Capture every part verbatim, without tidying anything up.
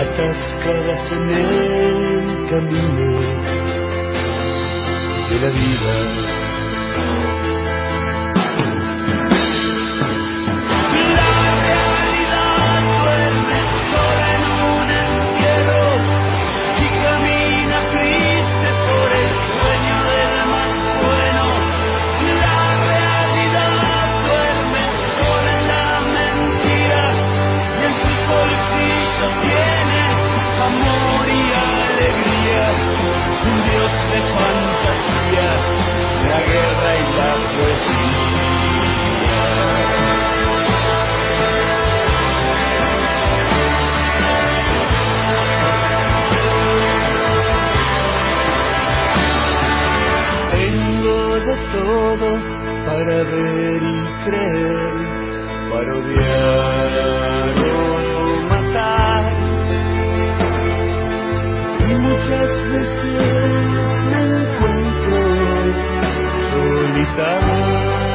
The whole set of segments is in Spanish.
atascadas en el camino de la vida. Todo para ver y creer, para odiar o matar. Y muchas veces me encuentro solitario,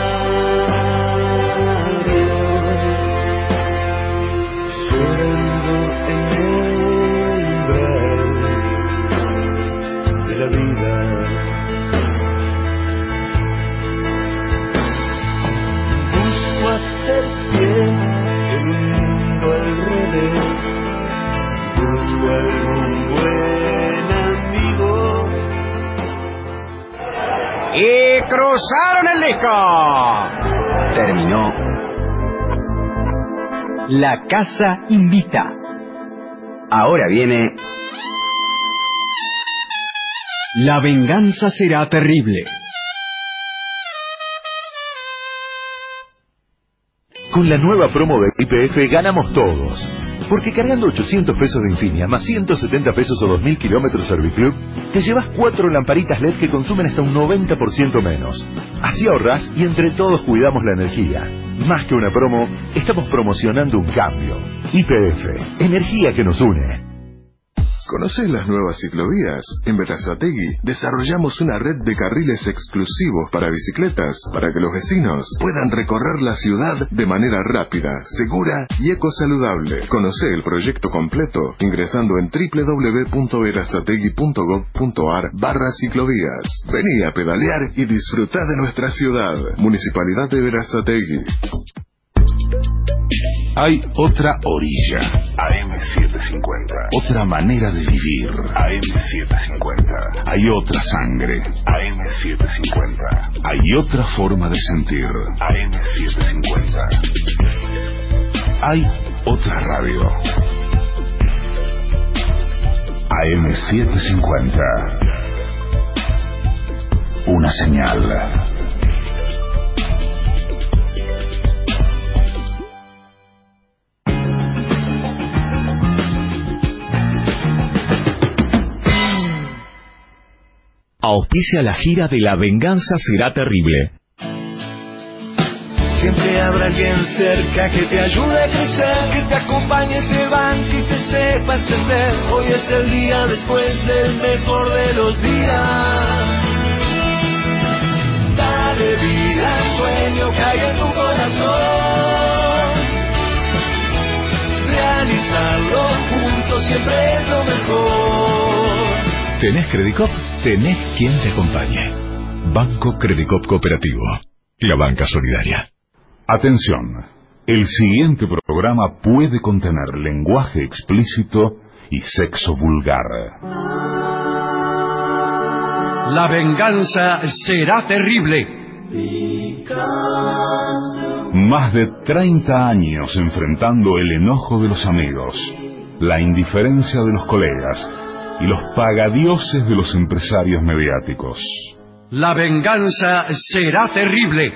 llorando en el umbral de la vida. Hacer bien en un mundo al revés, busco algún buen amigo. ¡Y cruzaron el disco! Terminó La Casa Invita. Ahora viene La Venganza Será Terrible. Con la nueva promo de Y P F ganamos todos. Porque cargando ochocientos pesos de Infinia más ciento setenta pesos o dos mil kilómetros Serviclub, te llevas cuatro lamparitas L E D que consumen hasta un noventa por ciento menos. Así ahorras y entre todos cuidamos la energía. Más que una promo, estamos promocionando un cambio. Y P F, energía que nos une. ¿Conocés las nuevas ciclovías? En Berazategui desarrollamos una red de carriles exclusivos para bicicletas, para que los vecinos puedan recorrer la ciudad de manera rápida, segura y ecosaludable. Conocé el proyecto completo ingresando en doble u doble u doble u punto berazategui punto gob punto ar barra ciclovías. Vení a pedalear y disfrutá de nuestra ciudad. Municipalidad de Berazategui. Hay otra orilla. A M setecientos cincuenta. Otra manera de vivir. A M setecientos cincuenta. Hay otra sangre. A M setecientos cincuenta. Hay otra forma de sentir. A M setecientos cincuenta. Hay otra radio. A M setecientos cincuenta. Una señal. Auspicia la gira de La Venganza Será Terrible. Siempre habrá alguien cerca que te ayude a crecer, que te acompañe, te banque y te sepa entender. Hoy es el día después del mejor de los días. Dale vida al sueño que hay en tu corazón. Realizarlo juntos siempre es lo mejor. ¿Tenés Credicop? Tenés quien te acompañe. Banco Credicop Cooperativo. La banca solidaria. Atención. El siguiente programa puede contener lenguaje explícito y sexo vulgar. La venganza será terrible. Más de treinta años enfrentando el enojo de los amigos, la indiferencia de los colegas y los pagadioses de los empresarios mediáticos. La venganza será terrible.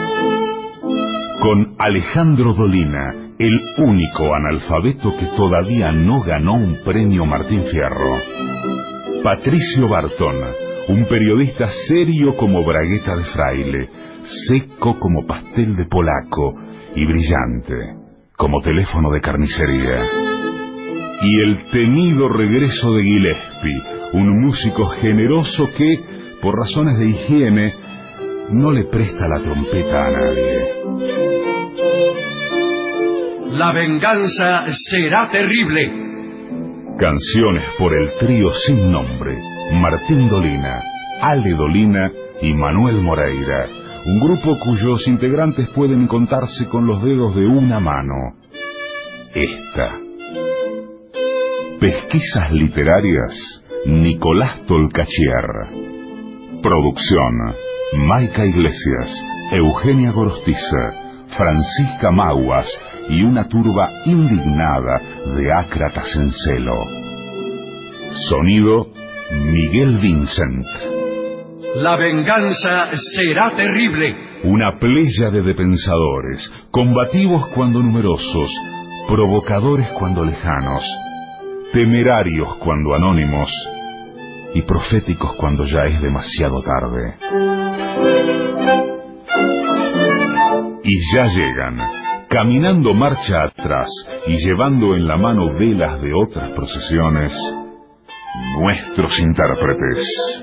Con Alejandro Dolina, el único analfabeto que todavía no ganó un premio Martín Fierro. Patricio Bartón, un periodista serio como bragueta de fraile, seco como pastel de polaco y brillante como teléfono de carnicería. Y el temido regreso de Gillespie, un músico generoso que, por razones de higiene, no le presta la trompeta a nadie. La venganza será terrible. Canciones por el trío sin nombre, Martín Dolina, Ale Dolina y Manuel Moreira, un grupo cuyos integrantes pueden contarse con los dedos de una mano. Esta. Pesquisas literarias, Nicolás Tolcachier. Producción, Maica Iglesias, Eugenia Gorostiza, Francisca Maguas y una turba indignada de ácratas en celo. Sonido, Miguel Vincent. La venganza será terrible. Una pléyade de pensadores, combativos cuando numerosos, provocadores cuando lejanos, temerarios cuando anónimos y proféticos cuando ya es demasiado tarde. Y ya llegan, caminando marcha atrás y llevando en la mano velas de otras procesiones, nuestros intérpretes.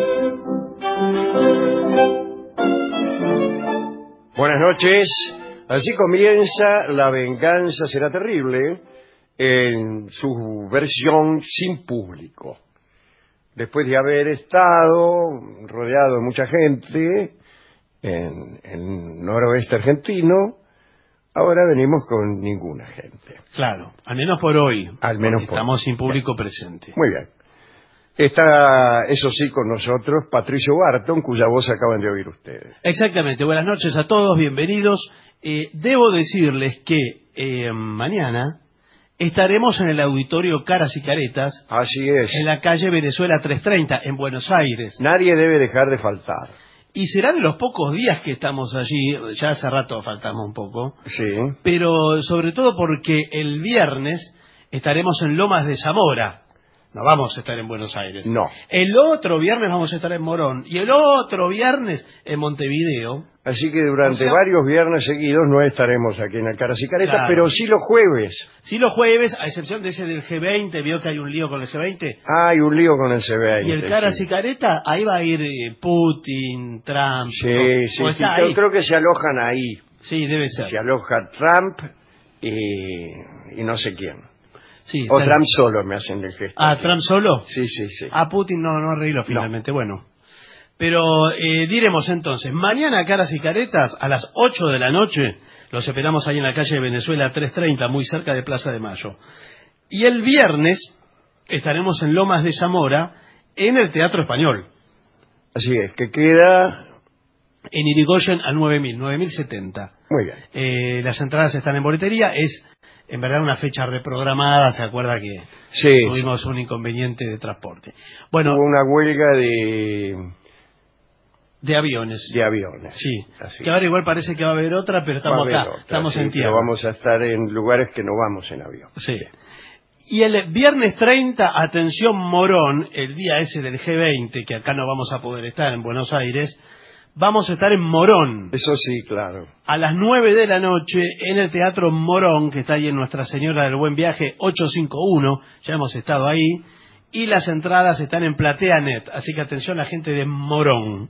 Buenas noches. Así comienza La venganza será terrible en su versión sin público. Después de haber estado rodeado de mucha gente en el noroeste argentino, ahora venimos con ninguna gente. Claro, al menos por hoy. Al menos por Estamos sin público presente. Muy bien. Está, eso sí, con nosotros Patricio Barton, cuya voz acaban de oír ustedes. Exactamente. Buenas noches a todos, bienvenidos. Eh, debo decirles que eh, mañana estaremos en el auditorio Caras y Caretas. Así es. En la calle Venezuela trescientos treinta, en Buenos Aires. Nadie debe dejar de faltar. Y será de los pocos días que estamos allí, ya hace rato faltamos un poco. Sí. Pero sobre todo porque el viernes estaremos en Lomas de Zamora. No vamos a estar en Buenos Aires. No. El otro viernes vamos a estar en Morón. Y el otro viernes en Montevideo. Así que durante o sea, varios viernes seguidos no estaremos aquí en el Caras y Caretas, claro, pero sí los jueves. Sí los jueves, a excepción de ese del G veinte. ¿Vio que hay un lío con el G veinte? Ah, hay un lío con el C veinte. Y el Caras sí. y Careta, ahí va a ir eh, Putin, Trump. Sí, ¿no? sí, ¿O sí, está yo ahí? creo que se alojan ahí. Sí, debe ser. Se aloja Trump y, y no sé quién. Sí, o está... Trump solo me hacen el gesto. Ah, ¿Trump solo? Sí, sí, sí. Ah, Putin no, no arregló finalmente, no. Bueno. Pero eh, diremos entonces, mañana Caras y Caretas a las ocho de la noche, los esperamos ahí en la calle Venezuela trescientos treinta, muy cerca de Plaza de Mayo. Y el viernes estaremos en Lomas de Zamora, en el Teatro Español. Así es, que queda... En Irigoyen a nueve mil, nueve mil setenta. Muy bien. Eh, las entradas están en boletería, es en verdad una fecha reprogramada, se acuerda que sí, tuvimos sí. un inconveniente de transporte. Bueno, hubo una huelga de... De aviones. De aviones. Sí. Así. Que ahora igual parece que va a haber otra, pero estamos acá. Otra, estamos sí, en tierra. pero vamos a estar en lugares que no vamos en avión. Sí. Y el viernes treinta, atención Morón, el día ese del G veinte, que acá no vamos a poder estar en Buenos Aires, vamos a estar en Morón. Eso sí, claro. A las nueve de la noche en el Teatro Morón, que está ahí en Nuestra Señora del Buen Viaje ochocientos cincuenta y uno, ya hemos estado ahí, y las entradas están en PlateaNet, así que atención a la gente de Morón.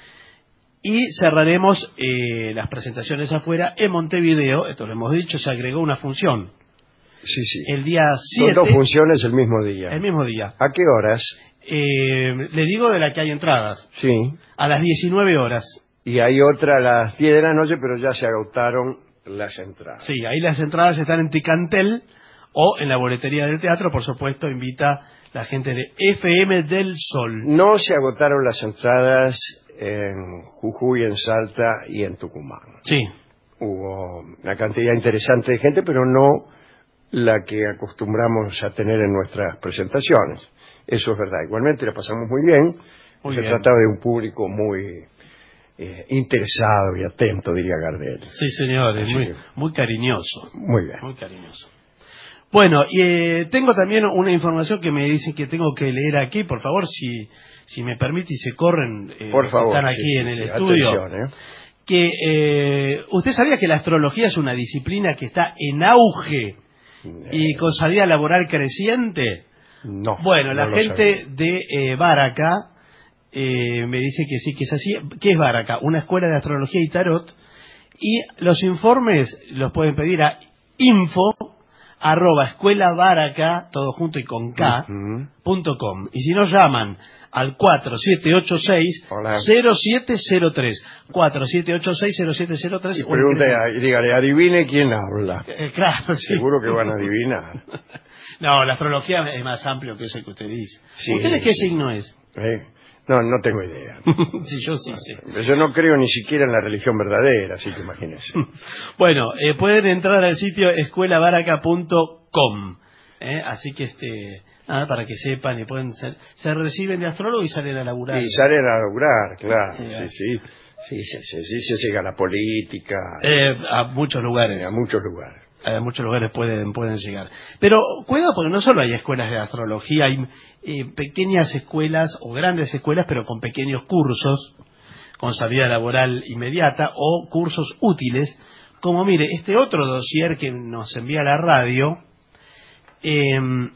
Y cerraremos eh, las presentaciones afuera en Montevideo, esto lo hemos dicho, se agregó una función. Sí, sí. El día siete... Son dos funciones el mismo día. El mismo día. ¿A qué horas? Eh, le digo de la que hay entradas. Sí. A las diecinueve horas. Y hay otra a las diez de la noche, pero ya se agotaron las entradas. Sí, ahí las entradas están en Ticantel o en la boletería del teatro, por supuesto, invita la gente de F M del Sol. No se agotaron las entradas en Jujuy, en Salta y en Tucumán. Sí. Hubo una cantidad interesante de gente, pero no la que acostumbramos a tener en nuestras presentaciones. Eso es verdad. Igualmente la pasamos muy bien. Muy se bien. trataba de un público muy eh, interesado y atento, diría Gardel. Sí, señores, Así muy, que, muy cariñoso. muy bien. Muy cariñoso. Bueno, y eh, tengo también una información que me dicen que tengo que leer aquí, por favor, si si me permite y se corren, eh, por favor, están aquí sí, en sí, el sí, estudio. atención, ¿eh? Que eh, usted sabía que la astrología es una disciplina que está en auge y con salida laboral creciente. No. Bueno, no la lo gente sabía. de eh, Baraca eh, me dice que sí, que es así. ¿Qué es Baraca? Una escuela de astrología y tarot. Y los informes los pueden pedir a info arroba escuela baraca, todo junto y con K, uh-huh. punto com. Y si nos llaman al cuatro siete ocho seis cero siete cero tres, cuatro siete ocho seis cero siete cero tres. Y pregunte, dígale, adivine quién habla. Eh, claro, sí. Seguro que van a adivinar. No, la astrología es más amplio que eso que usted dice. Sí, ¿Ustedes qué sí. signo es? ¿Eh? No, no tengo idea. Sí, yo sí sé. Yo no creo ni siquiera en la religión verdadera, así que imagínense. Bueno, eh, pueden entrar al sitio escuela baraca punto com, ¿eh? Así que este nada, para que sepan y pueden ser, se reciben de astrólogo y salen a laburar. Y salen a laburar, claro. Eh, sí, sí. Sí, sí, sí, sí, se llega a la política. Eh, a muchos lugares. A muchos lugares. A muchos lugares pueden pueden llegar. Pero cuidado, porque no solo hay escuelas de astrología, hay eh, pequeñas escuelas o grandes escuelas, pero con pequeños cursos, con salida laboral inmediata, o cursos útiles, como mire, este otro dossier que nos envía la radio, eh,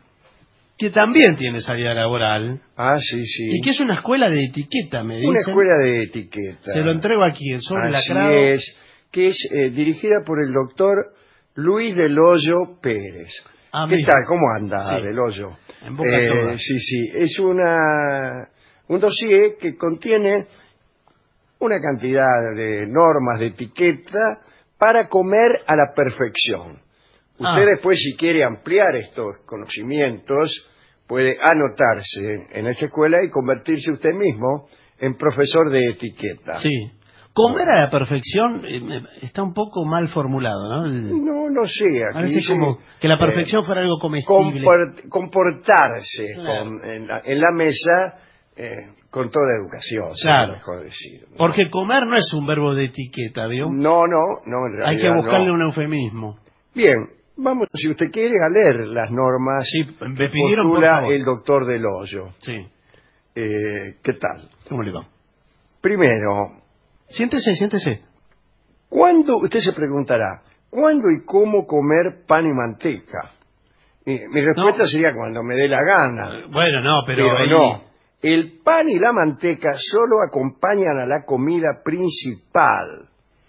que también tiene salida laboral. Ah, sí, sí. Y que es una escuela de etiqueta, me dicen. Una escuela de etiqueta. Se lo entrego aquí, el sobre Así lacrado. es, que es eh, dirigida por el doctor Luis del Hoyo Pérez. Ah, ¿Qué mira. tal? ¿Cómo anda, Sí. del Hoyo? En boca Eh, toda. sí, sí. Es una un dossier que contiene una cantidad de normas de etiqueta para comer a la perfección. Usted Ah. después, si quiere ampliar estos conocimientos, puede anotarse en esta escuela y convertirse usted mismo en profesor de etiqueta. Sí. Comer a la perfección eh, está un poco mal formulado, ¿no? El- No, no sé. Aquí Parece dice, como que la perfección eh, fuera algo comestible. compor- comportarse Claro. con- en, la, en la mesa eh, con toda educación, sería Claro. mejor decir. ¿no? Porque comer no es un verbo de etiqueta, ¿vio? No, no, no, en realidad Hay que buscarle no. un eufemismo. Bien, vamos, si usted quiere, a leer las normas Sí, que me pidieron, por postula favor. el doctor del Hoyo. Sí. Eh, ¿Qué tal? ¿Cómo le va? Primero, Siéntese, siéntese. ¿cuándo, usted se preguntará, ¿cuándo y cómo comer pan y manteca? Mi, mi respuesta No. sería cuando me dé la gana. Bueno, no, pero... Pero ahí- no. El pan y la manteca solo acompañan a la comida principal.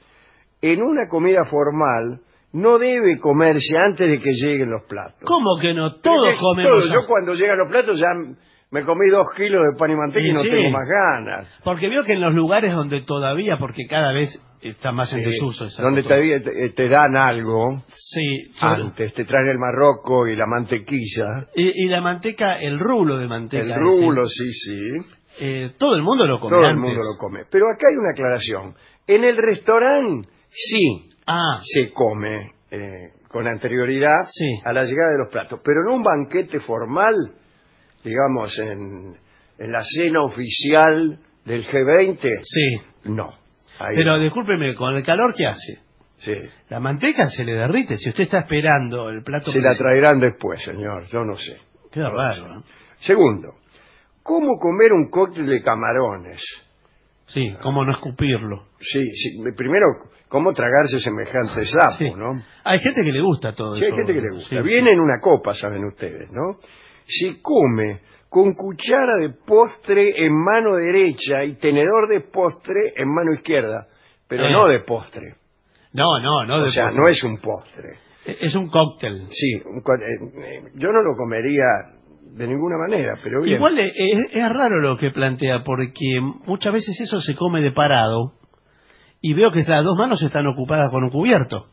En una comida formal no debe comerse antes de que lleguen los platos. ¿Cómo que no? Todos Porque comemos... todo, yo cuando llegan los platos ya me comí dos kilos de pan y manteca y, Y no sí. tengo más ganas. Porque veo que en los lugares donde todavía, porque cada vez está más en Eh, desuso esa donde costumbre. te, te- te dan algo Sí, sobre- antes, te traen el marroco y la mantequilla. y, y la manteca, el rulo de manteca. El ese, rulo, sí, sí. eh, todo el mundo lo come Todo el antes. mundo lo come. Pero acá hay una aclaración. En el restaurante, sí, Ah, se come eh, con anterioridad Sí. a la llegada de los platos. Pero en un banquete formal, digamos, en, en la cena oficial del G veinte, sí. no. Ahí Pero no. discúlpeme, con el calor que hace, Sí. la manteca se le derrite. Si usted está esperando el plato... Se la principal- traerán después, señor, yo no sé. Qué raro, ¿no? Segundo, ¿cómo comer un cóctel de camarones? Sí, cómo no escupirlo. Sí, sí, primero, ¿cómo tragarse semejante sapo, Sí. no? Hay gente que le gusta todo Sí, hay eso. gente que le gusta. Sí, Viene en una copa, saben ustedes, ¿no? Se come con cuchara de postre en mano derecha y tenedor de postre en mano izquierda, pero Eh. no de postre. No, no, no. O de sea, postre. no es un postre. Es un cóctel. Sí, un co- eh, eh, yo no lo comería de ninguna manera, pero bien. Igual eh, es, es raro lo que plantea, porque muchas veces eso se come de parado y veo que las dos manos están ocupadas con un cubierto.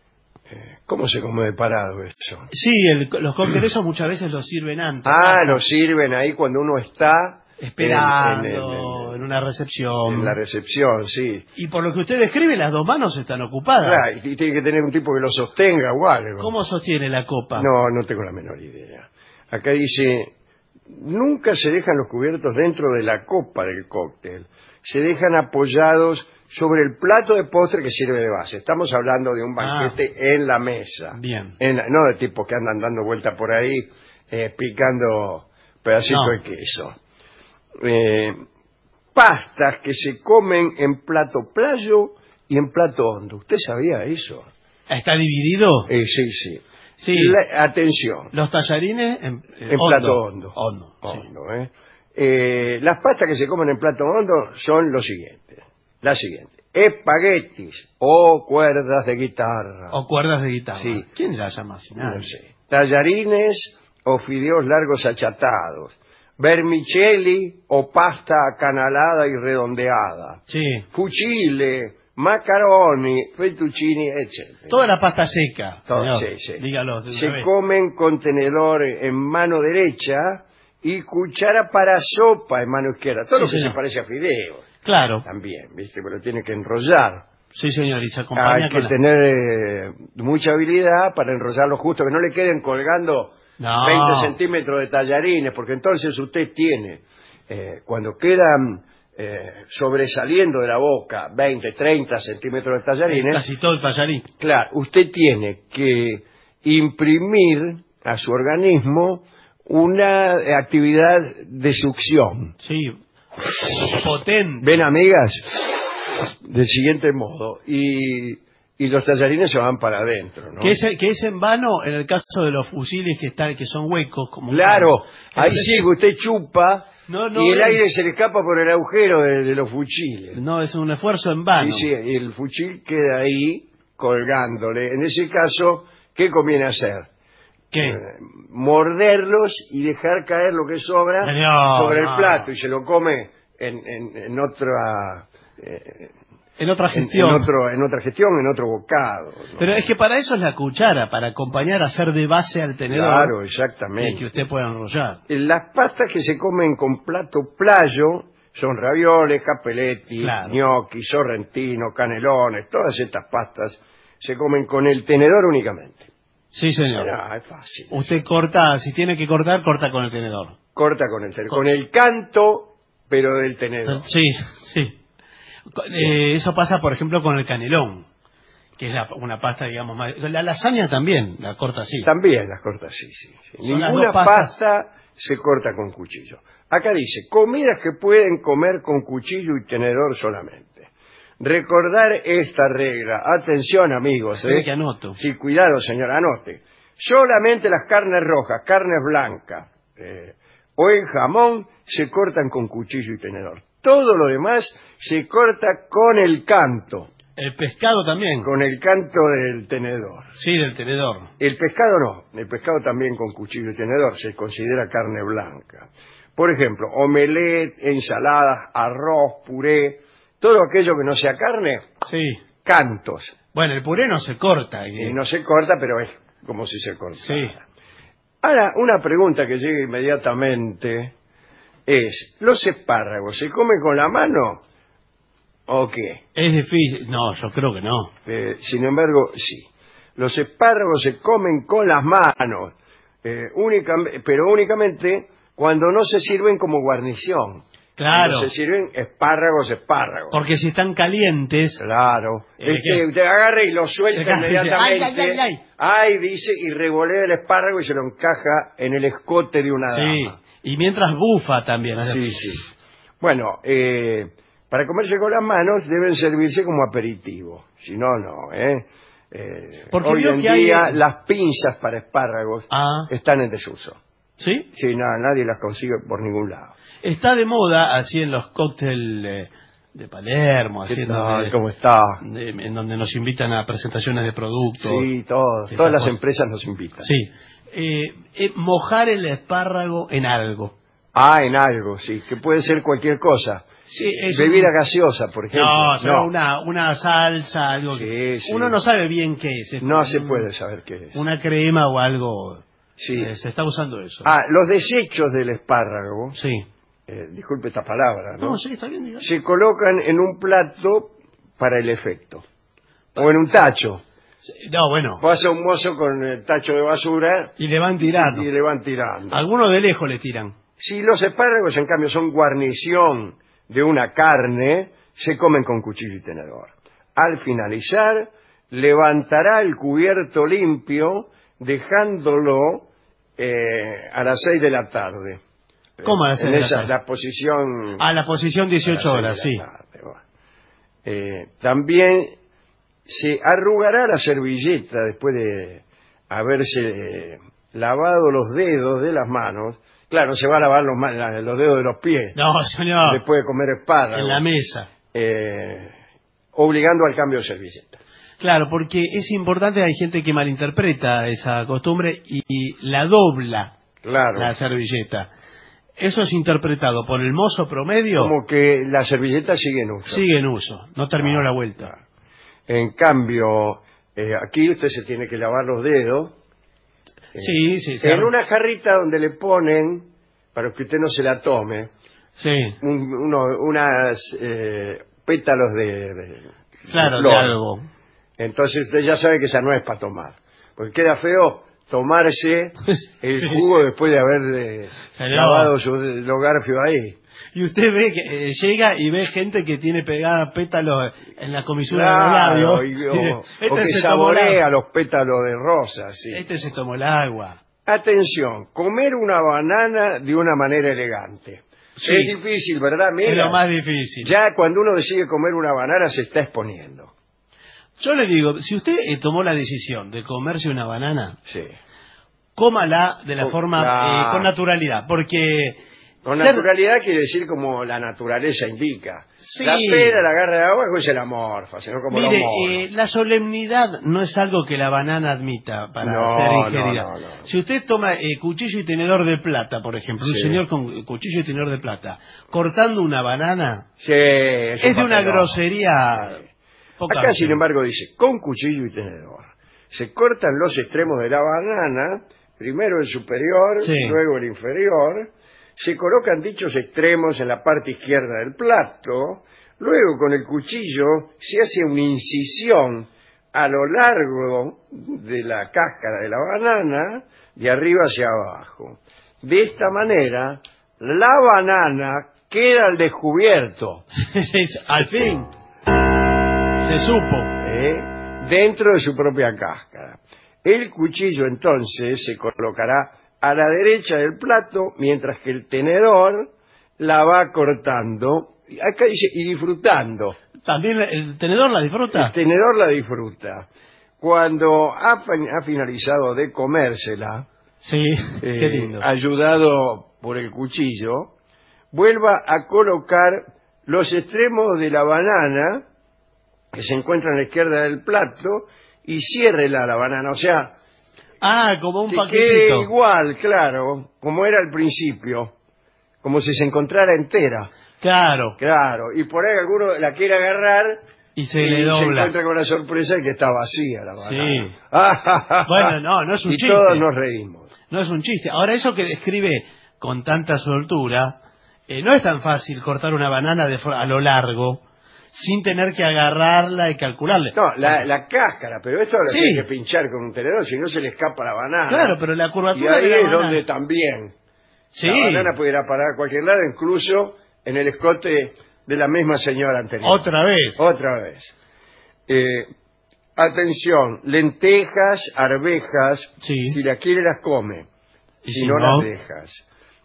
¿Cómo se come de parado eso? Sí, el- los cócteles esos muchas veces los sirven antes. Ah, ¿no? lo sirven ahí cuando uno está Esperando, en, en, en- en- una recepción. en la recepción, sí. Y por lo que usted describe, las dos manos están ocupadas. Claro, y tiene que tener un tipo que lo sostenga o algo. ¿Cómo sostiene la copa? No, no tengo la menor idea. Acá dice, nunca se dejan los cubiertos dentro de la copa del cóctel. Se dejan apoyados sobre el plato de postre que sirve de base. Estamos hablando de un banquete en la mesa. Bien. En la- no de tipos que andan dando vuelta por ahí eh, picando pedacitos No. de queso. Eh, pastas que se comen en plato playo y en plato hondo. ¿Usted sabía eso? ¿Está dividido? Eh, sí, sí. Sí. La- atención. Los tallarines en, eh, En hondo. plato hondo. Hondo, sí. Hondo, ¿eh? Eh, las pastas que se comen en plato hondo son lo siguiente. La siguiente. espaguetis o cuerdas de guitarra. O cuerdas de guitarra. Sí. ¿Quién la llama así? Nada. No sé. Tallarines o fideos largos achatados. Vermicelli o pasta acanalada y redondeada. Sí. Fucile, macaroni, fettuccini, etcétera. Toda la pasta seca. Todo, señor. sí, sí. Dígalo. de una Se vez. comen con tenedor en mano derecha y cuchara para sopa en mano izquierda. Todo Sí, lo que señor. se parece a fideos. Claro. También, ¿viste? Pero tiene que enrollar. Sí, señor, y se acompaña Hay que con la... tener eh, mucha habilidad para enrollarlo justo, que no le queden colgando No. veinte centímetros de tallarines, porque entonces usted tiene, eh, cuando quedan eh, sobresaliendo de la boca veinte, treinta centímetros de tallarines, Casi todo el tallarín. claro, usted tiene que imprimir a su organismo una actividad de succión. Sí. Potente. ¿Ven, amigas? Del siguiente modo. Y, y los tallarines se van para adentro, ¿no? Que es, que es en vano en el caso de los fusiles que están que son huecos. Como Claro, ahí Entonces- sí, usted chupa No, no, y el ven. aire se le escapa por el agujero de, de los fusiles. No, es un esfuerzo en vano. Y sí, y el fusil queda ahí colgándole. En ese caso, ¿qué conviene hacer? ¿Qué? Eh, morderlos y dejar caer lo que sobra No, sobre no. el plato y se lo come en, en, en otra eh, En otra en, gestión. en otro en otra gestión, en otro bocado, ¿no? Pero es que para eso es la cuchara, para acompañar a hacer de base al tenedor. Claro, Y exactamente. que usted pueda enrollar. Las pastas que se comen con plato playo son ravioles, capelletti, Claro. gnocchi, sorrentino, canelones. Todas estas pastas se comen con el tenedor únicamente. Sí, señor. Ah, es fácil. Usted corta, si tiene que cortar, corta con el tenedor. Corta con el tenedor. Con el canto, pero del tenedor. Sí, sí. Co- eh, eso pasa, por ejemplo, con el canelón, que es la- una pasta, digamos, más... La lasaña también la corta así. También las corta así, sí. sí. Son las Ninguna dos pastas. pasta se corta con cuchillo. Acá dice, comidas que pueden comer con cuchillo y tenedor solamente. Recordar esta regla. Atención, amigos. Espere ¿eh? que anoto. Sí, cuidado, señor, anote. Solamente las carnes rojas, carnes blancas eh, o el jamón se cortan con cuchillo y tenedor. Todo lo demás se corta con el canto, El pescado también. con el canto del tenedor. Sí, del tenedor. El pescado no, el pescado también con cuchillo y tenedor, se considera carne blanca. Por ejemplo, omelette, ensaladas, arroz, puré, todo aquello que no sea carne, Sí. cantos. Bueno, el puré no se corta. y- Y no se corta, pero es como si se cortara. Sí. Ahora, una pregunta que llega inmediatamente es, ¿los espárragos se comen con la mano o qué? Es difícil. No, yo creo que no. Eh, sin embargo, sí. Los espárragos se comen con las manos, eh, única, pero únicamente cuando no se sirven como guarnición. Claro. Cuando se sirven espárragos, espárragos. Porque si están calientes... Claro. Eh, Es ¿qué? que usted agarra y lo suelta Claro, dice, inmediatamente. "Ay, ay, ay, ay". Ay, dice, y revolea el espárrago y se lo encaja en el escote de una Sí. dama. Y mientras bufa también. hace Sí, así. sí. Bueno, eh, para comerse con las manos deben servirse como aperitivo. Si no, no, ¿eh? Eh, Porque hoy veo en que hay- día las pinzas para espárragos Ah. están en desuso. ¿Sí? Sí, no, nadie las consigue por ningún lado. Está de moda, así en los cócteles eh, de Palermo, así ¿Qué en tal? donde, ¿Cómo está? de- en donde nos invitan a presentaciones de productos. Sí, todos, Esas todas las cosas. empresas nos invitan. Sí. Eh, eh, mojar el espárrago en algo. Ah, en algo, sí, que puede ser cualquier cosa. Sí, es Bebida un- gaseosa, por ejemplo. No, será Una, una salsa, algo que... Sí, sí. Uno no sabe bien qué es. es No como se un- puede saber qué es. Una crema o algo. Sí. Eh, se está usando eso. Ah, los desechos del espárrago, Sí. eh, disculpe esta palabra, ¿no? No, sí, está bien. diga. Se colocan en un plato para el efecto. O en un tacho. Sí, No, bueno. Pasa un mozo con el tacho de basura Y le van tirando. y le van tirando. Algunos de lejos le tiran. Si los espárragos, en cambio, son guarnición de una carne, se comen con cuchillo y tenedor. Al finalizar, levantará el cubierto limpio, dejándolo eh, a las seis de la tarde. ¿Cómo a las En seis de la esa, tarde? la posición... A la posición dieciocho a las horas, sí. seis de la tarde, bueno. Eh, también se arrugará la servilleta después de haberse eh, lavado los dedos de las manos. Claro, se va a lavar los, ma- la- los dedos de los pies No, señor. después de comer espárragos. En la mesa. Eh, obligando al cambio de servilleta. Claro, porque es importante, hay gente que malinterpreta esa costumbre y, y la dobla, claro, la servilleta. Eso es interpretado por el mozo promedio. Como que la servilleta sigue en uso. Sigue en uso, no terminó ah, la vuelta. Claro. En cambio, eh, aquí usted se tiene que lavar los dedos. Sí, sí, sí. En una jarrita donde le ponen, para que usted no se la tome, sí. un, uno, unas eh, pétalos de, de Claro, de, de algo. Entonces usted ya sabe que esa no es para tomar. Porque queda feo tomarse el sí. jugo después de haber eh, lavado su, los garfios ahí. Y usted ve que eh, llega y ve gente que tiene pegada pétalos en la comisura claro, de los labios. Y, o, este o que saborea los pétalos de rosa. Sí. Este se tomó el agua. Atención, comer una banana de una manera elegante. Sí. Es difícil, ¿verdad? Mira, es lo más difícil. Ya cuando uno decide comer una banana se está exponiendo. Yo le digo, si usted eh, tomó la decisión de comerse una banana, sí. cómala de la oh, forma claro. eh, con naturalidad, porque... Con ser... naturalidad quiere decir como la naturaleza indica. Sí. La pera, la garra de agua, pues se la morfa, sino como Mire, los monos. eh, la solemnidad no es algo que la banana admita para no, ser ingerida. No, no, no. Si usted toma eh, cuchillo y tenedor de plata, por ejemplo, sí. un señor con cuchillo y tenedor de plata, cortando una banana, sí, es, es de una grosería... Sí. Acá, sin embargo, dice, con cuchillo y tenedor. Se cortan los extremos de la banana, primero el superior, sí. luego el inferior, se colocan dichos extremos en la parte izquierda del plato, luego con el cuchillo se hace una incisión a lo largo de la cáscara de la banana, de arriba hacia abajo. De esta manera, la banana queda al descubierto. Al fin. Se supo. ¿Eh? Dentro de su propia cáscara. El cuchillo entonces se colocará a la derecha del plato, mientras que el tenedor la va cortando, acá dice, y disfrutando. ¿También el tenedor la disfruta? El tenedor la disfruta. Cuando ha, ha finalizado de comérsela, sí, eh, qué lindo. ayudado por el cuchillo, vuelva a colocar los extremos de la banana que se encuentra a la izquierda del plato y ciérrela la banana, o sea, ah, como un que paquetito. quede igual, claro, como era al principio, como si se encontrara entera. Claro. Claro, y por ahí alguno la quiere agarrar y se y le dobla. se encuentra con la sorpresa de que está vacía la Sí. banana. Bueno, no, no es un y chiste. Y todos nos reímos. No es un chiste. Ahora, eso que describe con tanta soltura, eh, no es tan fácil cortar una banana de a lo largo sin tener que agarrarla y calcularle. No, la, la cáscara, pero esto lo sí. tiene que pinchar con un tenedor, si no se le escapa la banana. Claro, pero la curvatura y ahí de la es banana... donde también sí. la banana puede ir a parar a cualquier lado, incluso en el escote de la misma señora anterior. Otra vez. Otra vez. Eh, atención, lentejas, arvejas, sí. si la quiere las come, y si, si no, no las dejas.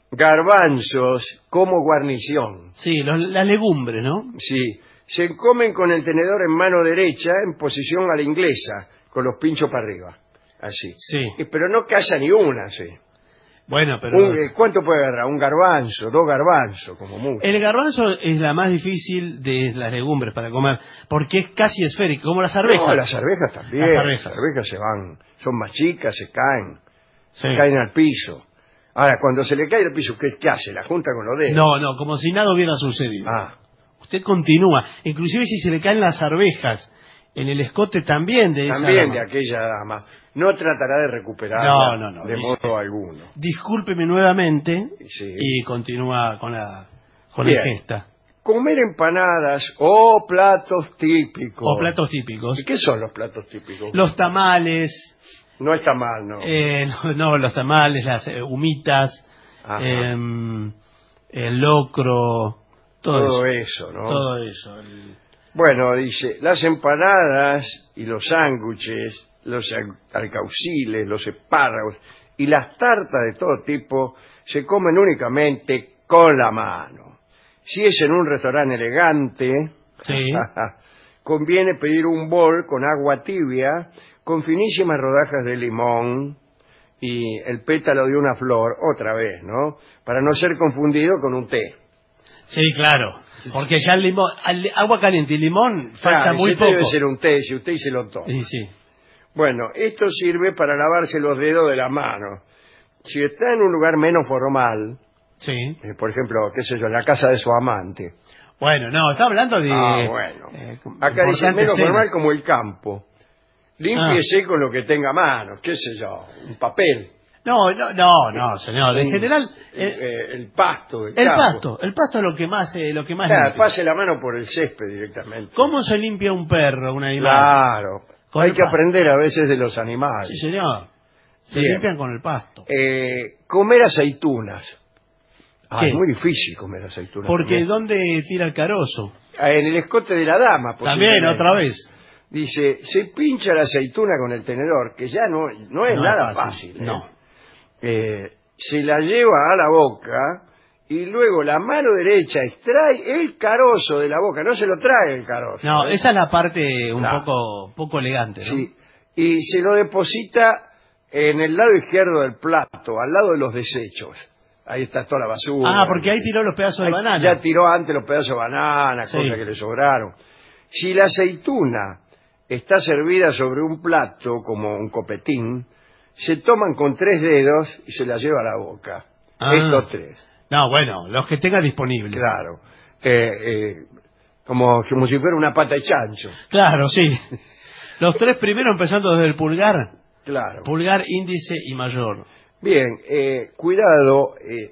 Garbanzos como guarnición. Sí, los, las legumbres, ¿no? Sí. Se comen con el tenedor en mano derecha, en posición a la inglesa, con los pinchos para arriba. Así. Sí. Y, pero no calla ni una, sí. Bueno, pero... Un, ¿Cuánto puede agarrar? Un garbanzo, dos garbanzos, como mucho. El garbanzo es la más difícil de las legumbres para comer, porque es casi esférico, como las arvejas. No, las arvejas también. Las arvejas. Las arvejas se van, son más chicas, se caen. Sí. Se caen al piso. Ahora, cuando se le cae al piso, ¿qué, qué hace? ¿La junta con los dedos? No, no, como si nada hubiera sucedido. Ah. Usted continúa, inclusive si se le caen las arvejas en el escote también de esa también dama. de aquella dama, no tratará de recuperarla no, no, no, de dice, modo alguno. Discúlpeme nuevamente sí. y continúa con la con Bien. la gesta. Comer empanadas o platos típicos. O platos típicos. ¿Y qué son los platos típicos? Los tamales. No está mal, ¿no? Eh, no, no, los tamales, las eh, humitas, eh, el locro... Todo, todo eso, eso, ¿no? Todo eso. El... Bueno, dice, las empanadas y los sándwiches, los alcauciles, los espárragos y las tartas de todo tipo se comen únicamente con la mano. Si es en un restaurante elegante, sí. conviene pedir un bol con agua tibia, con finísimas rodajas de limón y el pétalo de una flor, otra vez, ¿no? Para no ser confundido con un té. Sí, claro. Porque ya el limón, al- agua caliente y limón falta Claro, muy ese poco. debe ser un té, si usted se lo toma. Sí, sí. Bueno, esto sirve para lavarse los dedos de la mano. Si está en un lugar menos formal, Sí. eh, por ejemplo, qué sé yo, en la casa de su amante. Bueno, no, está hablando de... Ah, bueno. eh, Acá dice importantes menos cenas. formal como el campo. Límpiese Ah. con lo que tenga a mano, qué sé yo, un papel. No, no, no, no, señor. En un- general, el, eh, eh, el pasto del el campo. pasto. El pasto es lo que más, eh, lo que más Claro, limpia. pase la mano por el césped directamente. ¿Cómo se limpia un perro, un animal? Claro. Con Hay el que pasto. aprender a veces de los animales. Sí, señor. Se Bien. limpian con el pasto. Eh, comer aceitunas. Ah, ¿Qué? es muy difícil comer aceitunas. Porque también. ¿dónde tira el carozo? Ah, en el escote de la dama. También, posiblemente. otra vez. Dice, se pincha la aceituna con el tenedor, que ya no, no es No nada es fácil. fácil, ¿eh? no. Eh, se la lleva a la boca y luego la mano derecha extrae el carozo de la boca. No se lo trae el carozo. No, ¿eh? esa es la parte un Claro. poco poco elegante, ¿no? Sí. Y se lo deposita en el lado izquierdo del plato, al lado de los desechos. Ahí está toda la basura. Ah, porque ahí tiró los pedazos de Ahí banana. Ya tiró antes los pedazos de banana, Sí. cosas que le sobraron. Si la aceituna está servida sobre un plato, como un copetín, se toman con tres dedos y se la lleva a la boca. Ah. Estos tres. No, bueno, los que tenga disponibles. Claro. Eh, eh, como, como si fuera una pata de chancho. Claro, sí. Los tres primeros empezando desde el pulgar. Claro. Pulgar, índice y mayor. Bien, eh, cuidado, eh,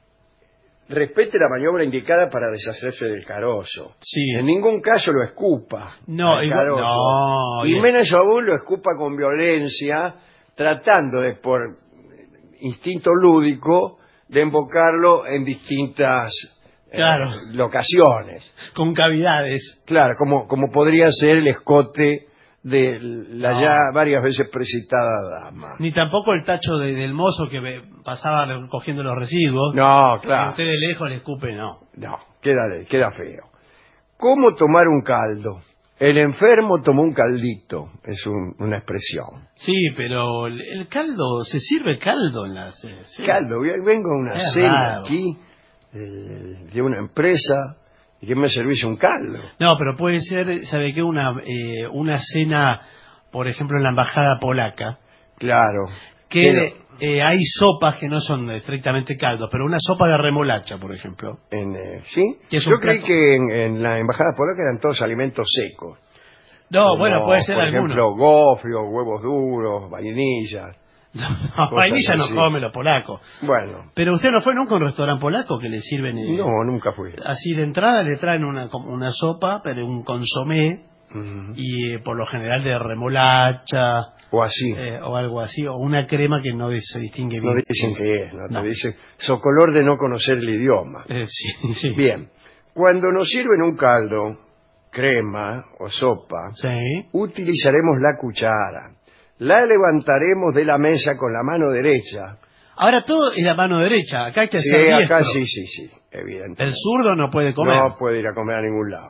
respete la maniobra indicada para deshacerse del carozo. Sí. En ningún caso lo escupa. No, al igual- carozo. no, Y bien. menos aún lo escupa con violencia, tratando de, por instinto lúdico, de embocarlo en distintas eh, Claro. locaciones. Con cavidades. Claro, como, como podría ser el escote de la No. ya varias veces precitada dama. Ni tampoco el tacho de- del mozo que ve- pasaba cogiendo los residuos. No, Que claro. usted de lejos le escupe, no. No, queda, queda feo. ¿Cómo tomar un caldo? El enfermo tomó un caldito, es un- una expresión. Sí, pero el, el caldo, se sirve caldo en las... eh, sí. Caldo, vi- vengo a una Es cena raro. aquí eh, de una empresa y que me servís un caldo. No, pero puede ser, ¿sabe qué? Una, eh, una cena, por ejemplo, en la embajada polaca, Claro. que Pero eh, hay sopas que no son estrictamente caldos, pero una sopa de remolacha, por ejemplo. en, eh, ¿sí? Que es Yo un creí plato- que en, en la embajada polaca eran todos alimentos secos. No, Como, bueno, puede ser por alguno. ejemplo, gofrios, huevos duros, vainillas. No, vainilla no así. come los polacos. Bueno, Pero usted no fue nunca a un restaurante polaco que le sirven... eh, no, nunca fui. Así de entrada le traen una, como una sopa, pero un consomé, Ujú. y eh, por lo general de remolacha, O así. eh, o algo así, o una crema que no se distingue No bien. dicen que es, no, No. te dicen socolor de no conocer el idioma. Eh, sí, sí. Bien, cuando nos sirven un caldo, crema o sopa, Sí. utilizaremos la cuchara. La levantaremos de la mesa con la mano derecha. Ahora todo es la mano derecha, acá hay que Sí, hacer acá diestro. sí, sí, sí, evidentemente. El zurdo no puede comer. No puede ir a comer a ningún lado.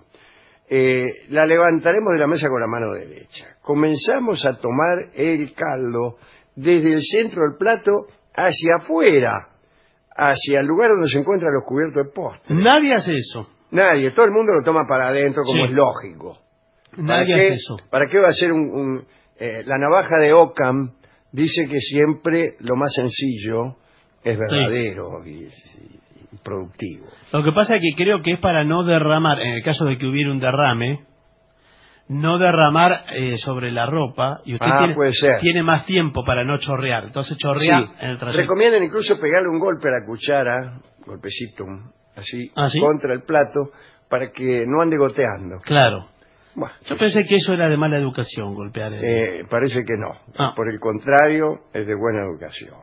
Eh, la levantaremos de la mesa con la mano derecha. Comenzamos a tomar el caldo desde el centro del plato hacia afuera, hacia el lugar donde se encuentran los cubiertos de postre. Nadie hace eso. Nadie, todo el mundo lo toma para adentro como Sí. es lógico. ¿Para Nadie qué, hace eso. ¿Para qué va a ser un... un, eh, la navaja de Occam dice que siempre lo más sencillo es verdadero y, y- y productivo. Lo que pasa es que creo que es para no derramar, en el caso de que hubiera un derrame, no derramar eh, sobre la ropa, y usted Ah, tiene, puede ser. tiene más tiempo para no chorrear. Entonces chorrea Sí, en el trayecto. recomiendan incluso pegarle un golpe a la cuchara, golpecito, así, ¿Ah, sí? contra el plato, para que no ande goteando. Claro. Bueno, Yo pensé que eso era de mala educación, golpear. el- eh, parece que no. Ah. Por el contrario, es de buena educación.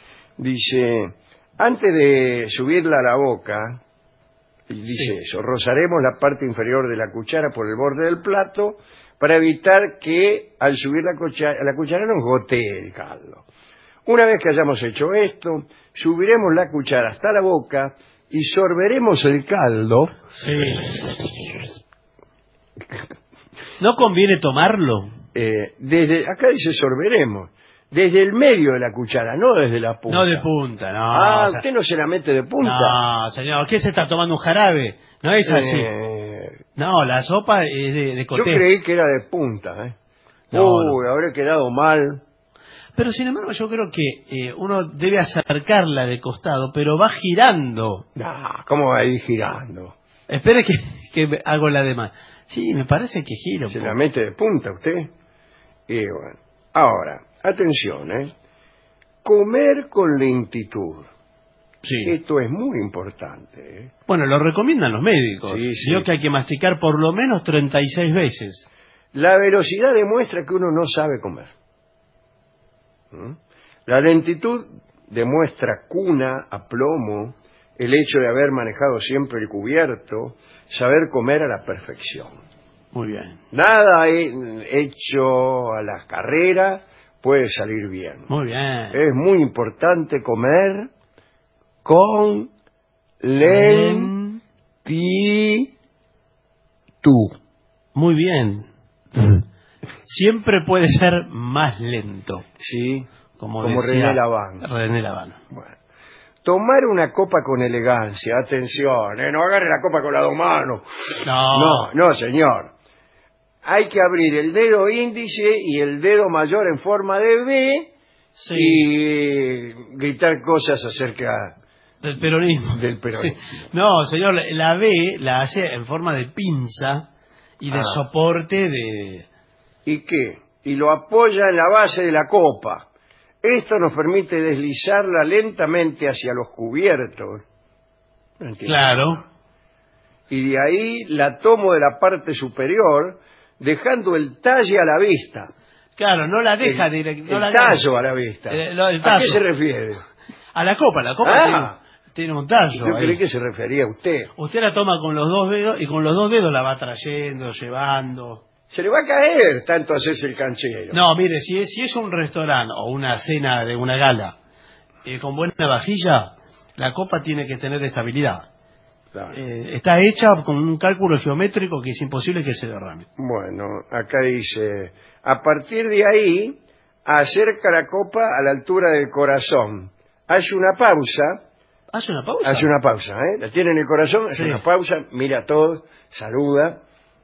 Dice, antes de subirla a la boca, y dice Sí. eso, rozaremos la parte inferior de la cuchara por el borde del plato para evitar que al subir la cuchara, la cuchara nos gotee el caldo. Una vez que hayamos hecho esto, subiremos la cuchara hasta la boca y sorberemos el caldo. Sí. ¿No conviene tomarlo? Eh, desde acá dice sorberemos. Desde el medio de la cuchara, no desde la punta. No de punta, no. Ah, o sea, ¿usted no se la mete de punta? No, señor, ¿qué se está tomando un jarabe? No es así. Eh, No, la sopa es de, de yo coté. creí que era de punta, ¿eh? No, Uy, habré quedado mal. Pero sin embargo yo creo que eh, uno debe acercarla de costado, pero va girando. Nah, ¿cómo va a ir girando? Espere que, que hago la demás. Sí, me parece que gira un ¿Se poco. la mete de punta usted? Y bueno, ahora, atención, ¿eh? Comer con lentitud. Sí. Esto es muy importante, ¿eh? Bueno, lo recomiendan los médicos. Sí, sí. Digo que hay que masticar por lo menos treinta y seis veces. La velocidad demuestra que uno no sabe comer. ¿Mm? La lentitud demuestra cuna, aplomo, el hecho de haber manejado siempre el cubierto, saber comer a la perfección. Muy bien. Nada he- hecho a la carrera puede salir bien. Muy bien. Es muy importante comer con lentitud. Muy bien. Siempre puede ser más lento. Sí, Como, como decía René Laván. René Laván. Bueno. Tomar una copa con elegancia, atención, ¿eh? No agarre la copa con las dos manos. No. No, no, señor. Hay que abrir el dedo índice y el dedo mayor en forma de V Sí. y gritar cosas acerca Del peronismo. del peronismo. Sí. No, señor, la B la hace en forma de pinza y de Ah. soporte de... ¿Y qué? Y lo apoya en la base de la copa. Esto nos permite deslizarla lentamente hacia los cubiertos. No entiendo. Claro. Y de ahí la tomo de la parte superior, dejando el talle a la vista. Claro, no la deja el, directo. el No la tallo a la vista. El- lo- el ¿A qué tallo. se refiere? A la copa, la copa Ah. tiene, tiene un tallo. Yo ahí. creí que se refería a usted. Usted la toma con los dos dedos y con los dos dedos la va trayendo, llevando. Se le va a caer tanto hacerse el canchero. No, mire, si es, si es un restaurante o una cena de una gala eh, con buena vajilla, la copa tiene que tener estabilidad. Claro. Eh, está hecha con un cálculo geométrico que es imposible que se derrame. Bueno, acá dice, a partir de ahí, acerca la copa a la altura del corazón. Hace una pausa. ¿Hace una pausa? Hace una pausa, ¿eh? La tiene en el corazón, hace Sí. una pausa, mira a todos, saluda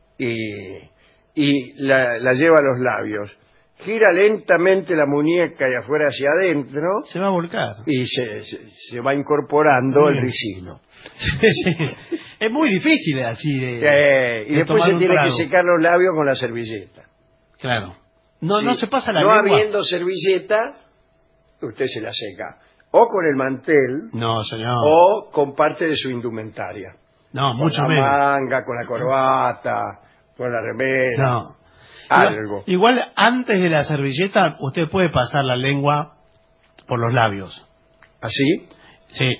y, y la, la lleva a los labios. Gira lentamente la muñeca de afuera hacia adentro Se va a volcar. y se, se, se va incorporando Muy el bien. ricino. Sí, sí. Es muy difícil así de... Eh, y de después tomar se un tiene trago. que secar los labios con la servilleta. Claro. No, Sí. no se pasa la No lengua. habiendo servilleta, usted se la seca. O con el mantel, No, señor. o con parte de su indumentaria. No, Con mucho la menos. manga, con la corbata, con la remera, No. algo. Igual, igual antes de la servilleta usted puede pasar la lengua por los labios. ¿Así? Sí.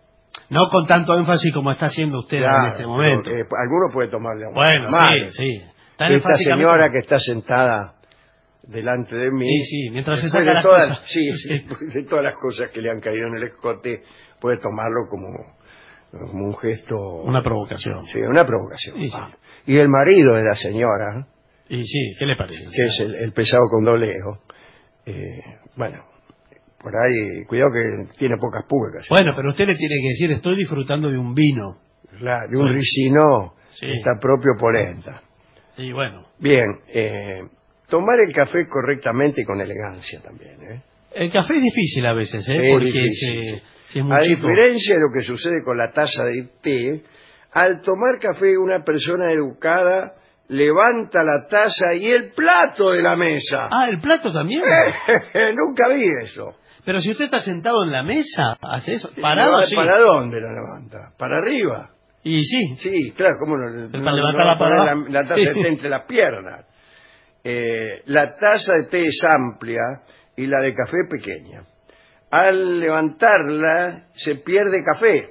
No con tanto énfasis como está haciendo usted Claro, en este momento. pero, eh, alguno puede tomarle agua. Bueno, Mal. sí, sí. Tan Esta enfáticamente- señora que está sentada delante de mí, Sí, sí, mientras se después saca de las todas, cosas. sí, sí, después de todas las cosas que le han caído en el escote, puede tomarlo como, como un gesto... Una provocación. Sí, una provocación. Sí, sí. Ah. Y el marido de la señora, Y sí, ¿qué le parece? que es el, el pesado con doble ego, eh, bueno, por ahí, cuidado que tiene pocas pulgas. Bueno, pero usted le tiene que decir, estoy disfrutando de un vino. La- de un ricino Sí. está propio polenta. Y bueno, Bien, eh, tomar el café correctamente y con elegancia también, ¿eh? el café es difícil a veces, ¿eh? Es Porque difícil, se- sí. si es muy A chico. diferencia de lo que sucede con la taza de té, al tomar café una persona educada levanta la taza y el plato de la mesa. Ah, ¿el plato también? Nunca vi eso. Pero si usted está sentado en la mesa, hace eso. Parado, ¿Para, sí. ¿Para dónde lo levanta? ¿Para arriba? Y sí. Sí, claro, ¿cómo no? no- para no levantar va la a poner para la, la taza de Sí. té entre las piernas. Eh, la taza de té es amplia y la de café pequeña. Al levantarla se pierde café,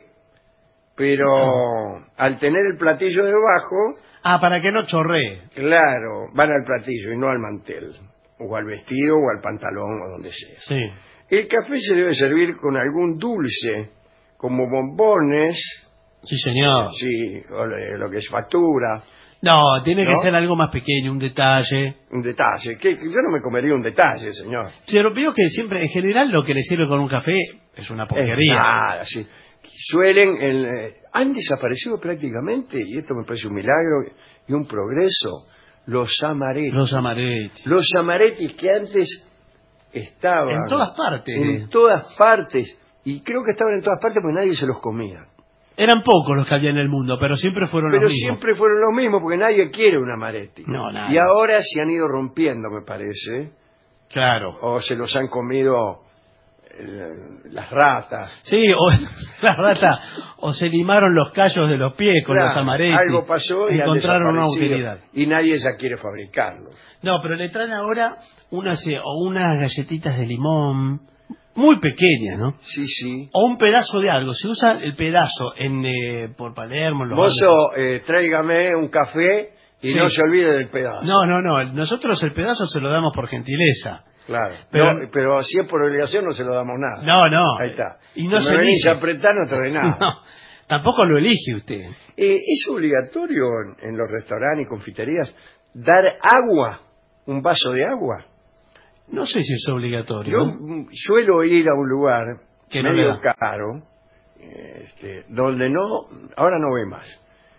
pero al tener el platillo debajo, Ah, para que no chorree. claro, van al platillo y no al mantel, o al vestido, o al pantalón, o donde sea. Sí. El café se debe servir con algún dulce, como bombones, Sí, señor. Sí, o lo lo que es factura. No, tiene ¿No? que ser algo más pequeño, un detalle. Un detalle. Que, que yo no me comería un detalle, señor. Pero veo que siempre, en general, lo que le sirve con un café es una porquería. Es nada, sí. Suelen, el, eh, han desaparecido prácticamente, y esto me parece un milagro y un progreso, los amaretti. Los amaretti. Los amaretti que antes estaban... En todas partes. En todas partes. Y creo que estaban en todas partes porque nadie se los comía. Eran pocos los que había en el mundo, pero siempre fueron Pero los mismos. siempre fueron los mismos porque nadie quiere un amaretti. No, nada. Y ahora se han ido rompiendo, me parece. Claro. O se los han comido eh, las ratas. Sí, o la rata, o se limaron los callos de los pies con Claro, los amaretti. algo pasó y han encontraron una desaparecido. utilidad. Y nadie ya quiere fabricarlo. No, pero le traen ahora unas, eh, o unas galletitas de limón, muy pequeñas, ¿no? Sí, sí. O un pedazo de algo. Se usa el pedazo en eh, por Palermo, en los Mozo, eh, tráigame un café y Sí. no se olvide del pedazo. No, no, no. Nosotros el pedazo se lo damos por gentileza. Claro. Pero- No, pero si es por obligación no se lo damos nada. No, no. Ahí está. Y no si se me venís elige. a apretar no te doy nada. No, tampoco lo elige usted. Eh, ¿Es obligatorio en, en los restaurantes y confiterías dar agua? ¿Un vaso de agua? No sé si es obligatorio. Yo mm, suelo ir a un lugar Que no le medio da. caro, este, donde no, ahora no ve más,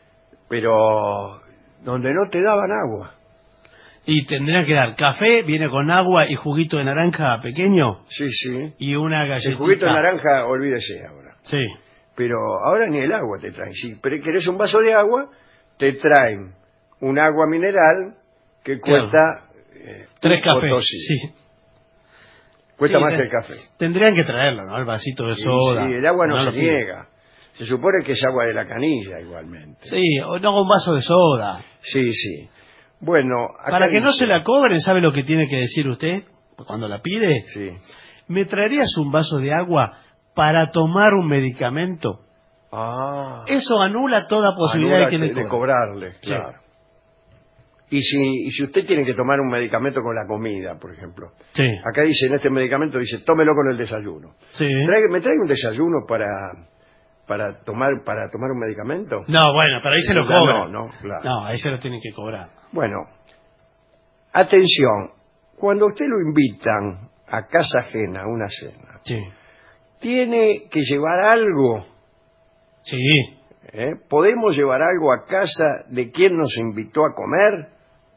pero donde no te daban agua. Y tendría que dar café, viene con agua y juguito de naranja pequeño Sí, sí. y una galletita. El juguito de naranja, olvídese ahora. Sí. Pero ahora ni el agua te traen. Si pre- querés un vaso de agua, te traen un agua mineral que Claro. cuesta eh, Tres un cafés. potosí. Sí. Cuesta Sí, más te- que el café. Tendrían que traerlo, ¿no? El vasito de Sí, soda. sí, el agua no, lo se pide. niega. Se supone que es agua de la canilla igualmente. Sí, o no un vaso de soda. Sí, sí. Bueno, acá Para que no dice- se la cobren, ¿sabe lo que tiene que decir usted cuando la pide? Sí. ¿Me traerías un vaso de agua para tomar un medicamento? Ah. Eso anula toda posibilidad Anula de que le de cobren. cobrarle, Sí. claro. Y si, y si usted tiene que tomar un medicamento con la comida, por ejemplo. Sí, Acá dice, en este medicamento dice, tómelo con el desayuno. sí. Trae- ¿Me trae un desayuno para para tomar para tomar un medicamento? No, bueno, pero ahí se lo Eso ya cobran. No, no, claro. No, ahí se lo tienen que cobrar. Bueno, atención, cuando a usted lo invitan a casa ajena, a una cena, Sí, tiene que llevar algo. sí. ¿eh? ¿Podemos llevar algo a casa de quien nos invitó a comer?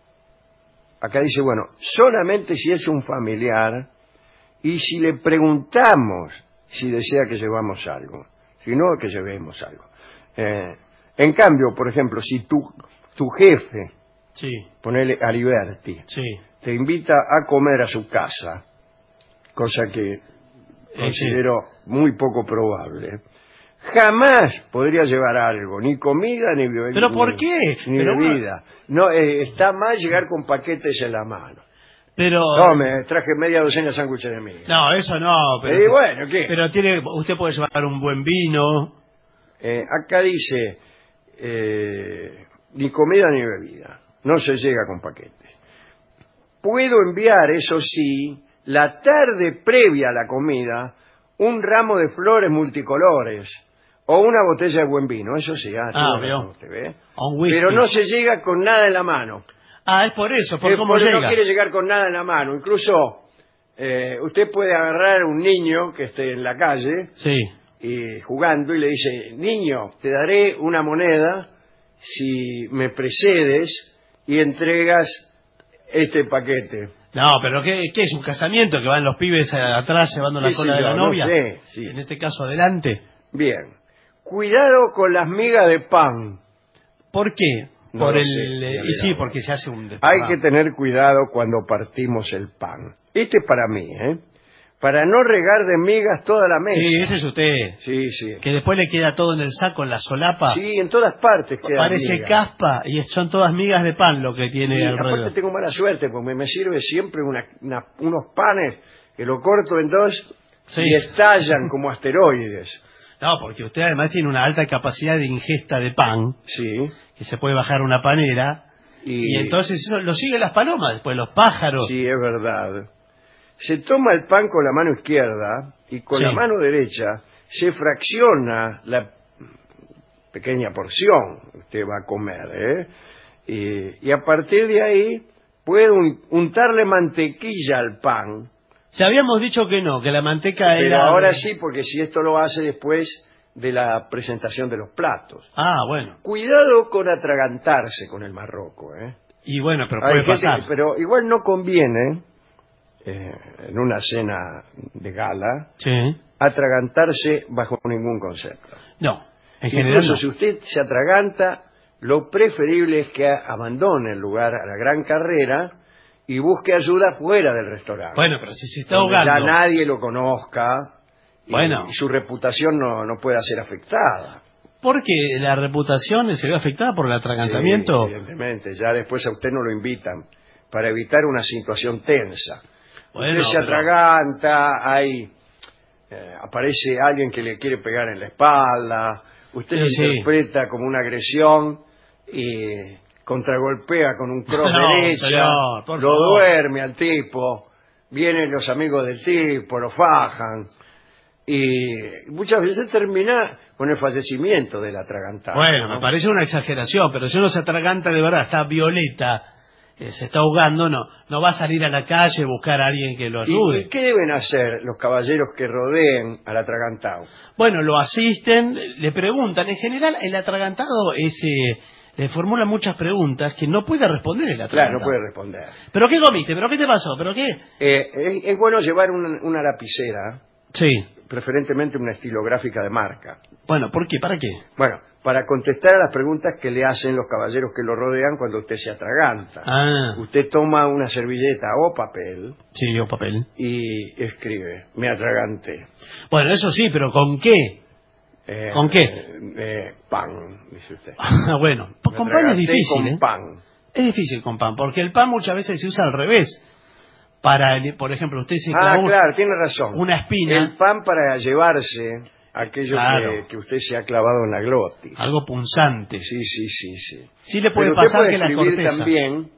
Acá dice, bueno, solamente si es un familiar y si le preguntamos si desea que llevamos algo. Si no, que llevemos algo. Eh, en cambio, por ejemplo, si tu, tu jefe, Sí, ponele Aliberti, sí. te invita a comer a su casa, cosa que Eh, considero muy poco probable, jamás podría llevar algo, ni comida ni bebida. ¿Pero por qué? Ni Pero bebida. No, eh, está mal llegar con paquetes en la mano. Pero... No, me traje media docena de sándwiches de miga. No, eso no. Pero, Eh, bueno, ¿qué? pero tiene, usted puede llevar un buen vino. Eh, acá dice, eh, ni comida ni bebida. No se llega con paquetes. Puedo enviar, eso sí, la tarde previa a la comida, un ramo de flores multicolores o una botella de buen vino. Eso sí, ah, Ah, tiene veo. razón usted, ¿ve? O un whisky. Pero no se llega con nada en la mano. Ah, es por eso, por Eh, cómo porque llega. no quiere llegar con nada en la mano. Incluso eh, usted puede agarrar un niño que esté en la calle Sí. y jugando y le dice, niño, te daré una moneda si me precedes y entregas este paquete. No, pero ¿qué, qué es? ¿Un casamiento que van los pibes atrás llevando la Sí, cola de la señor, no novia? sé, sí. En este caso, adelante. Bien. Cuidado con las migas de pan. ¿Por qué? No Por lo el sé, eh, en y realidad, sí, bueno. porque se hace un Hay desparramo. que tener cuidado cuando partimos el pan. Este es para mí, ¿eh? Para no regar de migas toda la mesa. Sí, ese es usted. Sí, sí. Que después le queda todo en el saco, en la solapa. Sí, en todas partes queda Parece miga. caspa y son todas migas de pan lo que tiene Sí, alrededor. aparte tengo mala suerte porque me sirve siempre una- una- unos panes que lo corto en dos Sí. y estallan como asteroides. No, porque usted además tiene una alta capacidad de ingesta de pan, Sí. que se puede bajar una panera, y, Y, entonces eso lo siguen las palomas, después los pájaros. Sí, es verdad. Se toma el pan con la mano izquierda y con Sí. la mano derecha se fracciona la, pequeña porción usted va a comer, ¿eh? Y, y a partir de ahí puede un, untarle mantequilla al pan. Si habíamos dicho que no, que la manteca Pero era... ahora sí, porque si esto lo hace después de la presentación de los platos. Ah, bueno. Cuidado con atragantarse con el marroco, ¿eh? Y bueno, pero Hay puede gente pasar. que- pero igual no conviene, eh, en una cena de gala, Sí. atragantarse bajo ningún concepto. No, en general Incluso no. si usted se atraganta, lo preferible es que abandone el lugar a la gran carrera y busque ayuda fuera del restaurante. Bueno, pero si se está donde ahogando... ya nadie lo conozca y, Bueno. y su reputación no, no pueda ser afectada. Porque la reputación se ve afectada por el atragantamiento. Sí, evidentemente, ya después a usted no lo invitan para evitar una situación tensa. Bueno, usted se pero- atraganta, hay, eh, aparece alguien que le quiere pegar en la espalda, usted Sí, lo sí. interpreta como una agresión y contragolpea con un cross No, derecha, señor, por lo favor. duerme al tipo, vienen los amigos del tipo, lo fajan. Y muchas veces termina con el fallecimiento del atragantado. Bueno, ¿no? me parece una exageración, pero si uno se atraganta de verdad, está violeta, eh, se está ahogando, no no va a salir a la calle a buscar a alguien que lo ¿Y, ayude. y qué deben hacer los caballeros que rodeen al atragantado? Bueno, lo asisten, le preguntan. En general, el atragantado es, eh, le formulan muchas preguntas que no puede responder el Claro, atragantado. no puede responder. ¿Pero qué comiste? ¿Pero qué te pasó? ¿Pero qué? Eh, es, es bueno llevar una, una lapicera, Sí. preferentemente una estilográfica de marca. Bueno, ¿por qué? ¿Para qué? Bueno, para contestar a las preguntas que le hacen los caballeros que lo rodean cuando usted se atraganta. Ah, Usted toma una servilleta o papel sí, o papel. y escribe, me atraganté. Bueno, eso sí, pero ¿con qué? Eh, ¿Con qué? eh, pan, dice usted. Ah, bueno, Me con pan es atraganté difícil, con ¿eh? pan. Es difícil con pan, porque el pan muchas veces se usa al revés. Para, el- por ejemplo, usted se Ah, clavó claro, tiene razón. una espina, El pan para llevarse aquello Claro. que, que usted se ha clavado en la glotis. algo punzante. Sí, sí, sí, sí. Sí le puede Pero usted pasar puede que la escribir corteza... también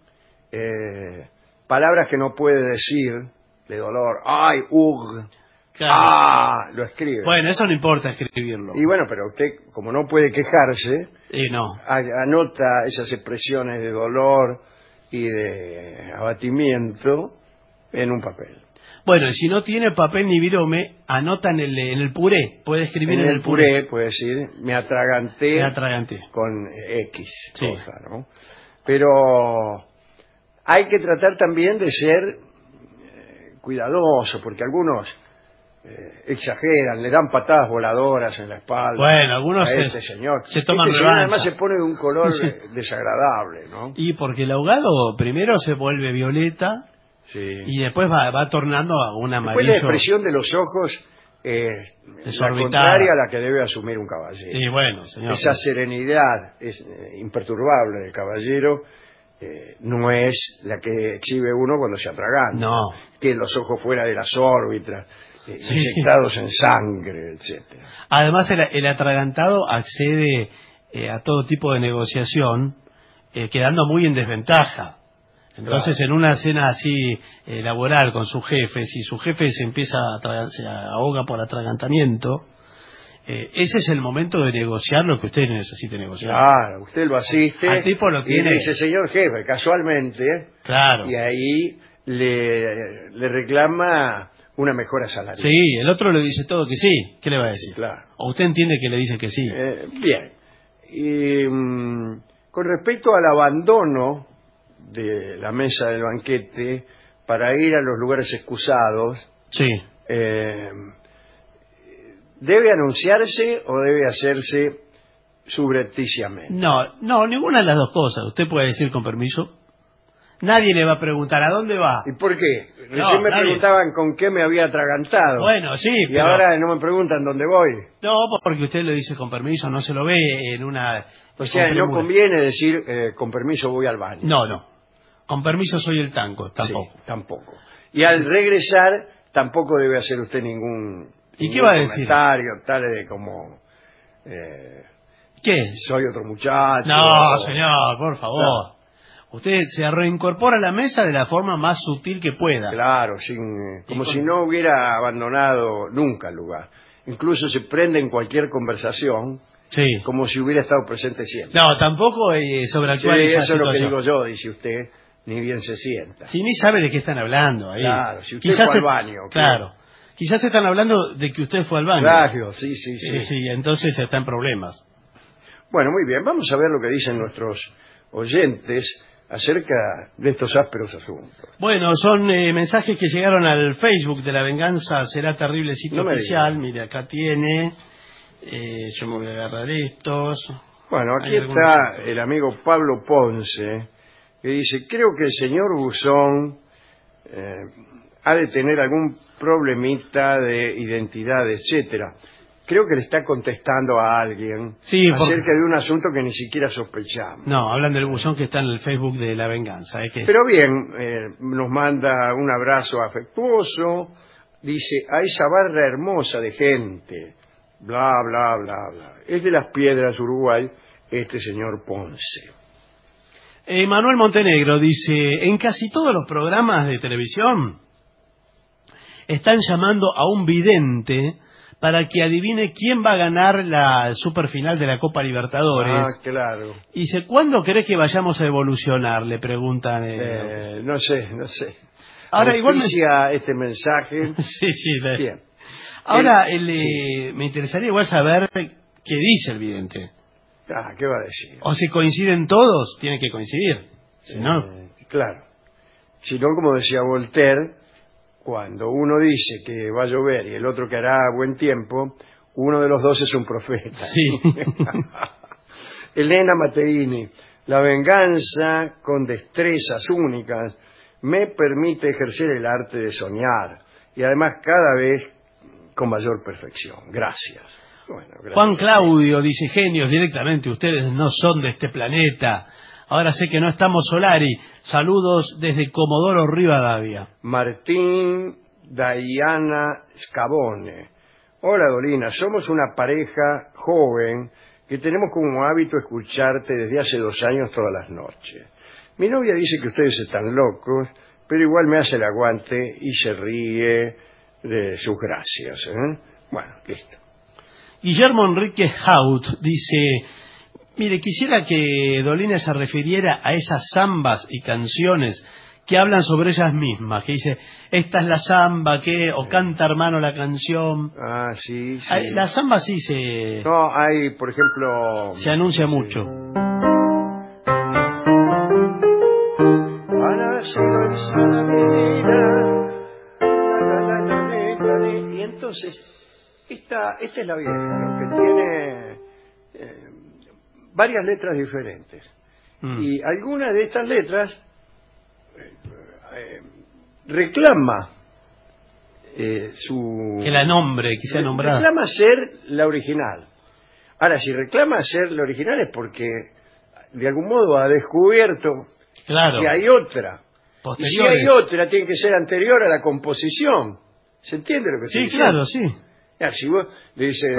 eh, palabras que no puede decir de dolor. Ay, ugh. Claro. Ah, lo escribe. Bueno, eso no importa escribirlo. Y bueno, pero usted, como no puede quejarse, Y no. a- anota esas expresiones de dolor y de abatimiento en un papel. Bueno, y si no tiene papel ni virome, anota en el, en el puré. Puede escribir en, en el puré, puede decir, me atraganté Me atraganté. con X Sí. cosa, ¿no? Pero hay que tratar también de ser eh, cuidadoso, porque algunos eh, exageran, le dan patadas voladoras en la espalda Bueno, algunos a se- este señor. se toman Este señor revancha. además se pone de un color Sí. eh, desagradable, ¿no? Y porque el ahogado primero se vuelve violeta Sí. y después va, va tornando a un Después amarillo. la expresión de los ojos eh, la Desorbitada. contraria a la que debe asumir un caballero. Y bueno, señor. Esa serenidad es eh, imperturbable del caballero eh, no es la que exhibe uno cuando se atraganta. No. Tiene los ojos fuera de las órbitas, eh, Sí. inyectados en sangre, etcétera. Además, el, el atragantado accede eh, a todo tipo de negociación, eh, quedando muy en desventaja. Entonces, Claro. en una cena así eh, laboral con su jefe, si su jefe se empieza a atragan- se ahoga por atragantamiento, eh, ese es el momento de negociar lo que usted necesite negociar. Claro, usted lo asiste Al tipo lo y tiene- le dice, señor jefe, casualmente, Claro. y ahí le, le reclama una mejora salarial. Sí, el otro le dice todo que sí. ¿Qué le va a decir? Claro. ¿O usted entiende que le dice que sí? Eh, bien. Y mm, con respecto al abandono de la mesa del banquete para ir a los lugares excusados, Sí. eh, ¿debe anunciarse o debe hacerse subrepticiamente? No, no, ninguna de las dos cosas. Usted puede decir con permiso. Nadie le va a preguntar a dónde va. ¿Y por qué? Recién No, me nadie. preguntaban con qué me había atragantado. Bueno, sí, y pero... ahora no me preguntan dónde voy. No, porque usted le dice con permiso, no se lo ve en una... O sea, con no premura. conviene decir eh, con permiso voy al baño. No, no. Con permiso soy el tanco, tampoco. Sí, tampoco. Y al regresar tampoco debe hacer usted ningún, ¿Y qué ningún va a decir? comentario tal de como eh, ¿Qué? soy otro muchacho. No, o- señor, por favor. Claro. Usted se reincorpora a la mesa de la forma más sutil que pueda. Claro, sin, eh, como Y con- si no hubiera abandonado nunca el lugar. Incluso se prende en cualquier conversación Sí. como si hubiera estado presente siempre. No, tampoco eh, sobreactuar Sí, esa eso es lo que situación. digo yo, dice usted, ni bien se sienta. Si ni sabe de qué están hablando ahí. Claro, si usted Quizás fue al se- baño. Claro. Quizás están hablando de que usted fue al baño. Claro, sí, sí, sí. Sí, sí, entonces está en problemas. Bueno, muy bien, vamos a ver lo que dicen nuestros oyentes acerca de estos ásperos asuntos. Bueno, son eh, mensajes que llegaron al Facebook de La Venganza Será Terrible sitio No me oficial. diga. Mire, acá tiene. Eh, yo me voy a agarrar estos. Bueno, aquí Hay algunos está puntos. el amigo Pablo Ponce, que dice, creo que el señor Buzón eh, ha de tener algún problemita de identidad, etcétera. Creo que le está contestando a alguien Sí, porque- acerca de un asunto que ni siquiera sospechamos. No, hablan del buzón que está en el Facebook de La Venganza. Es que... Pero bien, eh, nos manda un abrazo afectuoso, dice, a esa barra hermosa de gente, bla, bla, bla, bla. Es de Las Piedras, Uruguay, este señor Ponce. Eh, Manuel Montenegro dice, en casi todos los programas de televisión están llamando a un vidente para que adivine quién va a ganar la superfinal de la Copa Libertadores. Ah, claro. Y dice, ¿cuándo crees que vayamos a evolucionar? Le preguntan. Eh, Eh, no sé, no sé. Ahora, igual me- Auspicia este mensaje. sí, sí. le- Bien. Ahora, El- el, eh, me interesaría igual saber qué dice el vidente. Ah, ¿qué va a decir? O si coinciden todos, tiene que coincidir. Si no, Eh, claro. Si no, como decía Voltaire, cuando uno dice que va a llover y el otro que hará buen tiempo, uno de los dos es un profeta. sí. Elena Mateini, la venganza con destrezas únicas me permite ejercer el arte de soñar y además cada vez con mayor perfección. Gracias. Bueno, gracias. Juan Claudio dice, genios, directamente, ustedes no son de este planeta. Ahora sé que no estamos Solari. Saludos desde Comodoro Rivadavia. Martín Diana Scabone. Hola Dolina, somos una pareja joven que tenemos como hábito escucharte desde hace dos años todas las noches. Mi novia dice que ustedes están locos, pero igual me hace el aguante y se ríe de sus gracias. ¿eh? Bueno, listo. Guillermo Enrique Haut dice, mire, quisiera que Dolina se refiriera a esas zambas y canciones que hablan sobre ellas mismas, que dice, esta es la zamba, que, o canta hermano la canción. Ah, sí, sí. Ay, la zamba sí se, No, hay, por ejemplo... se anuncia sí. mucho. Ha nacido en Salamina. Y entonces, esta, esta es la vieja, ¿no? Que tiene eh, varias letras diferentes. Mm. Y alguna de estas letras eh, eh, reclama eh, su... Que la nombre, que sea nombrada. Reclama ser la original. Ahora, si reclama ser la original es porque de algún modo ha descubierto Claro. que hay otra. Y si Posteriores. hay otra, tiene que ser anterior a la composición. ¿Se entiende lo que Sí, estoy diciendo? claro, sí. Ya, si vos le dices,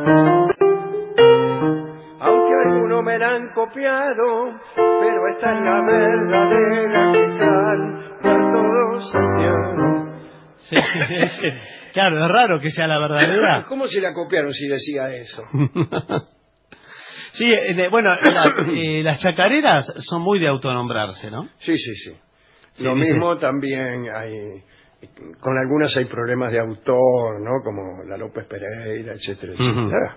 aunque algunos me la han copiado, pero esta es la verdadera que canta todo Santiago. Sí, sí. Claro, es raro que sea la verdadera. ¿Cómo se la copiaron si decía eso? Sí, eh, bueno, la- eh, las chacareras son muy de autonombrarse, ¿no? Sí, sí, sí. Sí, Lo dice- mismo también hay, con algunas hay problemas de autor, ¿no? Como la López Pereira, etcétera, etcétera.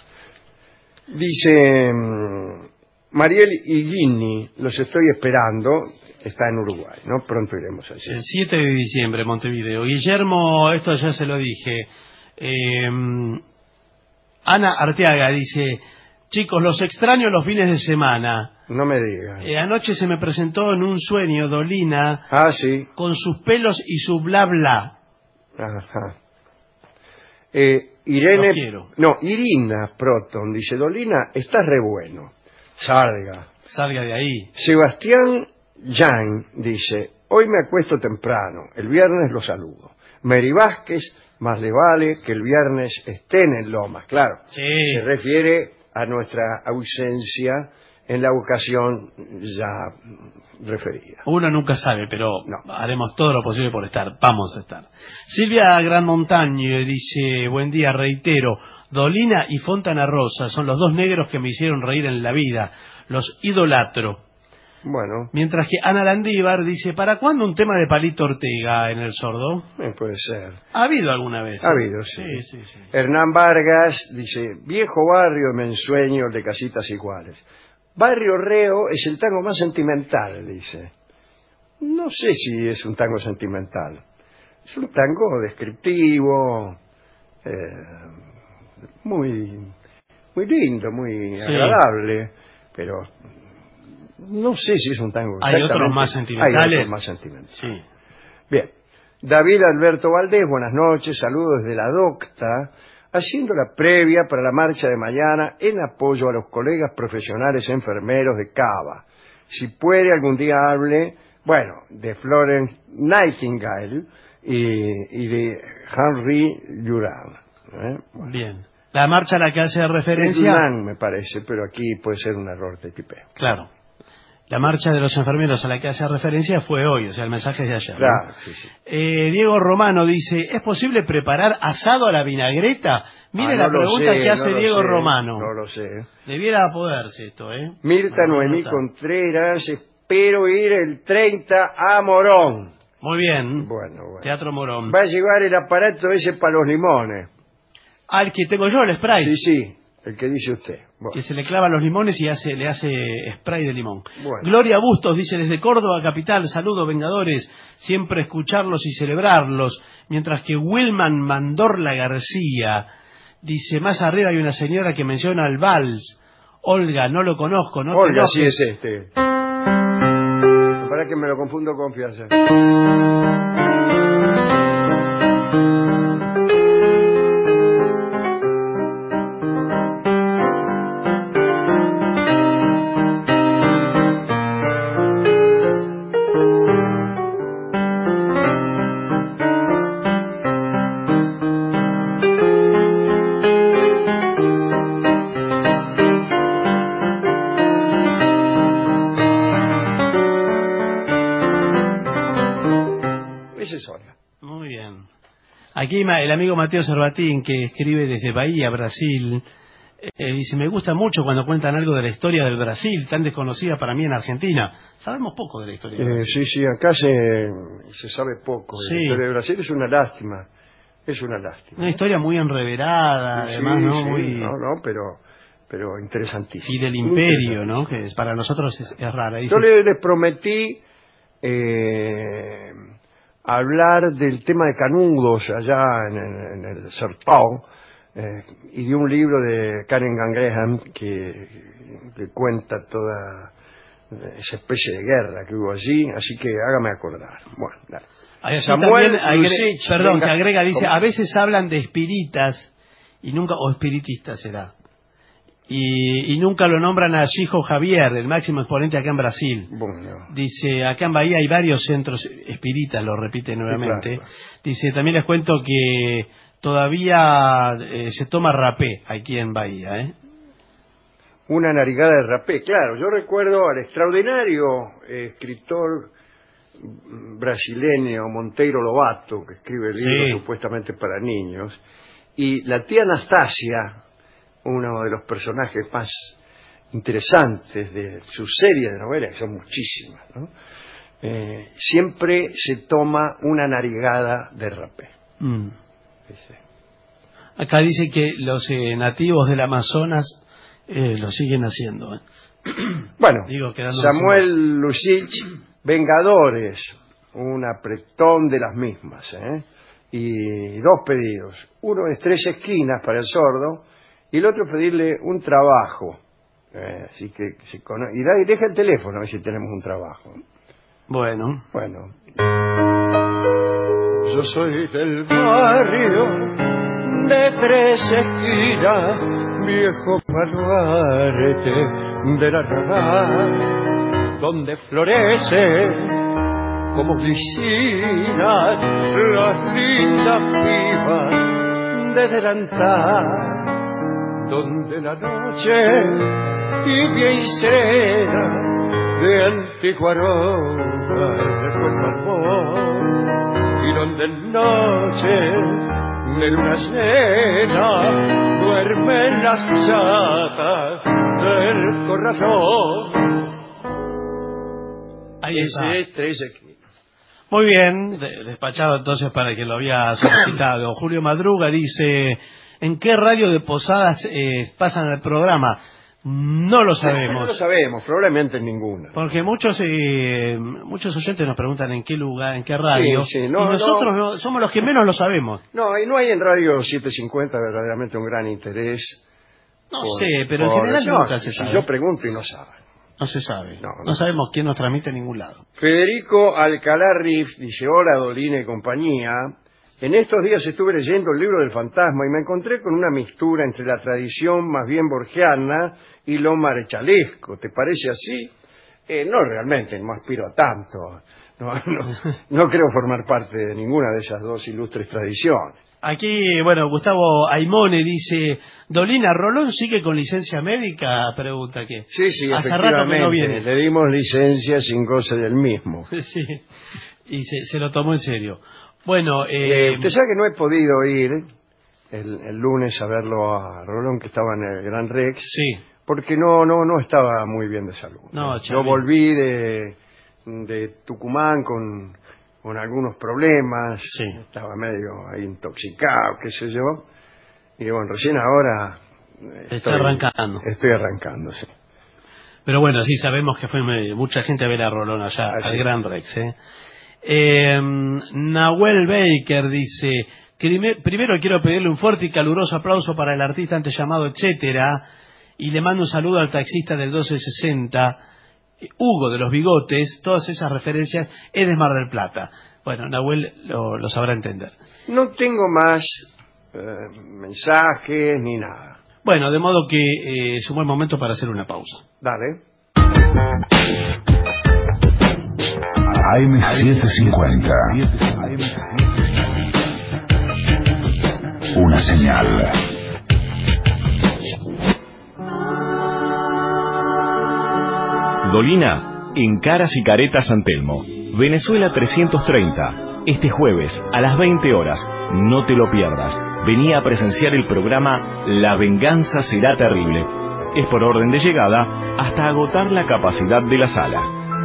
Dice mm, Mariel Higuini, los estoy esperando, está en Uruguay, ¿no? Pronto iremos allí. El siete de diciembre, Montevideo. Guillermo, esto ya se lo dije. Eh, Ana Arteaga dice, chicos, los extraño los fines de semana. No me digan. Eh, anoche se me presentó en un sueño Dolina Ah, sí. con sus pelos y su bla bla. Ajá. Eh, Irene, Los quiero. no, Irina Proton dice, Dolina, estás re bueno. Salga. Salga de ahí. Sebastián Jan dice, hoy me acuesto temprano, el viernes lo saludo. Mary Vázquez, más le vale que el viernes estén en Lomas, claro. Sí. Se refiere a nuestra ausencia en la ocasión ya referida. Uno nunca sabe, pero no. haremos todo lo posible por estar. Vamos a estar. Silvia Gran Montaño dice, buen día, reitero, Dolina y Fontana Rosa son los dos negros que me hicieron reír en la vida. Los idolatro. Bueno. Mientras que Ana Landívar dice, ¿para cuándo un tema de Palito Ortega en El Sordo? Eh, puede ser. ¿Ha habido alguna vez? Ha habido, sí. Sí, sí, sí. Hernán Vargas dice, viejo barrio me ensueño de casitas iguales. Barrio Reo es el tango más sentimental, dice. No sé si es un tango sentimental. Es un tango descriptivo, eh, muy, muy lindo, muy sí. agradable, pero no sé si es un tango. Hay otros más sentimentales. Hay otros más sentimentales. Sí. Bien. David Alberto Valdés, buenas noches, saludos desde la Docta, haciendo la previa para la marcha de mañana en apoyo a los colegas profesionales enfermeros de Cava. Si puede, algún día hable, bueno, de Florence Nightingale y, y de Henry Durand. ¿eh? Bueno. Bien. La marcha a la que hace referencia... Es Durand, me parece, pero aquí puede ser un error de tipeo. Claro. La marcha de los enfermeros a la que hace referencia fue hoy, o sea, el mensaje es de ayer. Claro, ¿no? sí, sí. Eh, Diego Romano dice, ¿es posible preparar asado a la vinagreta? Mire ah, la no pregunta sé, que hace no Diego sé, Romano. No lo sé. Debiera poderse esto, ¿eh? Mirta no, Noemí no Contreras, espero ir el treinta a Morón. Muy bien. Bueno, bueno. Teatro Morón. Va a llevar el aparato ese para los limones. Ah, el que tengo yo, el spray. Sí, sí. El que dice usted. Bueno. Que se le clava los limones y hace, le hace spray de limón. Bueno. Gloria Bustos dice, desde Córdoba capital, saludos Vengadores, siempre escucharlos y celebrarlos. Mientras que Wilman Mandorla García dice, más arriba hay una señora que menciona el vals. Olga, no lo conozco, no Olga, te sí es este. Para que me lo confundo con Fianza. Muy bien. Aquí el amigo Mateo Cervatín, que escribe desde Bahía, Brasil, eh, dice, me gusta mucho cuando cuentan algo de la historia del Brasil, tan desconocida para mí en Argentina. Sabemos poco de la historia del eh, Brasil. Sí, sí, acá se, se sabe poco. Sí. La historia de Brasil es una lástima. Es una lástima. Una historia muy enreverada, sí, además, ¿no? Sí, muy... no, no, pero, pero interesantísima. Y del imperio, ¿no? Que es, para nosotros es, es rara. Dice... Yo les, les prometí... Eh, hablar del tema de Canudos allá en, en, en el Sertón eh, y de un libro de Karen Gangreham que, que cuenta toda esa especie de guerra que hubo allí, así que hágame acordar. Bueno, dale. Ahí Samuel agre... Lucich, perdón, venga. que agrega, dice, ¿Cómo? A veces hablan de espiritas y nunca, o espiritistas será. Y, y nunca lo nombran a Chijo Javier, el máximo exponente acá en Brasil. Bueno. Dice, acá en Bahía hay varios centros espíritas, lo repite nuevamente. Sí, claro. Dice, también les cuento que todavía eh, se toma rapé aquí en Bahía, ¿eh? Una narigada de rapé, claro. Yo recuerdo al extraordinario eh, escritor brasileño Monteiro Lobato, que escribe libros Sí. supuestamente para niños, y la tía Anastasia, uno de los personajes más interesantes de su serie de novelas, que son muchísimas, ¿no? Eh, siempre se toma una narigada de rapé. Mm. Dice. Acá dice que los eh, nativos del Amazonas eh, lo siguen haciendo. ¿eh? Bueno, Digo, Samuel Lucich, Vengadores, un apretón de las mismas, ¿eh? Y dos pedidos. Uno es Tres Esquinas para el Sordo, y el otro pedirle un trabajo. Eh, así que se cono- y, da, y deja el teléfono a ver si tenemos un trabajo. Bueno. Bueno. Yo soy del barrio de Tres Esquinas, viejo baluarte del arrabal, donde florece como glicinas las lindas pibas de delantal, donde la noche tibia y serena, de antiguo aroma recuerdo amor, y donde en noche de luna llena duermen las chatas del corazón. Ahí está. Este es el... Muy bien, de, despachado entonces para quien lo había solicitado. Julio Madruga dice, ¿en qué radio de Posadas eh, pasan el programa? No lo sabemos. No lo sabemos, probablemente en ninguna. Porque muchos eh, muchos oyentes nos preguntan en qué lugar, en qué radio. Sí, sí, no, y nosotros no. no, somos los que menos lo sabemos. No, y no hay en Radio setecientos cincuenta verdaderamente un gran interés. No por, sé, pero en por, general no, nunca se si sabe. Yo pregunto y no saben. No se sabe. No, No, no sabemos quién nos transmite en ningún lado. Federico Alcalá Riff dice, hola Dolina y compañía. En estos días estuve leyendo el libro del fantasma y me encontré con una mixtura entre la tradición más bien borgiana y lo marechalesco. ¿Te parece así? Eh, no realmente, no aspiro a tanto. No, no, no creo formar parte de ninguna de esas dos ilustres tradiciones. Aquí, bueno, Gustavo Aimone dice, Dolina, ¿Rolón sigue con licencia médica? Pregunta que. Sí, sí, hace rato que no viene. Le dimos licencia sin goce del mismo. Sí, y se, se lo tomó en serio. Bueno, eh, eh, usted sabe que no he podido ir el, el lunes a verlo a Rolón, que estaba en el Gran Rex. Sí. Porque no, no, no estaba muy bien de salud. No, Yo volví de, de Tucumán con, con algunos problemas. Sí. Estaba medio ahí intoxicado, qué sé yo. Y bueno, recién ahora estoy, está arrancando. Estoy arrancando, sí. Pero bueno, sí, sabemos que fue mucha gente a ver a Rolón allá, Así al es. Gran Rex. ¿eh? Eh, Nahuel Baker dice, primero quiero pedirle un fuerte y caluroso aplauso para el artista antes llamado etcétera, y le mando un saludo al taxista del doce sesenta, Hugo de los Bigotes. Todas esas referencias es de Mar del Plata. Bueno, Nahuel lo, lo sabrá entender. No tengo más eh, mensajes ni nada. Bueno, de modo que eh, es un buen momento para hacer una pausa. Dale. A M setecientos cincuenta. Una señal. Dolina, en Caras y Caretas San Telmo, Venezuela trescientos treinta. Este jueves, a las veinte horas, no te lo pierdas. Vení a presenciar el programa La Venganza Será Terrible. Es por orden de llegada hasta agotar la capacidad de la sala.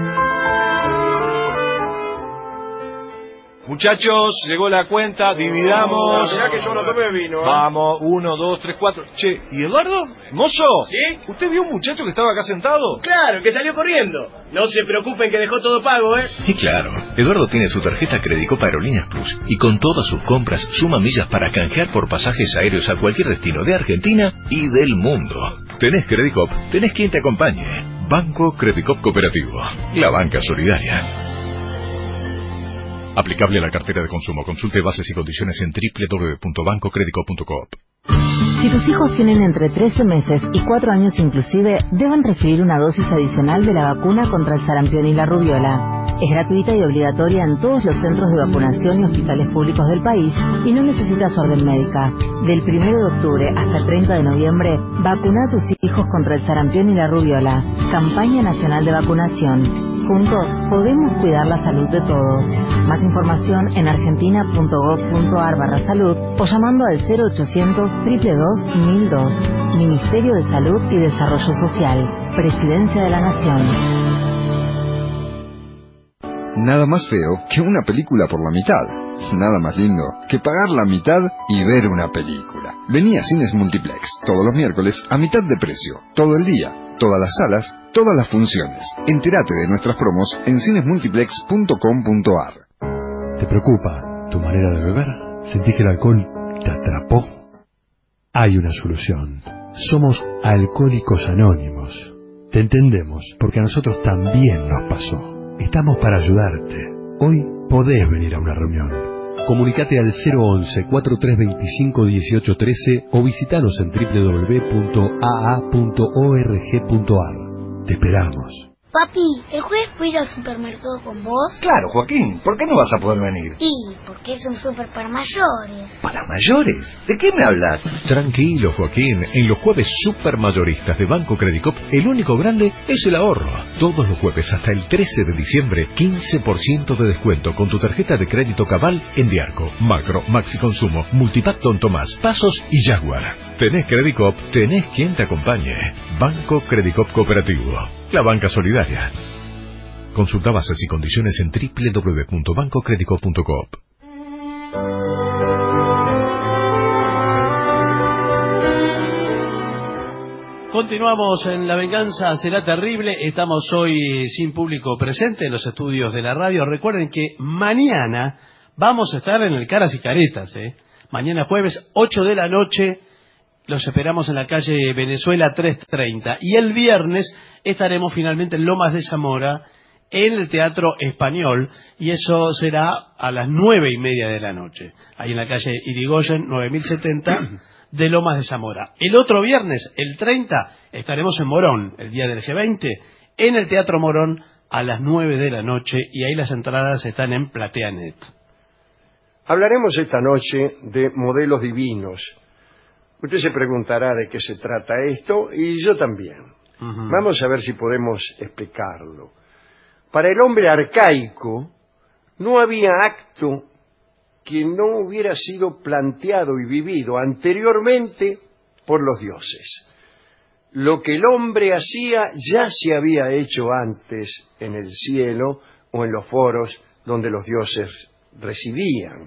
Muchachos, llegó la cuenta, dividamos. Mirá que yo no tomé vino. ¿eh? Vamos, uno, dos, tres, cuatro. Che, ¿y Eduardo? ¿Mozo? ¿Sí? ¿Usted vio un muchacho que estaba acá sentado? Claro, que salió corriendo. No se preocupen que dejó todo pago, ¿eh? Y claro, Eduardo tiene su tarjeta Credicop Aerolíneas Plus y con todas sus compras suma millas para canjear por pasajes aéreos a cualquier destino de Argentina y del mundo. Tenés Credicop, tenés quien te acompañe. Banco Credicop Cooperativo, la banca solidaria. Aplicable a la cartera de consumo. Consulte bases y condiciones en doble u doble u doble u punto banco credicop punto coop. Si tus hijos tienen entre trece meses y cuatro años inclusive, deben recibir una dosis adicional de la vacuna contra el sarampión y la rubiola. Es gratuita y obligatoria en todos los centros de vacunación y hospitales públicos del país y no necesitas orden médica. Del primero de octubre hasta el treinta de noviembre, vacuna a tus hijos contra el sarampión y la rubiola. Campaña Nacional de Vacunación. Juntos podemos cuidar la salud de todos. Más información en argentina punto gob punto ar barra salud o llamando al cero ochocientos, dos dos dos, mil dos. Ministerio de Salud y Desarrollo Social. Presidencia de la Nación. Nada más feo que una película por la mitad. Nada más lindo que pagar la mitad y ver una película. Vení a Cines Multiplex todos los miércoles a mitad de precio. Todo el día, todas las salas, todas las funciones. Entérate de nuestras promos en cines multiplex punto com punto ar. ¿Te preocupa tu manera de beber? ¿Sentís que el alcohol te atrapó? Hay una solución. Somos Alcohólicos Anónimos. Te entendemos porque a nosotros también nos pasó. Estamos para ayudarte. Hoy podés venir a una reunión. Comunicate al cero once, cuarenta y tres veinticinco, dieciocho trece o visitanos en doble u doble u doble u punto a a punto org punto ar. Te esperamos. Papi, ¿el jueves puedo ir al supermercado con vos? Claro, Joaquín, ¿por qué no vas a poder venir? Sí, porque es un super para mayores. ¿Para mayores? ¿De qué me hablas? Tranquilo, Joaquín. En los jueves supermayoristas de Banco Credicop, el único grande es el ahorro. Todos los jueves hasta el trece de diciembre, quince por ciento de descuento con tu tarjeta de crédito Cabal en Diarco, Macro, Maxi Consumo, Multipack Don Tomás, Pasos y Jaguar. ¿Tenés Credicop? Tenés quien te acompañe. Banco Credicop Cooperativo. La banca solidaria. Consulta bases y condiciones en doble u doble u doble u punto banco credicop punto coop. Continuamos en La Venganza Será Terrible. Estamos hoy sin público presente en los estudios de la radio. Recuerden que mañana vamos a estar en el Caras y Caretas, ¿eh? Mañana jueves, ocho de la noche. Los esperamos en la calle Venezuela trescientos treinta. Y el viernes estaremos finalmente en Lomas de Zamora, en el Teatro Español. Y eso será a las nueve y media de la noche. Ahí en la calle Irigoyen, nueve mil setenta, de Lomas de Zamora. El otro viernes, el treinta, estaremos en Morón, el día del G veinte, en el Teatro Morón, a las nueve de la noche. Y ahí las entradas están en PlateaNet. Hablaremos esta noche de modelos divinos. Usted se preguntará de qué se trata esto, y yo también. Uh-huh. Vamos a ver si podemos explicarlo. Para el hombre arcaico, no había acto que no hubiera sido planteado y vivido anteriormente por los dioses. Lo que el hombre hacía ya se había hecho antes en el cielo o en los foros donde los dioses residían.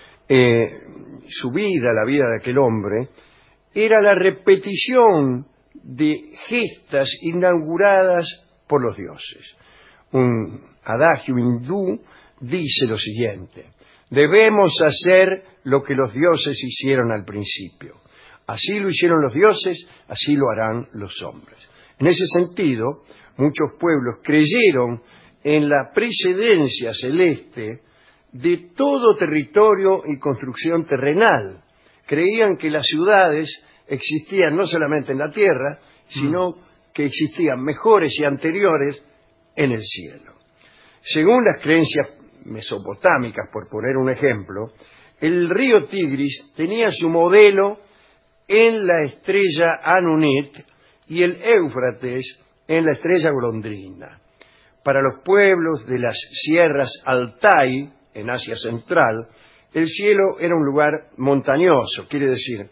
Eh, su vida, la vida de aquel hombre, era la repetición de gestas inauguradas por los dioses. Un adagio hindú dice lo siguiente: debemos hacer lo que los dioses hicieron al principio. Así lo hicieron los dioses, así lo harán los hombres. En ese sentido, muchos pueblos creyeron en la precedencia celeste de todo territorio y construcción terrenal. Creían que las ciudades existían no solamente en la tierra, sino que existían mejores y anteriores en el cielo. Según las creencias mesopotámicas, por poner un ejemplo, el río Tigris tenía su modelo en la estrella Anunit y el Éufrates en la estrella Golondrina. Para los pueblos de las sierras Altai, en Asia Central, el cielo era un lugar montañoso, quiere decir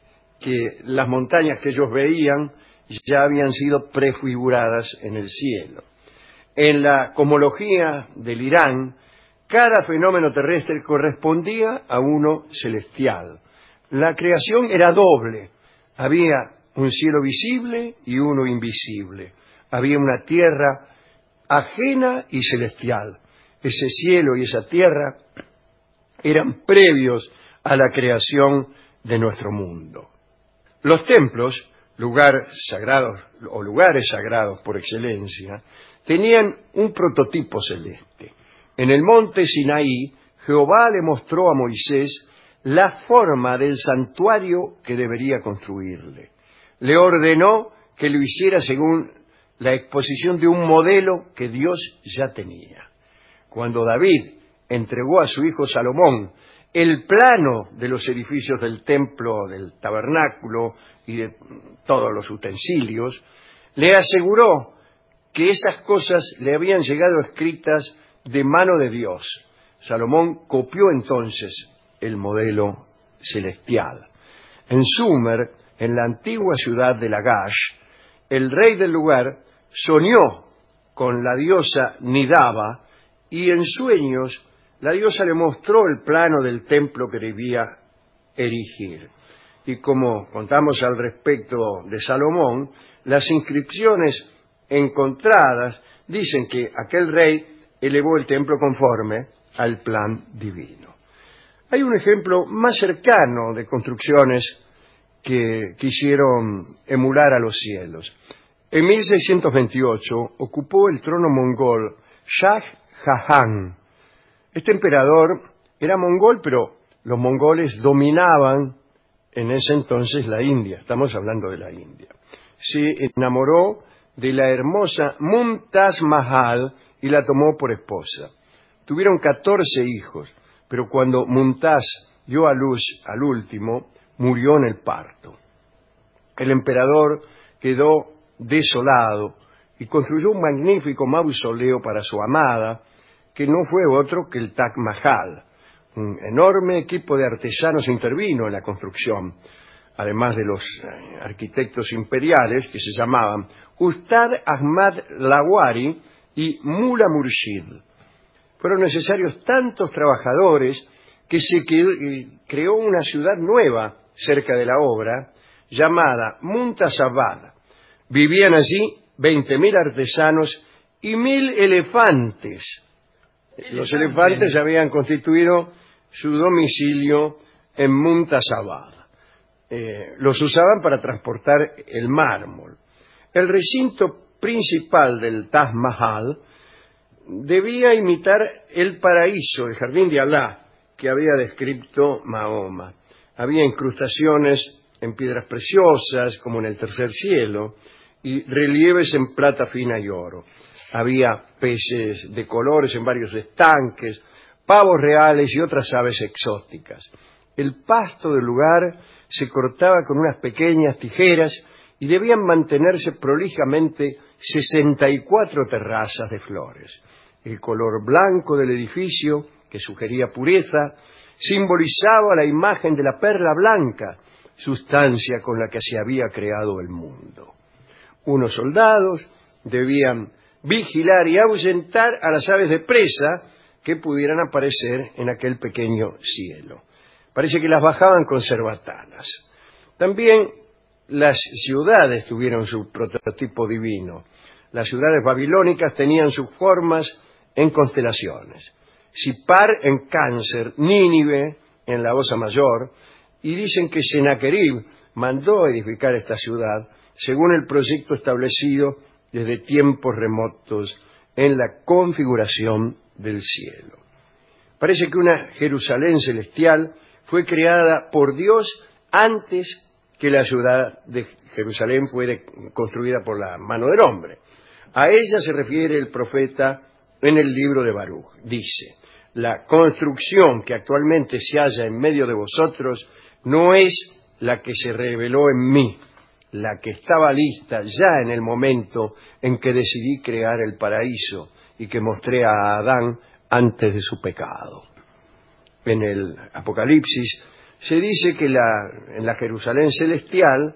que las montañas que ellos veían ya habían sido prefiguradas en el cielo. En la cosmología del Irán, cada fenómeno terrestre correspondía a uno celestial. La creación era doble. Había un cielo visible y uno invisible. Había una tierra ajena y celestial. Ese cielo y esa tierra eran previos a la creación de nuestro mundo. Los templos, lugar sagrado, o lugares sagrados por excelencia, tenían un prototipo celeste. En el monte Sinaí, Jehová le mostró a Moisés la forma del santuario que debería construirle. Le ordenó que lo hiciera según la exposición de un modelo que Dios ya tenía. Cuando David entregó a su hijo Salomón el plano de los edificios del templo, del tabernáculo y de todos los utensilios, le aseguró que esas cosas le habían llegado escritas de mano de Dios. Salomón copió entonces el modelo celestial. En Sumer, en la antigua ciudad de Lagash, el rey del lugar soñó con la diosa Nidaba y en sueños la diosa le mostró el plano del templo que debía erigir. Y como contamos al respecto de Salomón, las inscripciones encontradas dicen que aquel rey elevó el templo conforme al plan divino. Hay un ejemplo más cercano de construcciones que quisieron emular a los cielos. En mil seiscientos veintiocho ocupó el trono mongol Shah Jahan. Este emperador era mongol, pero los mongoles dominaban en ese entonces la India. Estamos hablando de la India. Se enamoró de la hermosa Mumtaz Mahal y la tomó por esposa. Tuvieron catorce hijos, pero cuando Mumtaz dio a luz al último, murió en el parto. El emperador quedó desolado y construyó un magnífico mausoleo para su amada, que no fue otro que el Taj Mahal. Un enorme equipo de artesanos intervino en la construcción, además de los arquitectos imperiales que se llamaban Ustad Ahmad Lawari y Mula Murshid. Fueron necesarios tantos trabajadores que se creó una ciudad nueva cerca de la obra, llamada Muntasabad. Vivían allí veinte mil artesanos y mil elefantes. Los elefantes habían constituido su domicilio en Muntasabad. Eh, los usaban para transportar el mármol. El recinto principal del Taj Mahal debía imitar el paraíso, el jardín de Alá, que había descrito Mahoma. Había incrustaciones en piedras preciosas, como en el tercer cielo, y relieves en plata fina y oro. Había peces de colores en varios estanques, pavos reales y otras aves exóticas. El pasto del lugar se cortaba con unas pequeñas tijeras y debían mantenerse prolijamente sesenta y cuatro terrazas de flores. El color blanco del edificio, que sugería pureza, simbolizaba la imagen de la perla blanca, sustancia con la que se había creado el mundo. Unos soldados debían vigilar y ahuyentar a las aves de presa que pudieran aparecer en aquel pequeño cielo. Parece que las bajaban con cerbatanas. También las ciudades tuvieron su prototipo divino. Las ciudades babilónicas tenían sus formas en constelaciones. Sipar en Cáncer, Nínive en la Osa Mayor, y dicen que Sennacherib mandó edificar esta ciudad según el proyecto establecido desde tiempos remotos en la configuración del cielo. Parece que una Jerusalén celestial fue creada por Dios antes que la ciudad de Jerusalén fue construida por la mano del hombre. A ella se refiere el profeta en el libro de Baruch. Dice: la construcción que actualmente se halla en medio de vosotros no es la que se reveló en mí, la que estaba lista ya en el momento en que decidí crear el paraíso y que mostré a Adán antes de su pecado. En el Apocalipsis se dice que la, en la Jerusalén celestial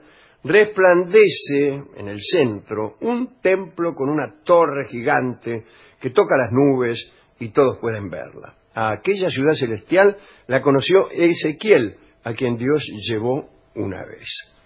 resplandece en el centro un templo con una torre gigante que toca las nubes y todos pueden verla. A aquella ciudad celestial la conoció Ezequiel, a quien Dios llevó una vez.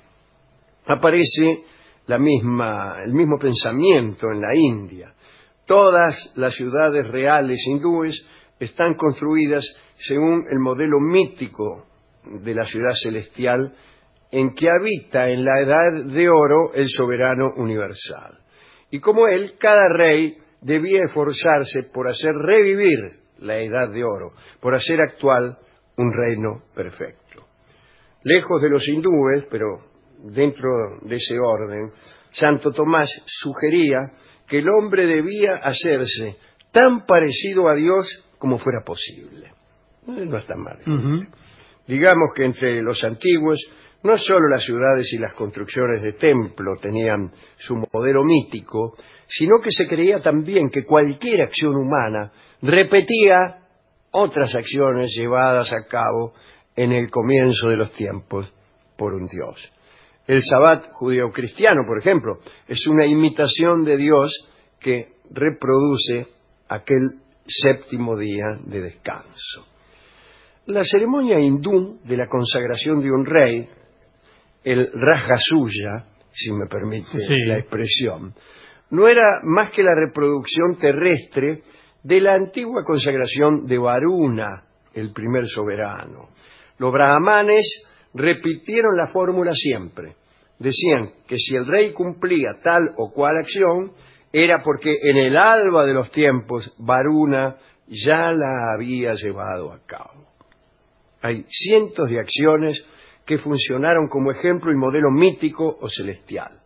Aparece la misma, el mismo pensamiento en la India. Todas las ciudades reales hindúes están construidas según el modelo mítico de la ciudad celestial en que habita en la edad de oro el soberano universal. Y como él, cada rey debía esforzarse por hacer revivir la edad de oro, por hacer actual un reino perfecto. Lejos de los hindúes, pero dentro de ese orden, Santo Tomás sugería que el hombre debía hacerse tan parecido a Dios como fuera posible. No está mal. Uh-huh. Digamos que entre los antiguos, no solo las ciudades y las construcciones de templo tenían su modelo mítico, sino que se creía también que cualquier acción humana repetía otras acciones llevadas a cabo en el comienzo de los tiempos por un Dios. El Sabbat judeocristiano, por ejemplo, es una imitación de Dios que reproduce aquel séptimo día de descanso. La ceremonia hindú de la consagración de un rey, el Rajasuya, si me permite sí. la expresión, no era más que la reproducción terrestre de la antigua consagración de Varuna, el primer soberano. Los brahmanes repitieron la fórmula siempre. Decían que si el rey cumplía tal o cual acción, era porque en el alba de los tiempos Varuna ya la había llevado a cabo. Hay cientos de acciones que funcionaron como ejemplo y modelo mítico o celestial.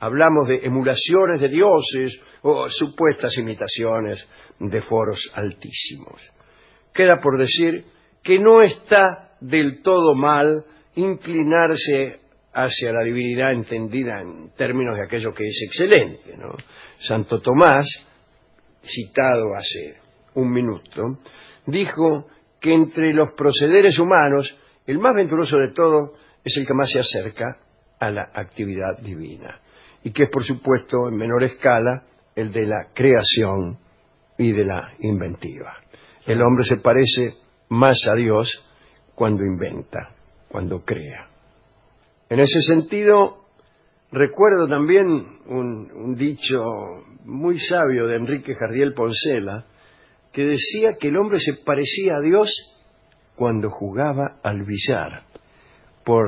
hablamos de emulaciones de dioses o supuestas imitaciones de foros altísimos. Queda por decir que no está del todo mal inclinarse hacia la divinidad entendida en términos de aquello que es excelente, ¿no? Santo Tomás, citado hace un minuto, dijo que entre los procederes humanos el más venturoso de todos es el que más se acerca a la actividad divina, y que es, por supuesto, en menor escala, el de la creación y de la inventiva. El hombre se parece más a Dios cuando inventa, cuando crea. En ese sentido, recuerdo también un, un dicho muy sabio de Enrique Jardiel Poncela, que decía que el hombre se parecía a Dios cuando jugaba al billar, por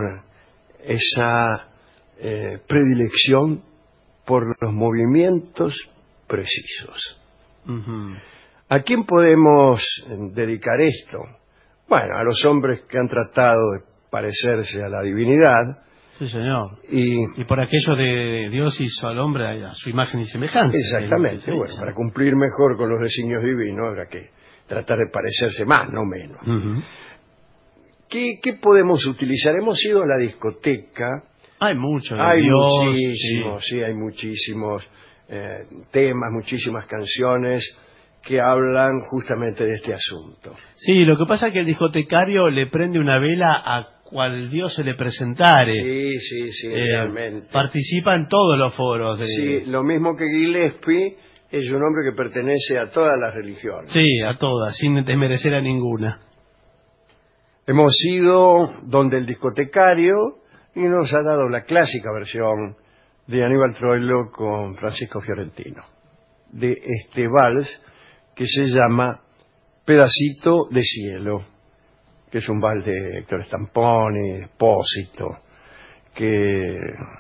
esa eh, predilección por los movimientos precisos. Uh-huh. ¿A quién podemos dedicar esto? Bueno, a los hombres que han tratado de parecerse a la divinidad. Sí, señor. Y, y por aquello de Dios hizo al hombre a su imagen y semejanza. Exactamente. Bueno, para cumplir mejor con los designios divinos habrá que tratar de parecerse más, no menos. Uh-huh. ¿Qué, ¿Qué podemos utilizar? Hemos ido a la discoteca. Hay mucho. Hay Dios, muchísimos, sí. sí, hay muchísimos eh, temas, muchísimas canciones que hablan justamente de este asunto. Sí, lo que pasa es que el discotecario le prende una vela a cual Dios se le presentare. Sí, sí, sí, eh, realmente. Participa en todos los foros. De... Sí, lo mismo que Gillespie, es un hombre que pertenece a todas las religiones. Sí, a todas, sin desmerecer a ninguna. Hemos ido donde el discotecario y nos ha dado la clásica versión de Aníbal Troilo con Francisco Fiorentino, de este vals que se llama Pedacito de Cielo, que es un vals de Héctor Stamponi, Espósito, que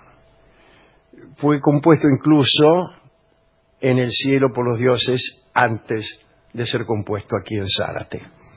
fue compuesto incluso en el cielo por los dioses antes de ser compuesto aquí en Zárate.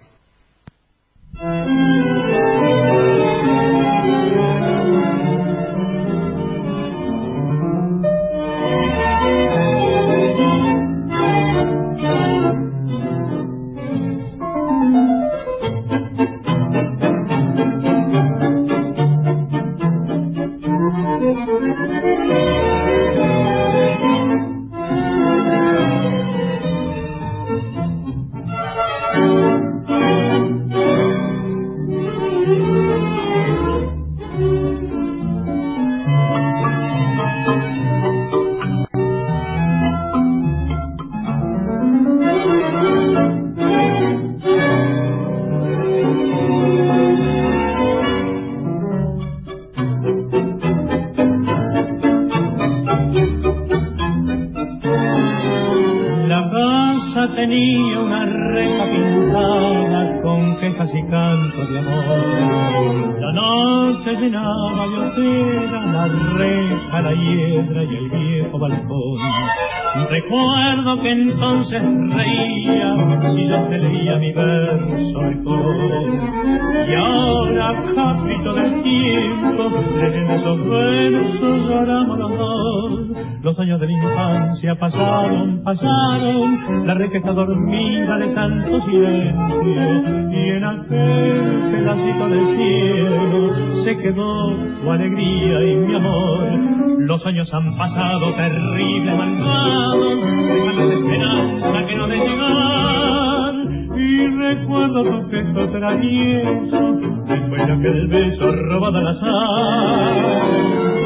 Tenía una reja pintada con quejas y cantos de amor. La noche llenaba de hoguera la reja, la hiedra y el viejo balcón. Recuerdo que entonces reía si yo te leía mi verso mejor. Y ahora, capricho del tiempo, leyendo esos versos lloramos los dos. Los años de la infancia pasaron, pasaron, la reja está dormida de tanto silencio, y en aquel pedacito del cielo se quedó tu alegría y mi amor. Los años han pasado terribles, malvados, déjame de esperanza que no de llegar, y recuerdo tu gesto travieso, después de aquel beso robado al azar.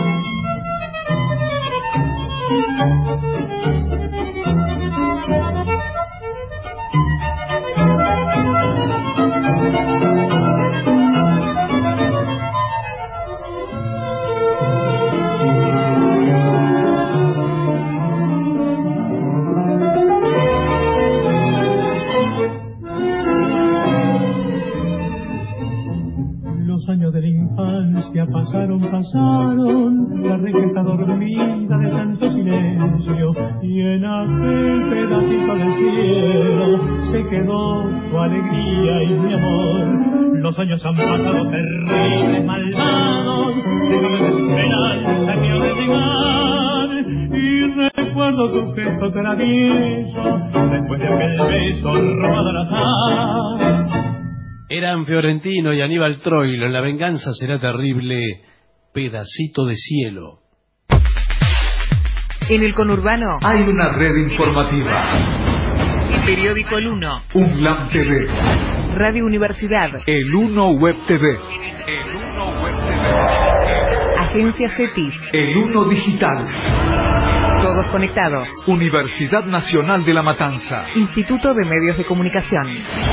Pasaron, pasaron, la reja está dormida de tanto silencio, y en aquel pedacito del cielo se quedó tu alegría y mi amor. Los años han pasado terribles, malvados, déjame de esperanza que no de llegar, todo tu gesto travieso, después de aquel beso robado al azar. Eran Fiorentino y Aníbal Troilo en La venganza será terrible, pedacito de cielo. En el conurbano hay una red informativa. El periódico El Uno. UNLAM T V. Radio Universidad. El Uno Web T V. El Uno Web T V. Agencia CETIS. El Uno Digital. Todos conectados. Universidad Nacional de La Matanza. Instituto de Medios de Comunicación.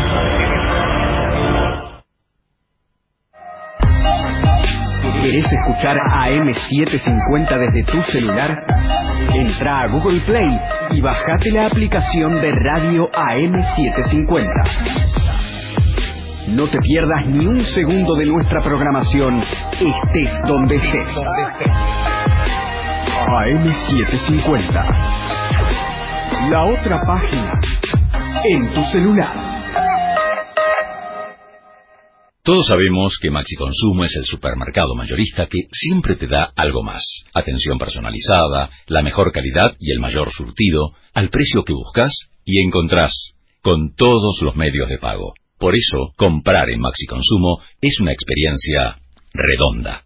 ¿Querés escuchar A M setecientos cincuenta desde tu celular? Entra a Google Play y bajate la aplicación de Radio A M setecientos cincuenta. No te pierdas ni un segundo de nuestra programación, estés donde estés. A M setecientos cincuenta. La otra página en tu celular. Todos sabemos que Maxi Consumo es el supermercado mayorista que siempre te da algo más. Atención personalizada, la mejor calidad y el mayor surtido, al precio que buscas y encontrás, con todos los medios de pago. Por eso, comprar en Maxi Consumo es una experiencia redonda.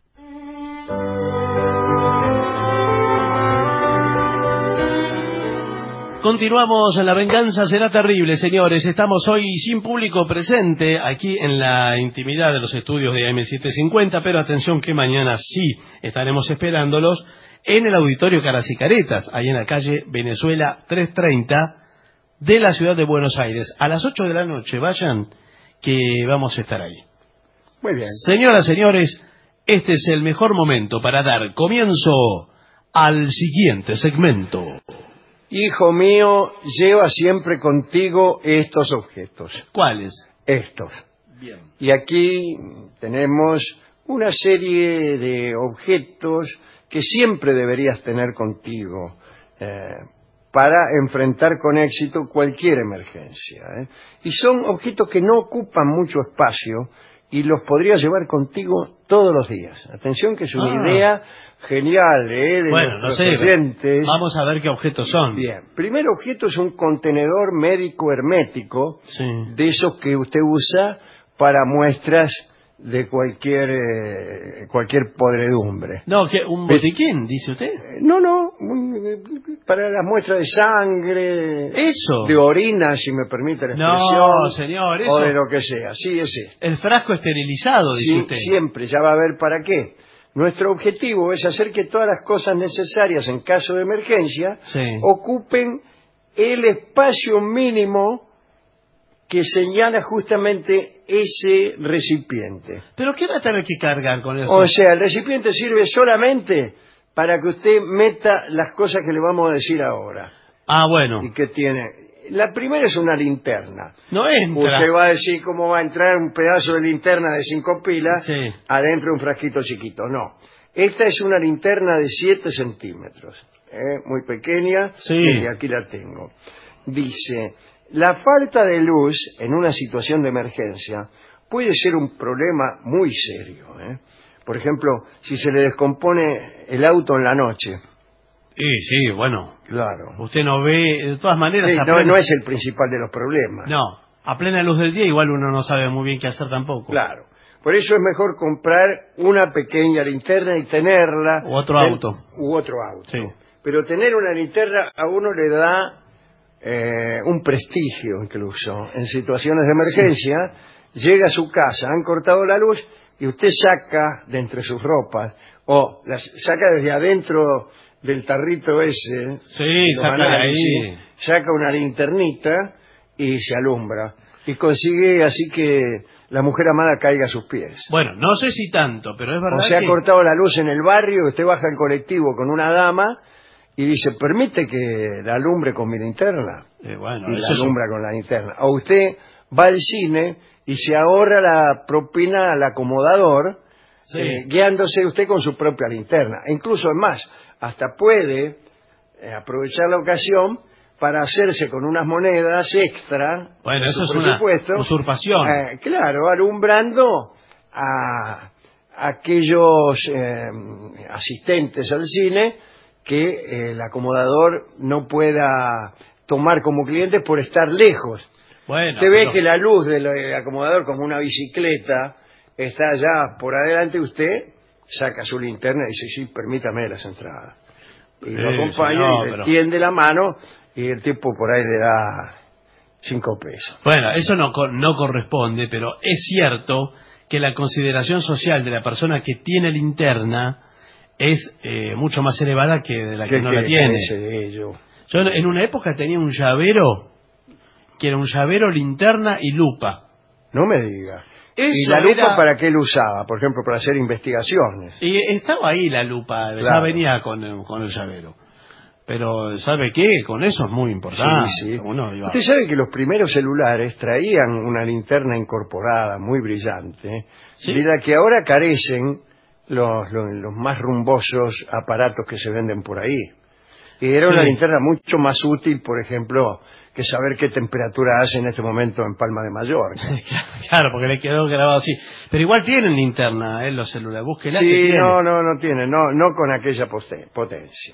Continuamos en La venganza será terrible, señores. Estamos hoy sin público presente aquí en la intimidad de los estudios de A M setecientos cincuenta, pero atención que mañana sí estaremos esperándolos en el Auditorio Caras y Caretas, ahí en la calle Venezuela trescientos treinta de la ciudad de Buenos Aires. A las ocho de la noche, vayan, que vamos a estar ahí. Muy bien. Señoras, señores, este es el mejor momento para dar comienzo al siguiente segmento. Hijo mío, lleva siempre contigo estos objetos. ¿Cuáles? Estos. Bien. Y aquí tenemos una serie de objetos que siempre deberías tener contigo eh, para enfrentar con éxito cualquier emergencia. ¿eh? Y son objetos que no ocupan mucho espacio y los podrías llevar contigo todos los días. Atención que es una ah. idea genial, ¿eh? De bueno, no sé, oyentes. Vamos a ver qué objetos son. Bien, primer objeto es un contenedor médico hermético, sí. de esos que usted usa para muestras de cualquier eh, cualquier podredumbre. No, que un botiquín, dice usted. No, no, un, para las muestras de sangre, eso, de orina, si me permite la expresión. No, señor, eso. O de lo que sea, sí, ese. El frasco esterilizado, dice sí, usted. Siempre, ya va a ver para qué. Nuestro objetivo es hacer que todas las cosas necesarias en caso de emergencia sí. ocupen el espacio mínimo que señala justamente ese recipiente. ¿Pero qué va a tener que cargar con eso? O sea, el recipiente sirve solamente para que usted meta las cosas que le vamos a decir ahora. Ah, bueno. Y que tiene... La primera es una linterna. No entra. Usted va a decir cómo va a entrar un pedazo de linterna de cinco pilas sí. adentro de un frasquito chiquito. No. Esta es una linterna de siete centímetros. ¿eh? Muy pequeña. Sí. Y aquí la tengo. Dice, la falta de luz en una situación de emergencia puede ser un problema muy serio. ¿eh? Por ejemplo, si se le descompone el auto en la noche. Sí, sí, bueno. Claro. Usted no ve, de todas maneras... Sí, no, plena... no es el principal de los problemas. No, a plena luz del día igual uno no sabe muy bien qué hacer tampoco. Claro. Por eso es mejor comprar una pequeña linterna y tenerla... U otro ten... auto. U otro auto. Sí. Pero tener una linterna a uno le da eh, un prestigio incluso. En situaciones de emergencia, sí. Llega a su casa, han cortado la luz y usted saca de entre sus ropas, o las saca desde adentro... del tarrito ese, sí, saca de ahí, saca una linternita y se alumbra y consigue así que la mujer amada caiga a sus pies. Bueno, no sé si tanto, pero es verdad. O se que... ha cortado la luz en el barrio, usted baja el colectivo con una dama y dice, ¿permite que la alumbre con mi linterna? Eh, bueno, y eso la alumbra es... con la linterna. O usted va al cine y se ahorra la propina al acomodador, sí. eh, guiándose usted con su propia linterna. E incluso es más, hasta puede eh, aprovechar la ocasión para hacerse con unas monedas extra. Bueno, eso es una usurpación. Eh, claro, alumbrando a, a aquellos eh, asistentes al cine que eh, el acomodador no pueda tomar como clientes por estar lejos. Bueno, usted ve pero... que la luz del eh, acomodador, como una bicicleta, está allá por adelante, usted saca su linterna y dice, sí, permítame las entradas. Y Sí, lo acompaña sí, no, y le pero- tiende la mano y el tipo por ahí le da cinco pesos. Bueno, eso no, co- no corresponde, pero es cierto que la consideración social de la persona que tiene linterna es eh, mucho más elevada que de la que ¿Qué no la quiere tiene. que de ello? Yo en una época tenía un llavero, que era un llavero, linterna y lupa. No me diga. ¿Y Eso la lupa era- para qué lo usaba? Por ejemplo, para hacer investigaciones. Y estaba ahí la lupa, ya Claro. venía con el, con el llavero. Pero, ¿sabe qué? Con eso es muy importante. Sí, sí. Uno iba- Usted sabe que los primeros celulares traían una linterna incorporada muy brillante, Sí. de la que ahora carecen los, los, los más rumbosos aparatos que se venden por ahí. Y era una Sí. linterna mucho más útil, por ejemplo, que saber qué temperatura hace en este momento en Palma de Mallorca. Claro, porque le quedó grabado así. Pero igual tienen linterna, ¿eh? Los celulares. Búsquela que Sí, tiene. no, no, no tiene, no, no con aquella poste- potencia.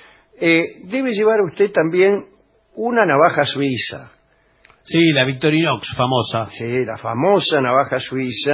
Eh, debe llevar usted también una navaja suiza. Sí, la Victorinox, famosa. Sí, la famosa navaja suiza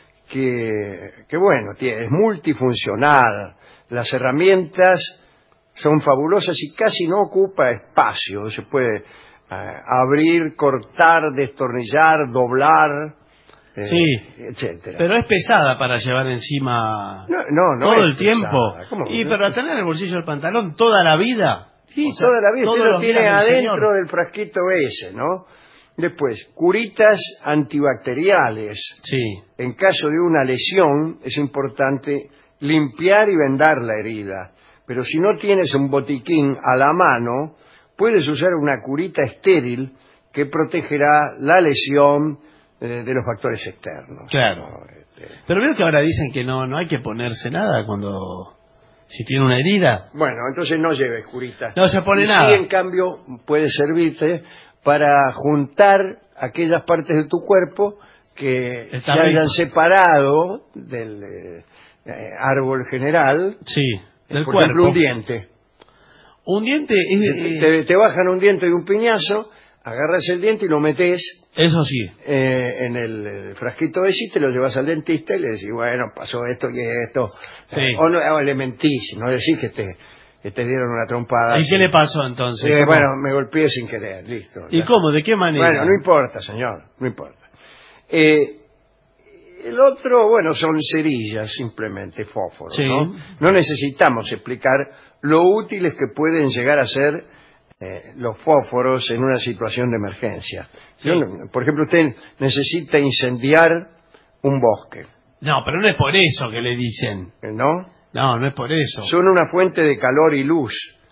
que, que bueno, tiene, es multifuncional. Las herramientas son fabulosas y casi no ocupa espacio. Se puede eh, abrir, cortar, destornillar, doblar, eh, Sí. etcétera. Pero es pesada para llevar encima No, no, no todo es el tiempo. pesada. ¿Cómo? Y pero tener en el bolsillo del pantalón toda la vida. Sí, O sea, toda la vida. todos Usted lo los tiene días del adentro señor. del frasquito ese, ¿no? Después, curitas antibacteriales. Sí. En caso de una lesión, es importante limpiar y vendar la herida. Pero si no tienes un botiquín a la mano, puedes usar una curita estéril que protegerá la lesión eh, de los factores externos. Claro. ¿no? Este, Pero veo que ahora dicen que no no hay que ponerse nada cuando si tiene una herida. Bueno, entonces no lleves curita. No se pone Y nada. Sí, en cambio, puede servirte para juntar aquellas partes de tu cuerpo que Está se hayan rico. separado del eh, eh, árbol general. Sí, del Por cuerpo. ejemplo, un diente. Un diente es, Te, eh, te- te bajan un diente de un piñazo, agarras el diente y lo metes eso sí. eh, en el eh, frasquito ese y te lo llevas al dentista y le decís, bueno, pasó esto y esto. Sí. Eh, o, no, o le mentís, no decís que te, que te dieron una trompada. ¿Y qué le pasó entonces? Eh, ¿Cómo? bueno, me golpeé sin querer, listo. ¿Y ya. cómo? ¿De qué manera? Bueno, no importa, señor, no importa. Eh, el otro, bueno, son cerillas, simplemente fósforos, Sí. ¿no? No necesitamos explicar lo útiles que pueden llegar a ser eh, los fósforos en una situación de emergencia. Sí. Yo no- por ejemplo, usted necesita incendiar un bosque, No, pero no es por eso que le dicen. ¿no? No, no es por eso. Son una fuente de calor y luz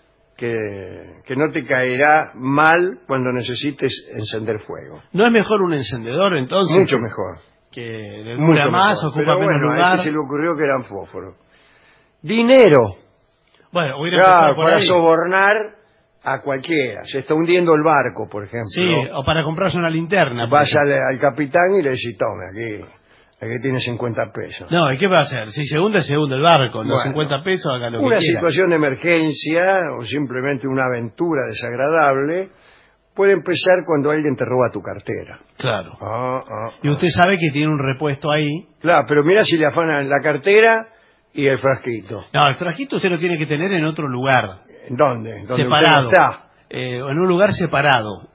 que, que no te caerá mal cuando necesites encender fuego. ¿No es mejor un encendedor entonces? Mucho mejor. Que le Mucho dura más, mejor. ocupa Pero menos bueno, lugar. a este se le ocurrió que eran fósforos. Dinero. Bueno, hubiera Claro, empezado por para ahí. sobornar a cualquiera. Se está hundiendo el barco, por ejemplo. Sí, o para comprarse una linterna. por Vas ejemplo. al, al capitán y le decís, tome, aquí, aquí tiene cincuenta pesos. No, ¿y qué va a hacer? Si se hunde, se hunde el barco. Los Bueno, cincuenta pesos, haga lo Una que quiera. situación de emergencia o simplemente una aventura desagradable puede empezar cuando alguien te roba tu cartera. Claro. Ah, ah, Y usted sabe que tiene un repuesto ahí. Claro, pero mira si le afanan la cartera y el frasquito. No, el frasquito usted lo tiene que tener en otro lugar. ¿En dónde? ¿Dónde Separado. usted no está? Eh, en un lugar separado.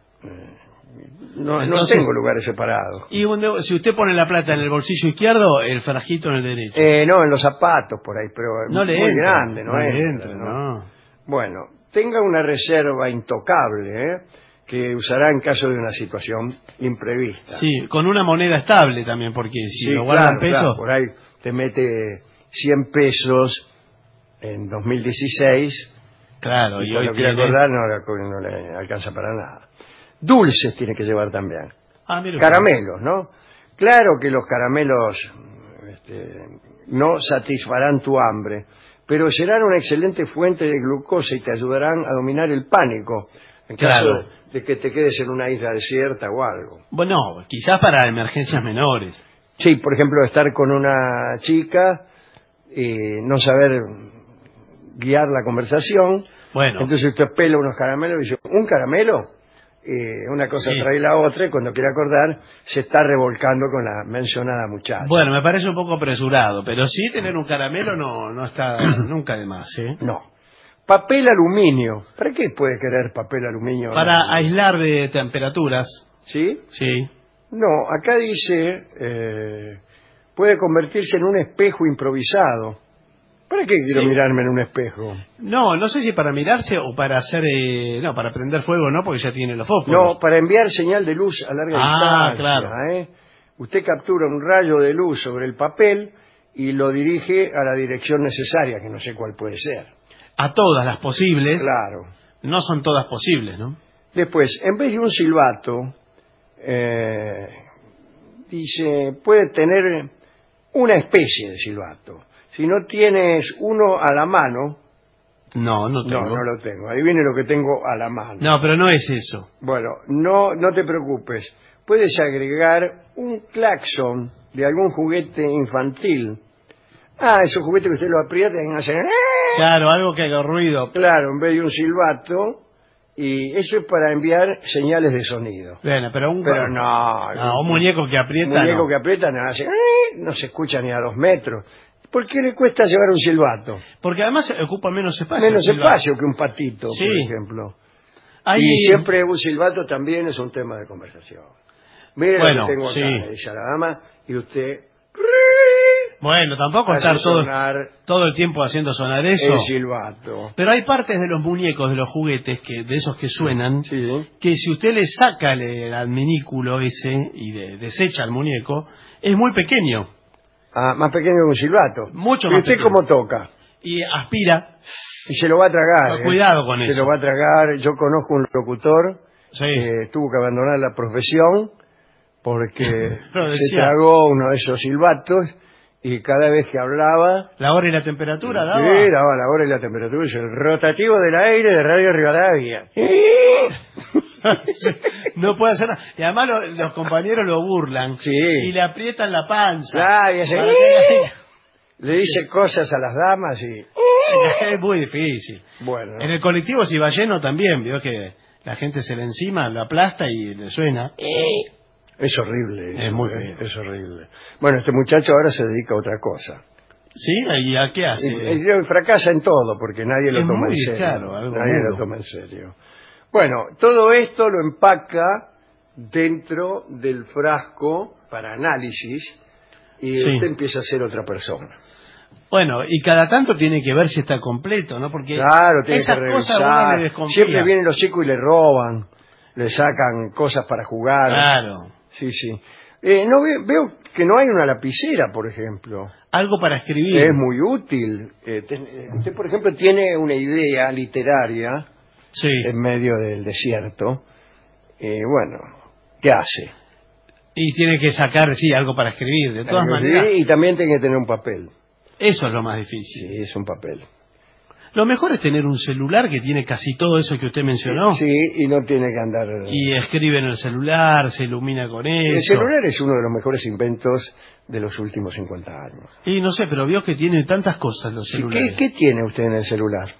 No, Entonces- no tengo lugares separados. Y donde- si usted pone la plata en el bolsillo izquierdo, el frasquito en el derecho. Eh, no, en los zapatos por ahí, pero no le muy entra. grande, no, no le entra, entra, ¿no? no. Bueno, tenga una reserva intocable, ¿eh? Que usará en caso de una situación imprevista. Sí, con una moneda estable también, porque si Sí, lo guardan claro, pesos... claro, por ahí te mete cien pesos en dos mil dieciséis. Claro, y y hoy cuando quiere tiene... acordar no, le- no le alcanza para nada. Dulces tiene que llevar también. Ah, mire usted. Caramelos, ¿no? Claro que los caramelos este, no satisfarán tu hambre, pero serán una excelente fuente de glucosa y te ayudarán a dominar el pánico en caso Claro. de que te quedes en una isla desierta o algo. Bueno, quizás para emergencias menores. Sí, por ejemplo, estar con una chica y no saber guiar la conversación. Bueno. Entonces usted pela unos caramelos y dice, ¿un caramelo? Eh, una cosa Sí. trae la otra y cuando quiere acordar se está revolcando con la mencionada muchacha. Bueno, me parece un poco apresurado, pero sí tener un caramelo no, no está nunca de más, ¿eh? No. Papel aluminio. ¿Para qué puede querer papel aluminio? Para aislar de temperaturas. ¿Sí? Sí. No, acá dice, eh, puede convertirse en un espejo improvisado. ¿Para qué quiero Sí. mirarme en un espejo? No, no sé si para mirarse o para hacer... Eh, no, para prender fuego, ¿no? Porque ya tiene los fósforos. No, para enviar señal de luz a larga Ah, distancia. claro. ¿eh? Usted captura un rayo de luz sobre el papel y lo dirige a la dirección necesaria, que no sé cuál puede ser. A todas las posibles. Claro. No son todas posibles, ¿no? Después, en vez de un silbato, eh, dice, puede tener una especie de silbato. Si no tienes uno a la mano... No, no tengo. No, no lo tengo. Ahí viene lo que tengo a la mano. No, pero no es eso. Bueno, no, no te preocupes. Puedes agregar un claxon de algún juguete infantil. Ah, esos juguetes que usted lo aprieta y hacen... Claro, algo que haga ruido. Claro, en vez de un silbato. Y eso es para enviar señales de sonido. Bueno, pero un, Pero no, no, un muñeco que aprieta. Un muñeco no. que aprieta no, hace, no se escucha ni a dos metros. ¿Por qué le cuesta llevar un silbato? Porque además ocupa menos espacio. Menos el silbato. espacio que un patito, Sí. por ejemplo. Ahí... Y siempre un silbato también es un tema de conversación. Mire Bueno, lo que tengo acá, sí. le dice a la dama, y usted... Bueno, tampoco hace estar todo, sonar todo el tiempo haciendo sonar eso. el silbato. Pero hay partes de los muñecos, de los juguetes, que de esos que suenan, Sí. que si usted le saca el, el adminículo ese y de- desecha el muñeco, es muy pequeño. Ah, más pequeño que un silbato. Mucho ¿Y más usted pequeño. cómo toca? Y aspira. Y se lo va a tragar. Ah, ¿eh? cuidado con Se eso. lo va a tragar. Yo conozco un locutor Sí. que tuvo que abandonar la profesión porque Lo se decía. tragó uno de esos silbatos y cada vez que hablaba... La hora y la temperatura, daba. Sí, daba la hora y la temperatura. Es el rotativo del aire de Radio Rivadavia. No puede hacer nada. Y además lo- los compañeros lo burlan. Sí. Y le aprietan la panza. Claro, y hace- Para que- Le dice cosas a las damas y... Es muy difícil. Bueno, En el colectivo si va lleno también, vio que la gente se le encima, lo aplasta y le suena. es horrible. Es eso, muy ¿eh? feo. Es horrible. Bueno, este muchacho ahora se dedica a otra cosa. ¿Sí? ¿Y a qué hace? Y- y fracasa en todo porque nadie lo Es toma muy, en serio. claro, algo nadie mudo. lo toma en serio. Bueno, todo esto lo empaca dentro del frasco para análisis y Sí. usted empieza a ser otra persona. Bueno, y cada tanto tiene que ver si está completo, ¿no? Porque Claro, tiene esas que cosas uno le revisar. desconfía. Siempre vienen los chicos y le roban, le sacan cosas para jugar. Claro. Sí, sí. Eh, no ve- veo que no hay una lapicera, por ejemplo. Algo para escribir. Es muy útil. Eh, ten- eh, usted, por ejemplo, tiene una idea literaria Sí. en medio del desierto. Eh, bueno, ¿qué hace? Y tiene que sacar, sí, algo para escribir. De todas Algo así, maneras, y también tiene que tener un papel. eso es lo más difícil. Sí, es un papel. Lo mejor es tener un celular que tiene casi todo eso que usted mencionó. Sí, y no tiene que andar... Y escribe en el celular, se ilumina con eso. El celular es uno de los mejores inventos de los últimos cincuenta años. Y no sé, pero vio que tiene tantas cosas los Sí, celulares. ¿Qué, ¿Qué tiene usted en el celular?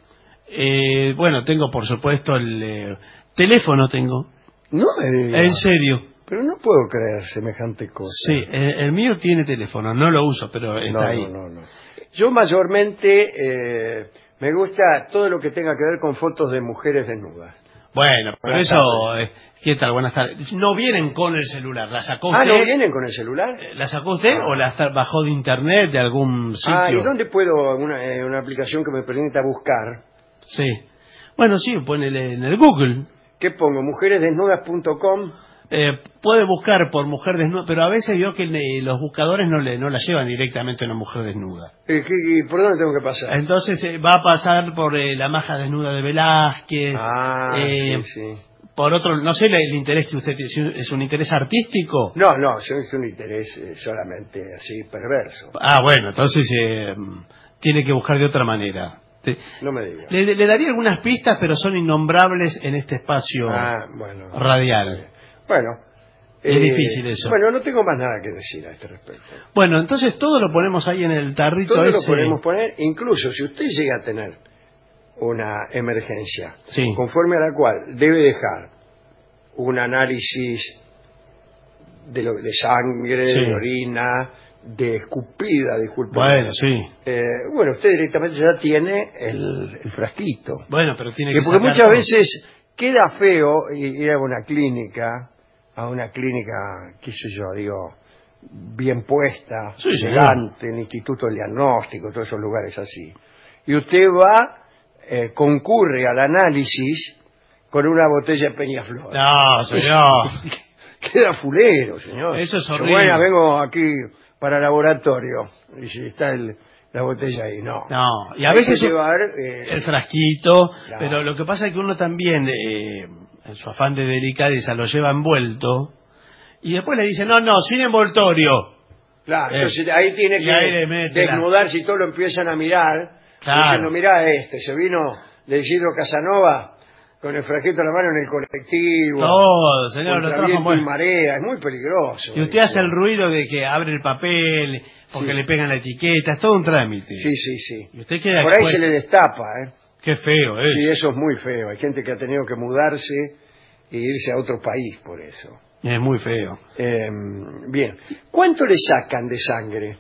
Eh, bueno, tengo por supuesto el eh, teléfono, tengo. No me diga. En serio. Pero no puedo creer semejante cosa. Sí, el, el mío tiene teléfono, no lo uso, pero está no, ahí. no, no, no. Yo mayormente eh, me gusta todo lo que tenga que ver con fotos de mujeres desnudas. Bueno, pero Buenas eso, tardes. eh, ¿qué tal? Buenas tardes. No vienen con el celular, ¿la sacó Ah, usted? ¿no vienen con el celular? ¿La sacó usted o la está- bajó de internet, de algún sitio? Ah, ¿y dónde puedo una, eh, una aplicación que me permita buscar? Sí. Bueno, sí, ponele en el Google. ¿Qué pongo? mujeres desnudas punto com. Eh, puede buscar por mujer desnuda, pero a veces vio que le- los buscadores no le no la llevan directamente a una mujer desnuda. Eh, ¿qué- qué- ¿Por dónde tengo que pasar? Entonces eh, va a pasar por eh, la maja desnuda de Velázquez. Ah, eh, sí, sí. Por otro, no sé el, el interés que usted tiene, si es un interés artístico. No, no, eso es un interés eh, solamente así perverso. Ah, bueno, entonces eh, tiene que buscar de otra manera. Te- No me diga. le, le daría algunas pistas, pero son innombrables en este espacio Ah, bueno. radial. Bueno. Es difícil eso. Bueno, no tengo más nada que decir a este respecto. Bueno, entonces todo lo ponemos ahí en el tarrito Todo ese. lo podemos poner, incluso si usted llega a tener una emergencia, sí. conforme a la cual debe dejar un análisis de, lo, de sangre, sí. de orina, de escupida, disculpe. Bueno, sí. Eh, bueno, usted directamente ya tiene el, el frasquito. Bueno, pero tiene que, que porque sacar muchas todo. veces queda feo ir a una clínica, a una clínica, qué sé yo, digo, bien puesta, sí, elegante, en instituto de diagnóstico, todos esos lugares así. Y usted va, eh, concurre al análisis con una botella de Peñaflor. No, señor. Queda fulero, señor. Eso es Yo, horrible. bueno, vengo aquí para el laboratorio. Y si está el, la botella ahí, no. No, y a Hay veces que llevar eh, el frasquito, claro. Pero lo que pasa es que uno también, eh, en su afán de delicadeza, lo lleva envuelto y después le dice, no, no, sin envoltorio. Claro, eh, entonces ahí tiene y ahí le que mete desnudarse y todos lo empiezan a mirar. Claro. Diciendo, mirá este, se vino de Isidro Casanova con el frasquito en la mano en el colectivo. Todo, señor, lo contra trajo viento bueno. y marea, es muy peligroso. Y usted hace el ruido de que abre el papel, porque sí. le pegan la etiqueta, es todo un trámite. Sí, sí, sí. Y usted queda Por ahí expuesto. se le destapa, ¿eh? Qué feo es. Sí, eso es muy feo. Hay gente que ha tenido que mudarse e irse a otro país por eso. Es muy feo. Eh, bien. ¿Cuánto le sacan de sangre?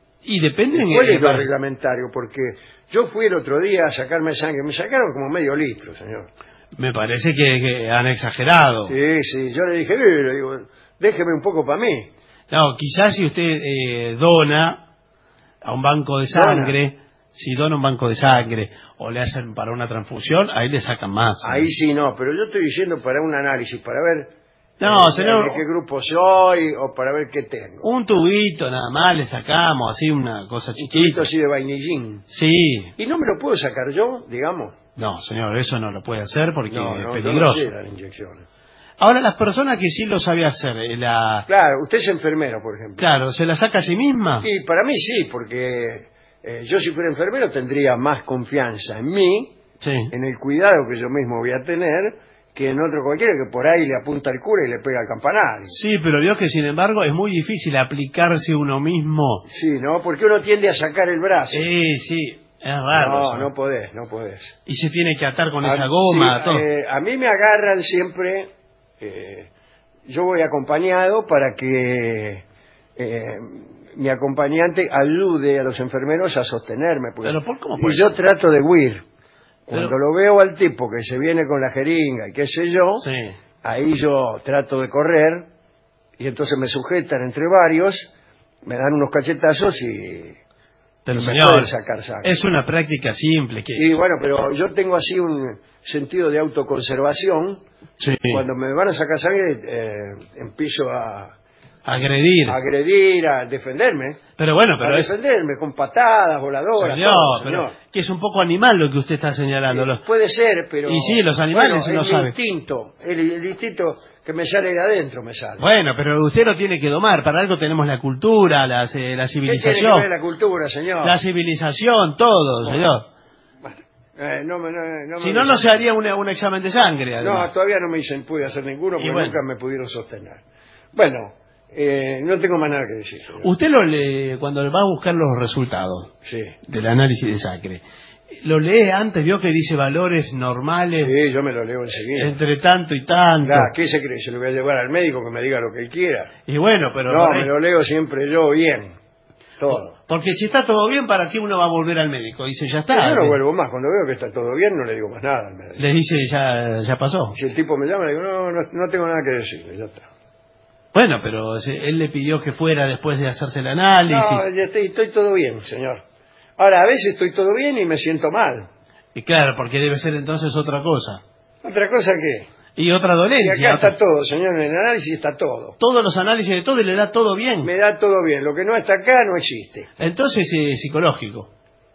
Y depende... ¿Cuál en es lo reglamentario? Porque yo fui el otro día a sacarme sangre. Me sacaron como medio litro, señor. Me parece que, que han exagerado. Sí, sí. Yo le dije, le digo, déjeme un poco para mí. No, quizás si usted eh, dona a un banco de sangre, dona. si dona un banco de sangre o le hacen para una transfusión, ahí le sacan más. Ahí ¿sí? sí, no, pero yo estoy diciendo para un análisis, para ver no, eh, señor, de qué grupo soy o para ver qué tengo. Un tubito nada más le sacamos, así una cosa chiquita. Un tubito así de vainillín. Sí. ¿Y no me lo puedo sacar yo, digamos? No, señor, eso no lo puede hacer porque no, no, es peligroso. No, no sé las inyecciones. Ahora, las personas que sí lo sabe hacer, la... Claro, usted es enfermero, por ejemplo. Claro, ¿se la saca a sí misma? Y para mí sí, porque eh, yo si fuera enfermero tendría más confianza en mí, sí. en el cuidado que yo mismo voy a tener, que en otro cualquiera que por ahí le apunta el cura y le pega al campanario. Sí, pero vio que sin embargo es muy difícil aplicarse uno mismo. Sí, ¿no? Porque uno tiende a sacar el brazo. Sí, sí, es raro. No, eso. no podés, no podés. Y se tiene que atar con a, esa goma, sí, todo. Eh, a mí me agarran siempre, eh, yo voy acompañado para que eh, mi acompañante ayude a los enfermeros a sostenerme. Porque, pero ¿por cómo y yo trato de huir. Cuando Pero... lo veo al tipo que se viene con la jeringa y qué sé yo, sí. ahí yo trato de correr y entonces me sujetan entre varios, me dan unos cachetazos y, pero y señor, me pueden sacar sangre. Es una práctica simple. Que... Y bueno, pero yo tengo así un sentido de autoconservación. Sí. Cuando me van a sacar sangre, eh, empiezo a... Agredir. A agredir, a defenderme. Pero bueno, pero a es... defenderme con patadas, voladoras. Señor, todo, pero señor. que es un poco animal lo que usted está señalando. Sí, puede ser, pero... Y sí, los animales bueno, no el saben. Instinto, el, el instinto que me sale de adentro me sale. Bueno, pero usted lo tiene que domar. Para algo tenemos la cultura, la, eh, la civilización. ¿Qué tiene que ver la cultura, señor? La civilización, todo, bueno. señor. Bueno, eh, no, me, no, no si me no, no se haría una, un examen de sangre. Además. No, todavía no me dicen, pude hacer ninguno porque bueno. nunca me pudieron sostener. Bueno... Eh, no tengo más nada que decir. Señor. Usted lo lee cuando va a buscar los resultados sí. del análisis de sangre. ¿Lo lee antes? ¿Vio que dice valores normales? Sí, yo me lo leo enseguida. Entre tanto y tanto. Claro, ¿qué se cree? Se lo voy a llevar al médico que me diga lo que él quiera. Y bueno, pero... No, me lo leo siempre yo bien. Todo. Porque si está todo bien, ¿para qué uno va a volver al médico? Dice, ya está. Sí, yo no vuelvo más. Cuando veo que está todo bien, no le digo más nada al médico. Le dice, ya, ya pasó. Si el tipo me llama, le digo, no, no, no tengo nada que decirle, ya está. Bueno, pero él le pidió que fuera después de hacerse el análisis. No, ya estoy, estoy todo bien, señor. Ahora, a veces estoy todo bien y me siento mal. Y claro, porque debe ser entonces otra cosa. ¿Otra cosa qué? Y otra dolencia. Y acá otra... está todo, señor, en el análisis está todo. Todos los análisis de todo y le da todo bien. Me da todo bien, lo que no está acá no existe. Entonces es eh, psicológico.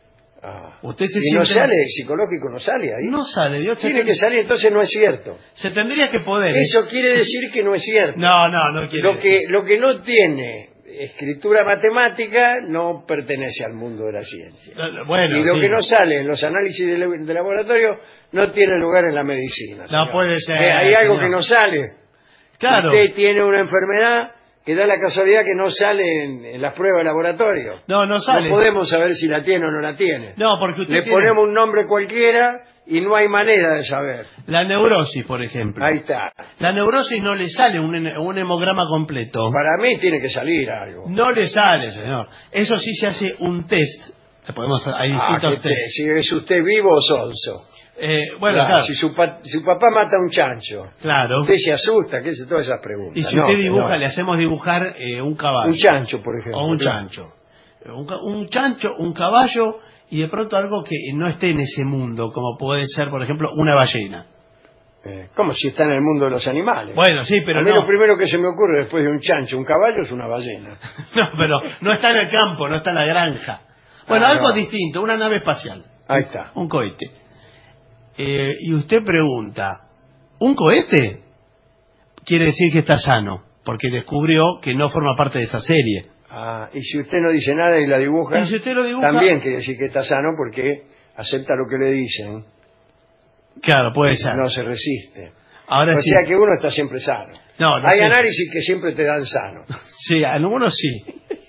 Ah. Usted se y siente... no sale, psicológico no sale ahí. No sale, Dios. Tiene que salir, entonces no es cierto. Se tendría que poder. Eso quiere decir que no es cierto. No, no, no quiere lo decir. que Lo que no tiene escritura matemática no pertenece al mundo de la ciencia. Bueno, y lo sí. que no sale en los análisis de, de laboratorio no tiene lugar en la medicina. Señor. No puede ser. Eh, hay algo señor. que no sale. Claro. Usted tiene una enfermedad que da la casualidad que no sale en, en las pruebas de laboratorio. No, no sale. No podemos saber si la tiene o no la tiene. No, porque usted Le tiene... ponemos un nombre cualquiera y no hay manera de saber. La neurosis, por ejemplo. Ahí está. La neurosis no le sale un, un hemograma completo. Para mí tiene que salir algo. No le sale, señor. Eso sí se hace un test. Podemos, hay distintos ah, test. Si es usted vivo o sonso. Eh, bueno, claro, claro. Si su, pa, su papá mata a un chancho, claro. Usted se asusta, ¿qué es todas esas preguntas? Y si no, usted dibuja, no. le hacemos dibujar eh, un caballo. Un chancho, por ejemplo. O un claro. chancho. Un, un chancho, un caballo y de pronto algo que no esté en ese mundo, como puede ser, por ejemplo, una ballena. Eh, ¿Cómo si está en el mundo de los animales? Bueno, sí, pero a mí no. lo primero que se me ocurre después de un chancho, un caballo, es una ballena. No, pero no está en el campo, no está en la granja. Bueno, ah, algo no. distinto, una nave espacial. Ahí está. Un cohete. Eh, y usted pregunta, ¿un cohete? Quiere decir que está sano, porque descubrió que no forma parte de esa serie. Ah, y si usted no dice nada y la dibuja, y si usted lo dibuja, también quiere decir que está sano porque acepta lo que le dicen. Claro, puede ser. No se resiste. Ahora o sí. sea que uno está siempre sano. No, no Hay sé. análisis que siempre te dan sano. Sí, algunos sí.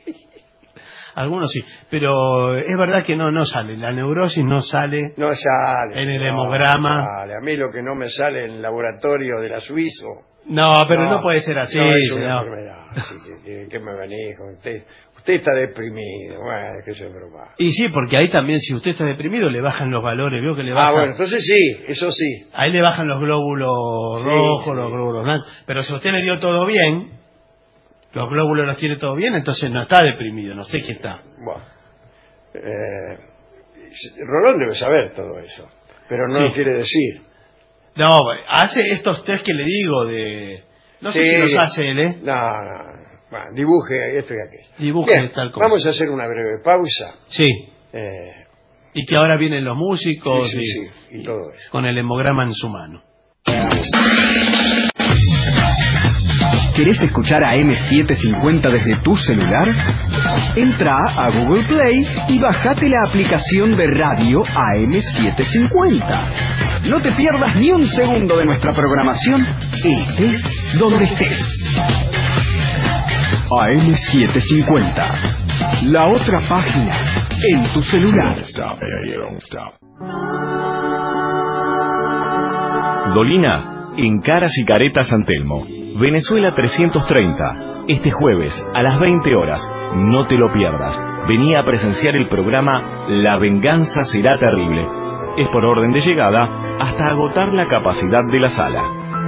Algunos sí. Pero es verdad que no no sale. La neurosis no sale. No sale. En el no, hemograma. No sale. A mí lo que no me sale en el laboratorio de la Suizo. No, pero no, no puede ser así. No, es una señor. enfermedad. Así que, que, que me venís con usted. Usted está deprimido. Bueno, que se broma. Y sí, porque ahí también, si usted está deprimido, le bajan los valores. Veo que le bajan. Ah, bueno, entonces sí, eso sí. Ahí le bajan los glóbulos Sí, rojos, sí. los glóbulos blancos. Pero si usted le dio todo bien, los glóbulos los tiene todo bien, entonces no está deprimido. No sé qué está. Bueno. Eh, Rolón debe saber todo eso, pero no Sí. lo quiere decir. No, hace estos test que le digo de... No sé Sí. si los hace él, ¿eh? No, no. Bueno, dibuje esto y aquello. Dibuje Bien, tal cosa. vamos a hacer una breve pausa. Sí. Eh, Y que ahora vienen los músicos sí, sí, y, sí, y todo eso. con el hemograma en su mano. ¿Querés escuchar a eme setecientos cincuenta desde tu celular? Entra a Google Play y bajate la aplicación de radio A M setecientos cincuenta. No te pierdas ni un segundo de nuestra programación, estés donde estés. A M setecientos cincuenta, la otra página en tu celular. Dolina, en Caras y Caretas San Telmo, Venezuela trescientos treinta. Este jueves a las veinte horas, no te lo pierdas. Vení a presenciar el programa La Venganza Será Terrible. Es por orden de llegada hasta agotar la capacidad de la sala.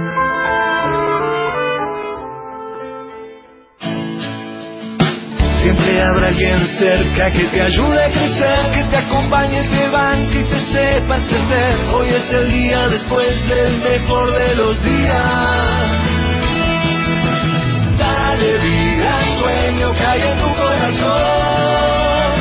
Siempre habrá alguien cerca que te ayude a crecer, que te acompañe, te banque y te sepa entender. Hoy es el día después del mejor de los días. Dale vida al sueño que hay en tu corazón.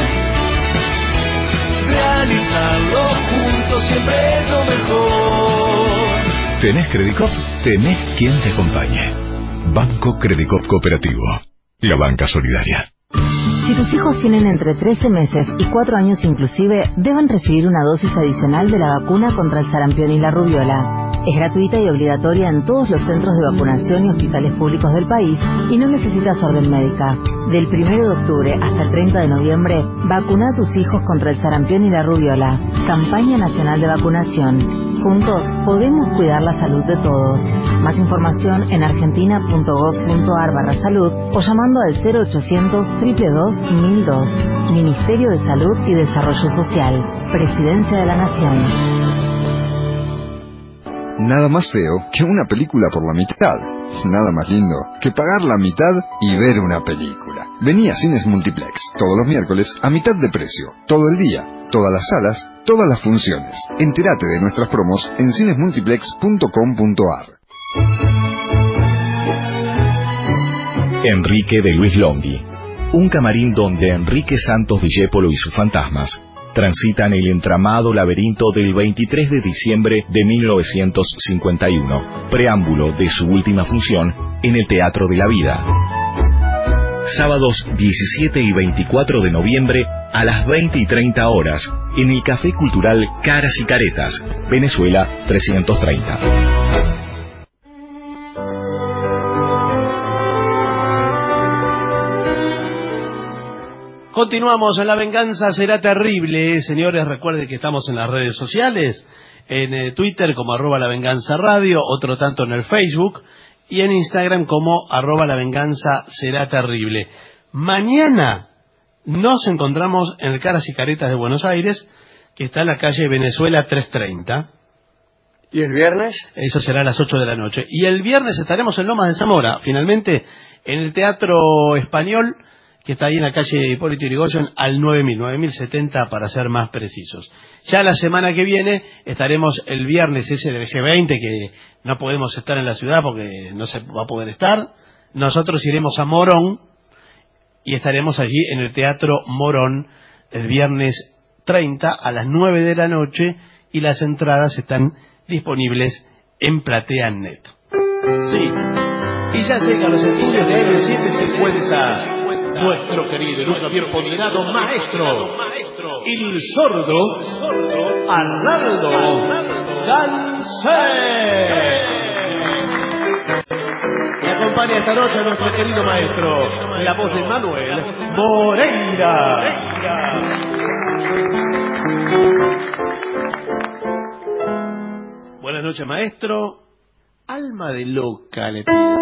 Realizarlo juntos siempre es lo mejor. ¿Tenés Credicop? Tenés quien te acompañe. Banco Credicop Cooperativo. La banca solidaria. Si tus hijos tienen entre trece meses y cuatro años inclusive, deben recibir una dosis adicional de la vacuna contra el sarampión y la rubiola. Es gratuita y obligatoria en todos los centros de vacunación y hospitales públicos del país y no necesitas orden médica. Del primero de octubre hasta el treinta de noviembre, vacuna a tus hijos contra el sarampión y la rubiola. Campaña Nacional de Vacunación. Juntos podemos cuidar la salud de todos. Más información en argentina.gov.ar barra salud o llamando al cero ochocientos, dos dos dos, mil dos. Ministerio de Salud y Desarrollo Social. Presidencia de la Nación. Nada más feo que una película por la mitad. Nada más lindo que pagar la mitad y ver una película. Vení a Cines Multiplex todos los miércoles a mitad de precio, todo el día, todas las salas, todas las funciones. Entérate de nuestras promos en cines multiplex punto com punto ar. Enrique de Luis Longhi, un camarín donde Enrique Santos Discépolo y sus fantasmas transitan el entramado laberinto del veintitrés de diciembre de mil novecientos cincuenta y uno, preámbulo de su última función en el Teatro de la Vida. Sábados diecisiete y veinticuatro de noviembre a las veinte y treinta horas en el Café Cultural Caras y Caretas, Venezuela trescientos treinta. Continuamos en La Venganza Será Terrible. Señores, recuerden que estamos en las redes sociales, en eh, Twitter como arroba La Venganza Radio, otro tanto en el Facebook, y en Instagram como arroba La Venganza Será Terrible. Mañana nos encontramos en el Caras y Caretas de Buenos Aires, que está en la calle Venezuela trescientos treinta. ¿Y el viernes? Eso será a las ocho de la noche. Y el viernes estaremos en Lomas de Zamora, finalmente, en el Teatro Español, que está ahí en la calle Hipólito Yrigoyen, al nueve mil, nueve mil setenta para ser más precisos. Ya la semana que viene estaremos el viernes ese del G veinte, que no podemos estar en la ciudad porque no se va a poder estar. Nosotros iremos a Morón y estaremos allí en el Teatro Morón el viernes treinta a las nueve de la noche, y las entradas están disponibles en PlateaNet. Sí, y ya llegan los estudios de M setecientos cincuenta. Nuestro querido y nunca bien ponderado maestro, el sordo Arnaldo Gansé. Me acompaña esta noche nuestro querido maestro, la voz de Manuel Moreira. Buenas noches, maestro. Alma de loca le pido.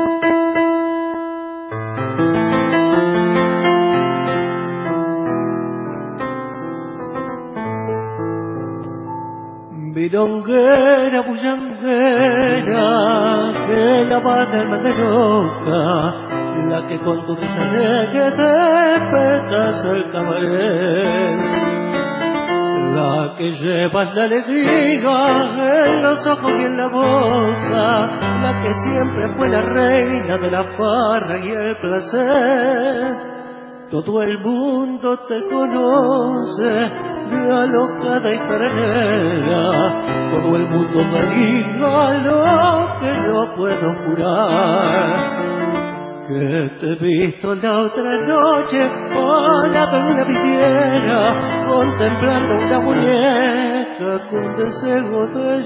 Milonguera, bullanguera, que la banda alma de loca, la que con tu risa negra te petas el cabaret, la que lleva la alegría en los ojos y en la boca, la que siempre fue la reina de la farra y el placer. Todo el mundo te conoce de alocada y taranera, todo el mundo me diga lo que no puedo jurar, que te he visto la otra noche parado en una vidriera, contemplando una muñeca con deseo de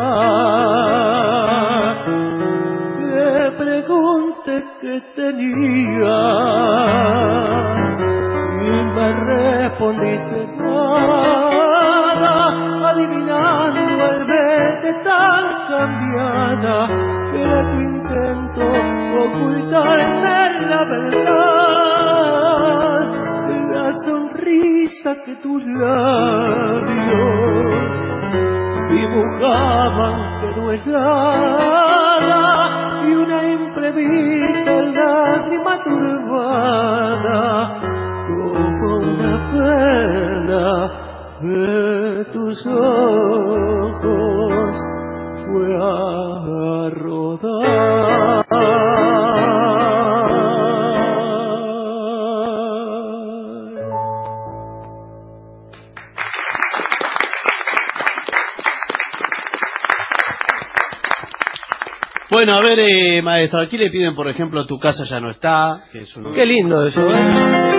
llorar. Que pregunté qué tenía y me respondiste nada, adivinando al verte tan cambiada que era tu intento ocultarme la verdad, la sonrisa que tus labios dibujaban que no es nada, y una imprevista lágrima turbada como una pena de tus ojos fue a rodar. Bueno, a ver, eh, maestro, aquí le piden, por ejemplo, Tu casa ya no está, que es un... Qué lindo eso, ¿eh?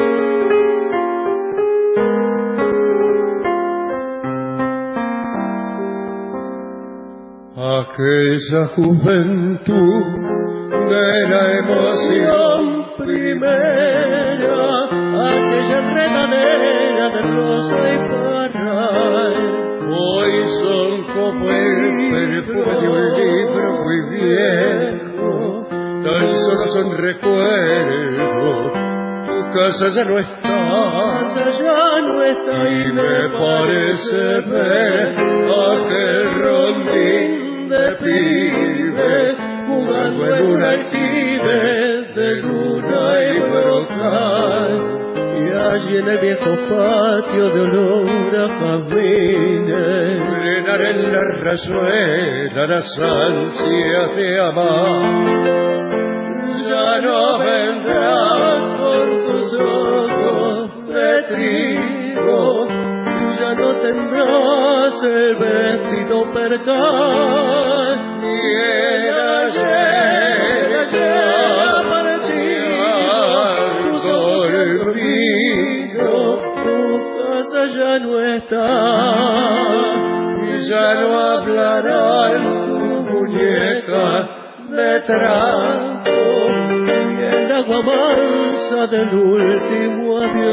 Aquella juventud de la emoción primera, aquella enredadera de rosa y parral, hoy son como el perfume de un libro muy viejo, tan solo son recuerdos. Tu casa ya no está, casa ya no está, y me parece ver aquel rondín de pibe jugando en un alquiler de luna y brocal, y allí en el viejo patio de olor a jazmines llenar en la razuela las ansias de amar. Ya no vendrán con tus ojos de trigo, ya no tendrás el vestido percal, ni el ayer, ayer aparecido, tu sol olvido, tu casa ya no está, y ya no hablarán tu muñeca de trapo, y el agua mansa hora del último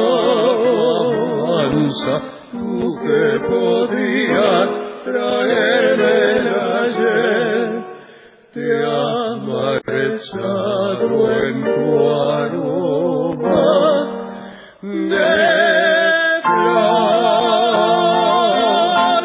adiós. Tú que podrías traerme el ayer, te ha marchado en tu aroma de flor.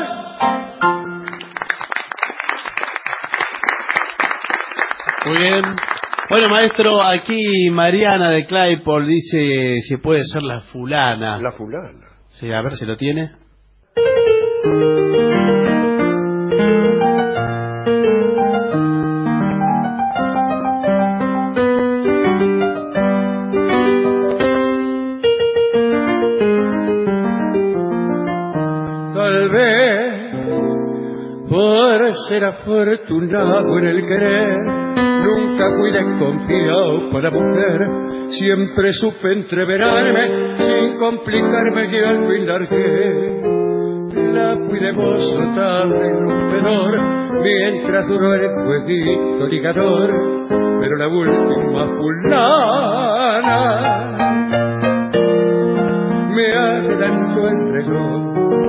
Muy bien. Bueno, maestro, aquí Mariana de Claypole dice si puede ser la fulana. La fulana. Sí, a ver si lo tiene. Tal vez por ser afortunado en el querer, nunca fui desconfiado para mujer. Siempre supe entreverarme sin complicarme y al fin largué. La fui de voz notable y rompedor mientras duró el jueguito ligador. Pero la última fulana me adelantó el reloj.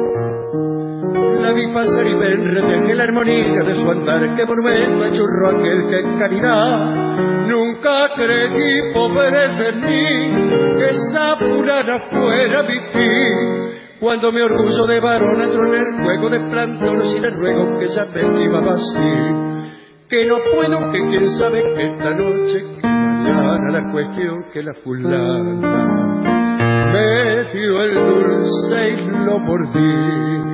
La vi pasar y me enredé en la armonía de su andar. Que monumento achurró aquel que en caridad nunca creí, pobre de mí, que esa fulana fuera mi fin. Cuando mi orgullo de varón entró en el juego de plantones y le ruego que ya me esquivaba así. Que no puedo, que quién sabe que esta noche, que mañana, la cuestión que la fulana me dio el dulce y lo mordí.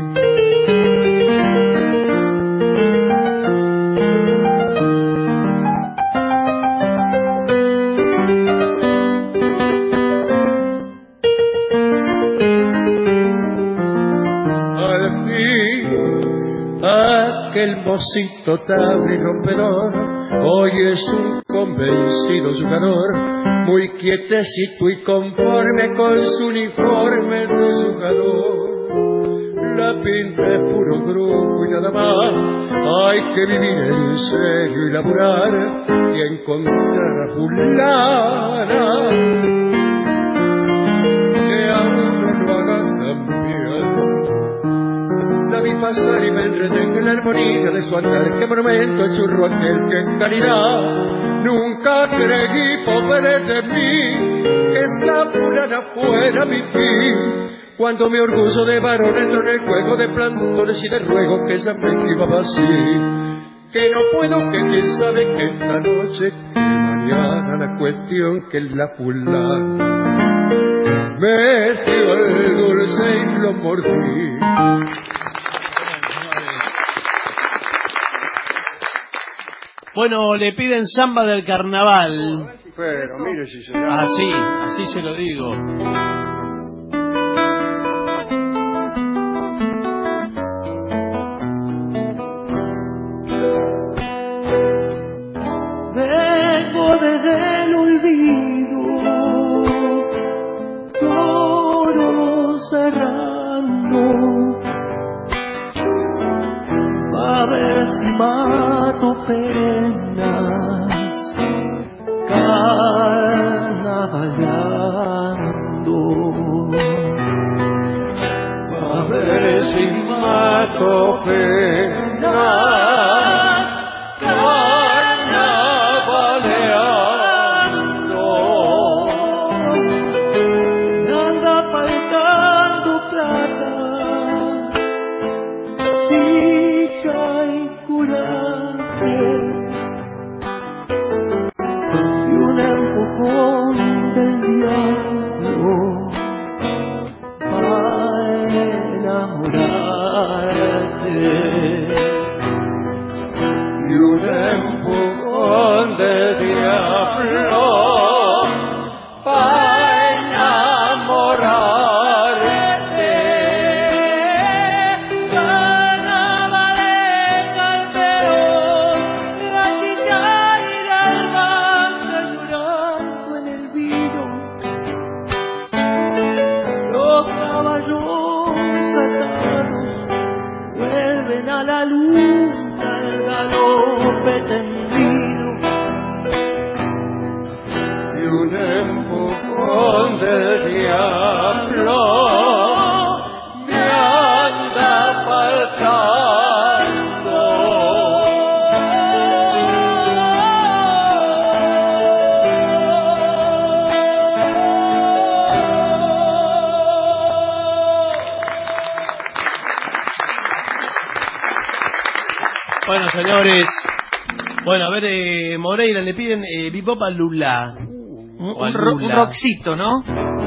El mocito tan y rompedor hoy es un convencido jugador, muy quietecito y conforme con su uniforme de jugador. La pinta es puro grupo y nada más, hay que vivir en serio y laburar y encontrar a fulana que a uno lo haga cambiar. La vi pasar y me enredé en la armonía de su andar. Que monumento churro aquel que en caridad nunca creí, pobre de mí, que esa fulana fuera mi fin. Cuando mi orgullo de varón entró en el juego de plantones y de ruego que ella me esquivaba así. Que no puedo, que quién sabe que esta noche, que mañana, la cuestión que la fulana me dio el dulce y lo mordí. Bueno, le piden samba del carnaval. Pero mire si se llama. Así, así se lo digo. Vengo desde el olvido, todo cerrando, a ver si mato penas carnavalando, a ver si mato penas carnavaleando. Anda faltando plata, chicha y coraje, y un empujón del diablo para enamorarte, y un empujón del diablo para enamorarte. Carnavales calderos, la chicha y la almanda llorando en el vino, los caballos atados vuelven a la luna el galope tendido, y un empujón Bueno, señores. Bueno, a ver, eh, Moreira, le piden eh, bebop a Lula. Un, un, ro un rockcito, ¿no?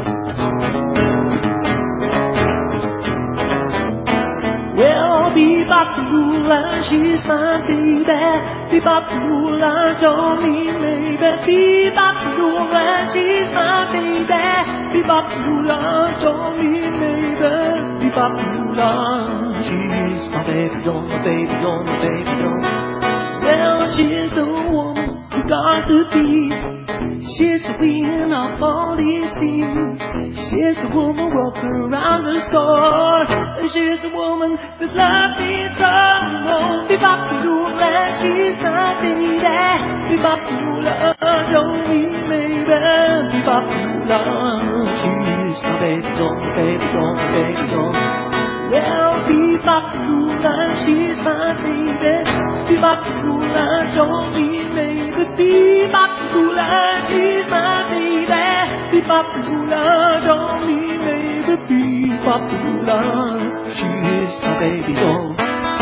Well, bebop Lula, she's my baby. Bebop Lula, don't mean maybe. Bebop Lula, she's my baby. Bebop Lula, don't mean maybe. Bebop Lula, she's my baby, you're my baby, you're my baby, you're my baby. Well, she's a woman who got to be. She's the queen of all these things. She's the woman walking around the store. She's the woman that loves me so. Oh, Bebop-a-lula, she's my baby. Bebop-a-lula, don't need maybe. Bebop-a-lula, she's my baby, don't my baby, don't my baby, don't. Well, Bebop-a-lula, she's my baby. Bebop-a-lula, don't need maybe. Bebop-a-lula, she's my baby. Bebop-a-lula, don't need maybe. Bebop-a-lula, she's my baby, don't.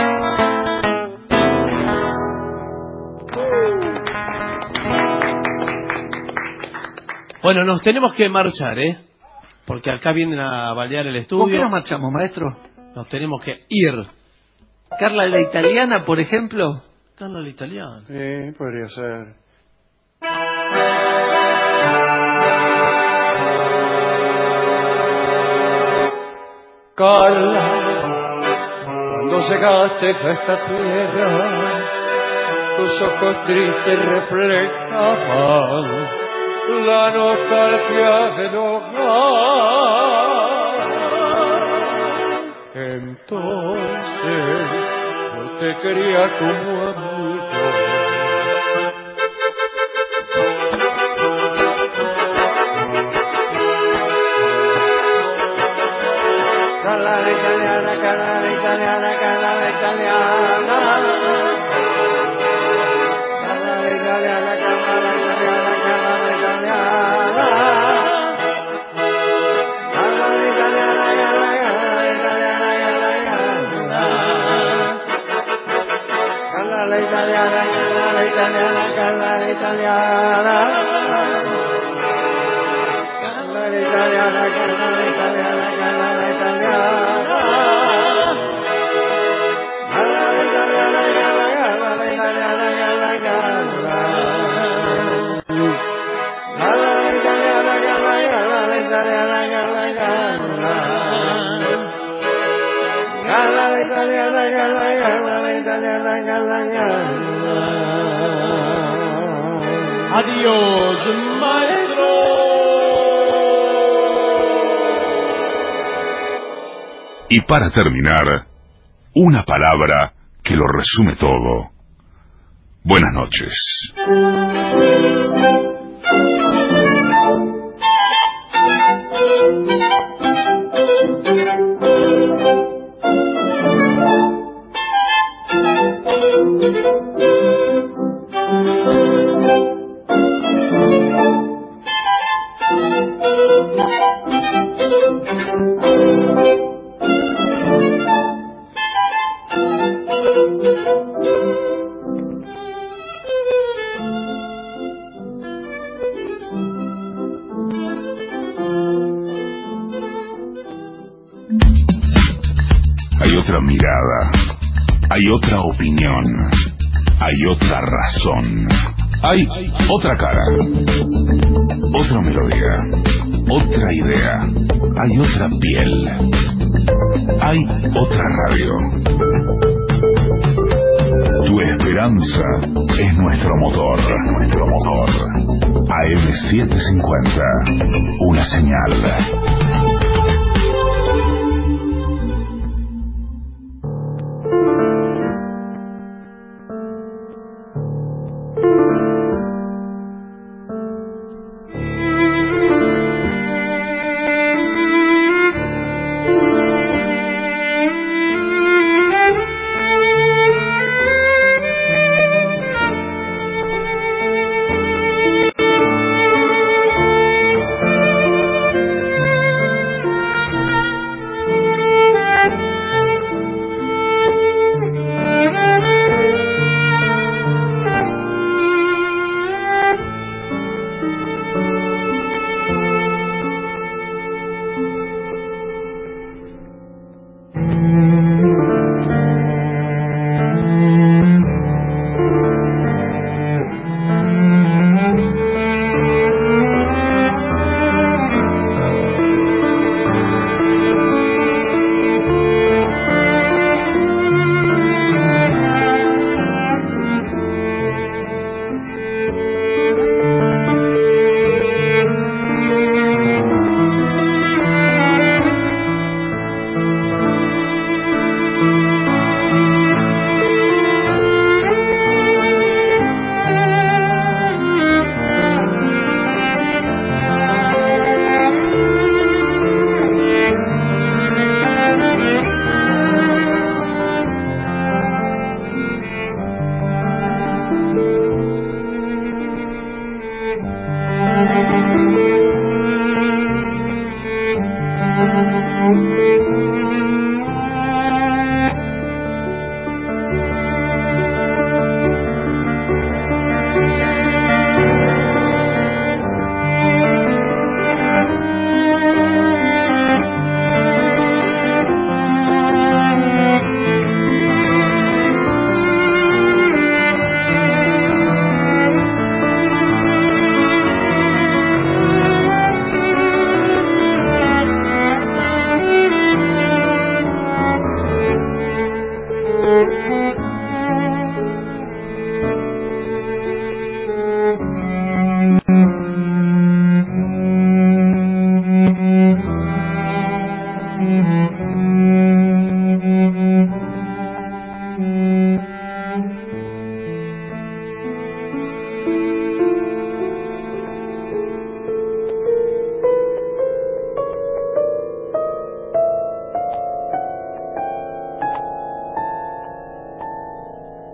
Bueno, nos tenemos que marchar, ¿eh? Porque acá vienen a balear el estudio. ¿Por qué nos marchamos, maestro? Nos tenemos que ir. Carla la italiana, por ejemplo. Carla la italiana. Sí, podría ser. Carla, cuando llegaste a esta tierra, tus ojos tristes reflejaban la nostalgia del hogar. Entonces yo te quería como amigo. Carla la italiana, Carla la italiana, Carla la italiana. Carla la italiana, Carla la italiana, Carla la italiana. Carla la italiana, Carla la italiana, Carla la italiana. Carla la italiana, Carla la italiana, Carla la italiana. Carla la italiana, Carla la italiana, Carla la Adiós, maestro. Y para terminar, una palabra que lo resume todo. Buenas noches. Hay otra mirada, hay otra opinión, hay otra razón, hay otra cara, otra melodía, otra idea, hay otra piel, hay otra radio. Tu esperanza es nuestro motor, es nuestro motor. A M setecientos cincuenta, una señal.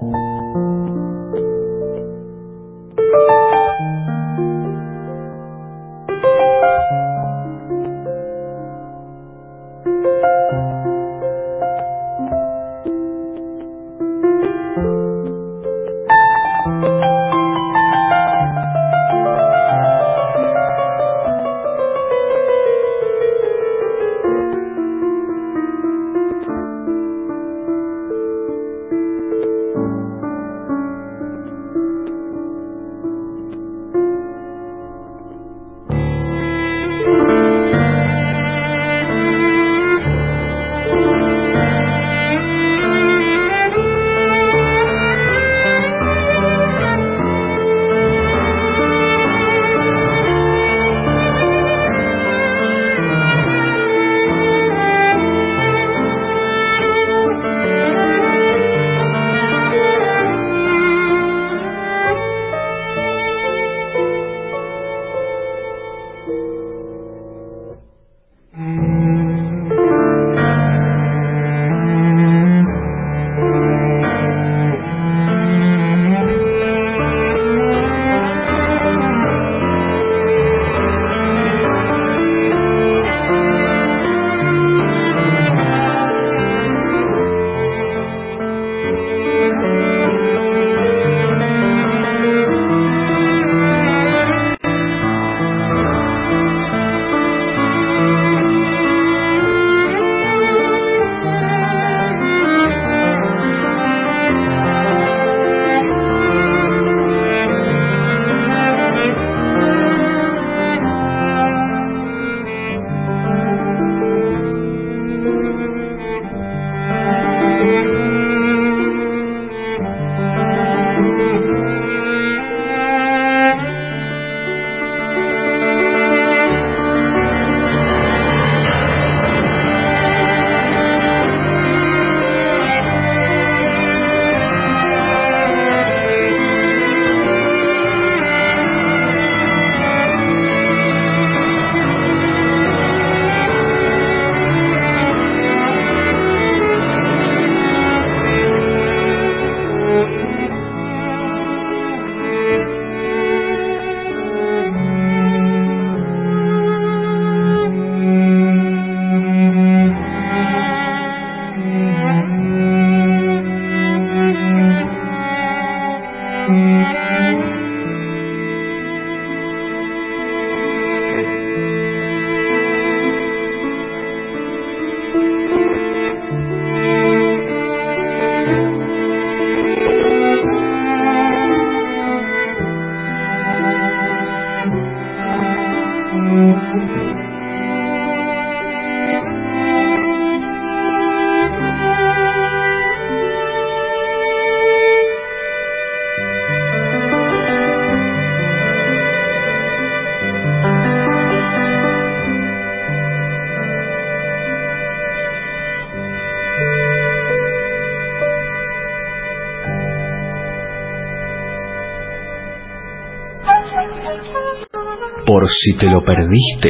Por si te lo perdiste,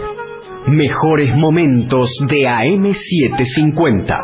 mejores momentos de A M setecientos cincuenta.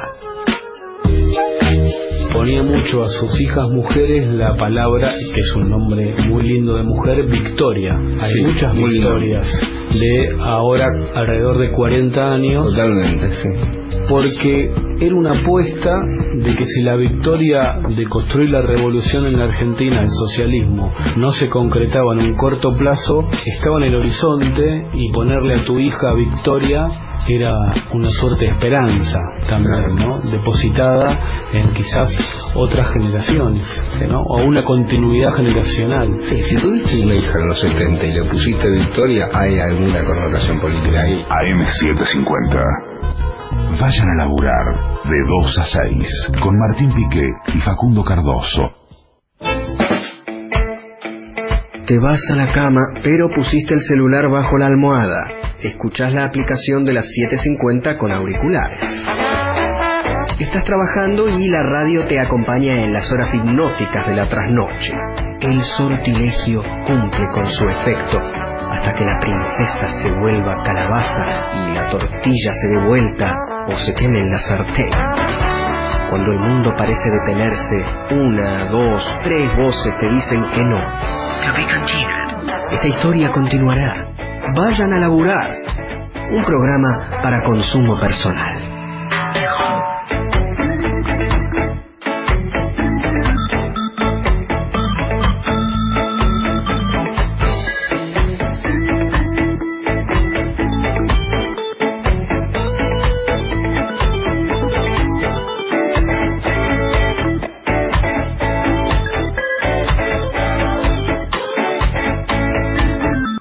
Ponía mucho a sus hijas mujeres la palabra, que es un nombre muy lindo de mujer, Victoria. Hay sí, muchas Victorias de ahora alrededor de cuarenta años. Totalmente, sí. Porque era una apuesta de que si la victoria de construir la revolución en la Argentina, el socialismo, no se concretaba en un corto plazo, estaba en el horizonte, y ponerle a tu hija Victoria era una suerte de esperanza también, ¿no? Depositada en quizás otras generaciones, ¿no? O una continuidad generacional. Sí, si tuviste una hija en los setenta y le pusiste Victoria, hay alguna connotación política ahí. A M setecientos cincuenta. Vayan a laburar de dos a seis con Martín Piqué y Facundo Cardoso. Te vas a la cama, pero pusiste el celular bajo la almohada. Escuchás la aplicación de las siete cincuenta con auriculares. Estás trabajando y la radio te acompaña en las horas hipnóticas de la trasnoche. El sortilegio cumple con su efecto hasta que la princesa se vuelva calabaza y la tortilla se dé vuelta o se queme en la sartén. Cuando el mundo parece detenerse, una, dos, tres voces te dicen que no. Esta historia continuará. Vayan a laburar. Un programa para consumo personal.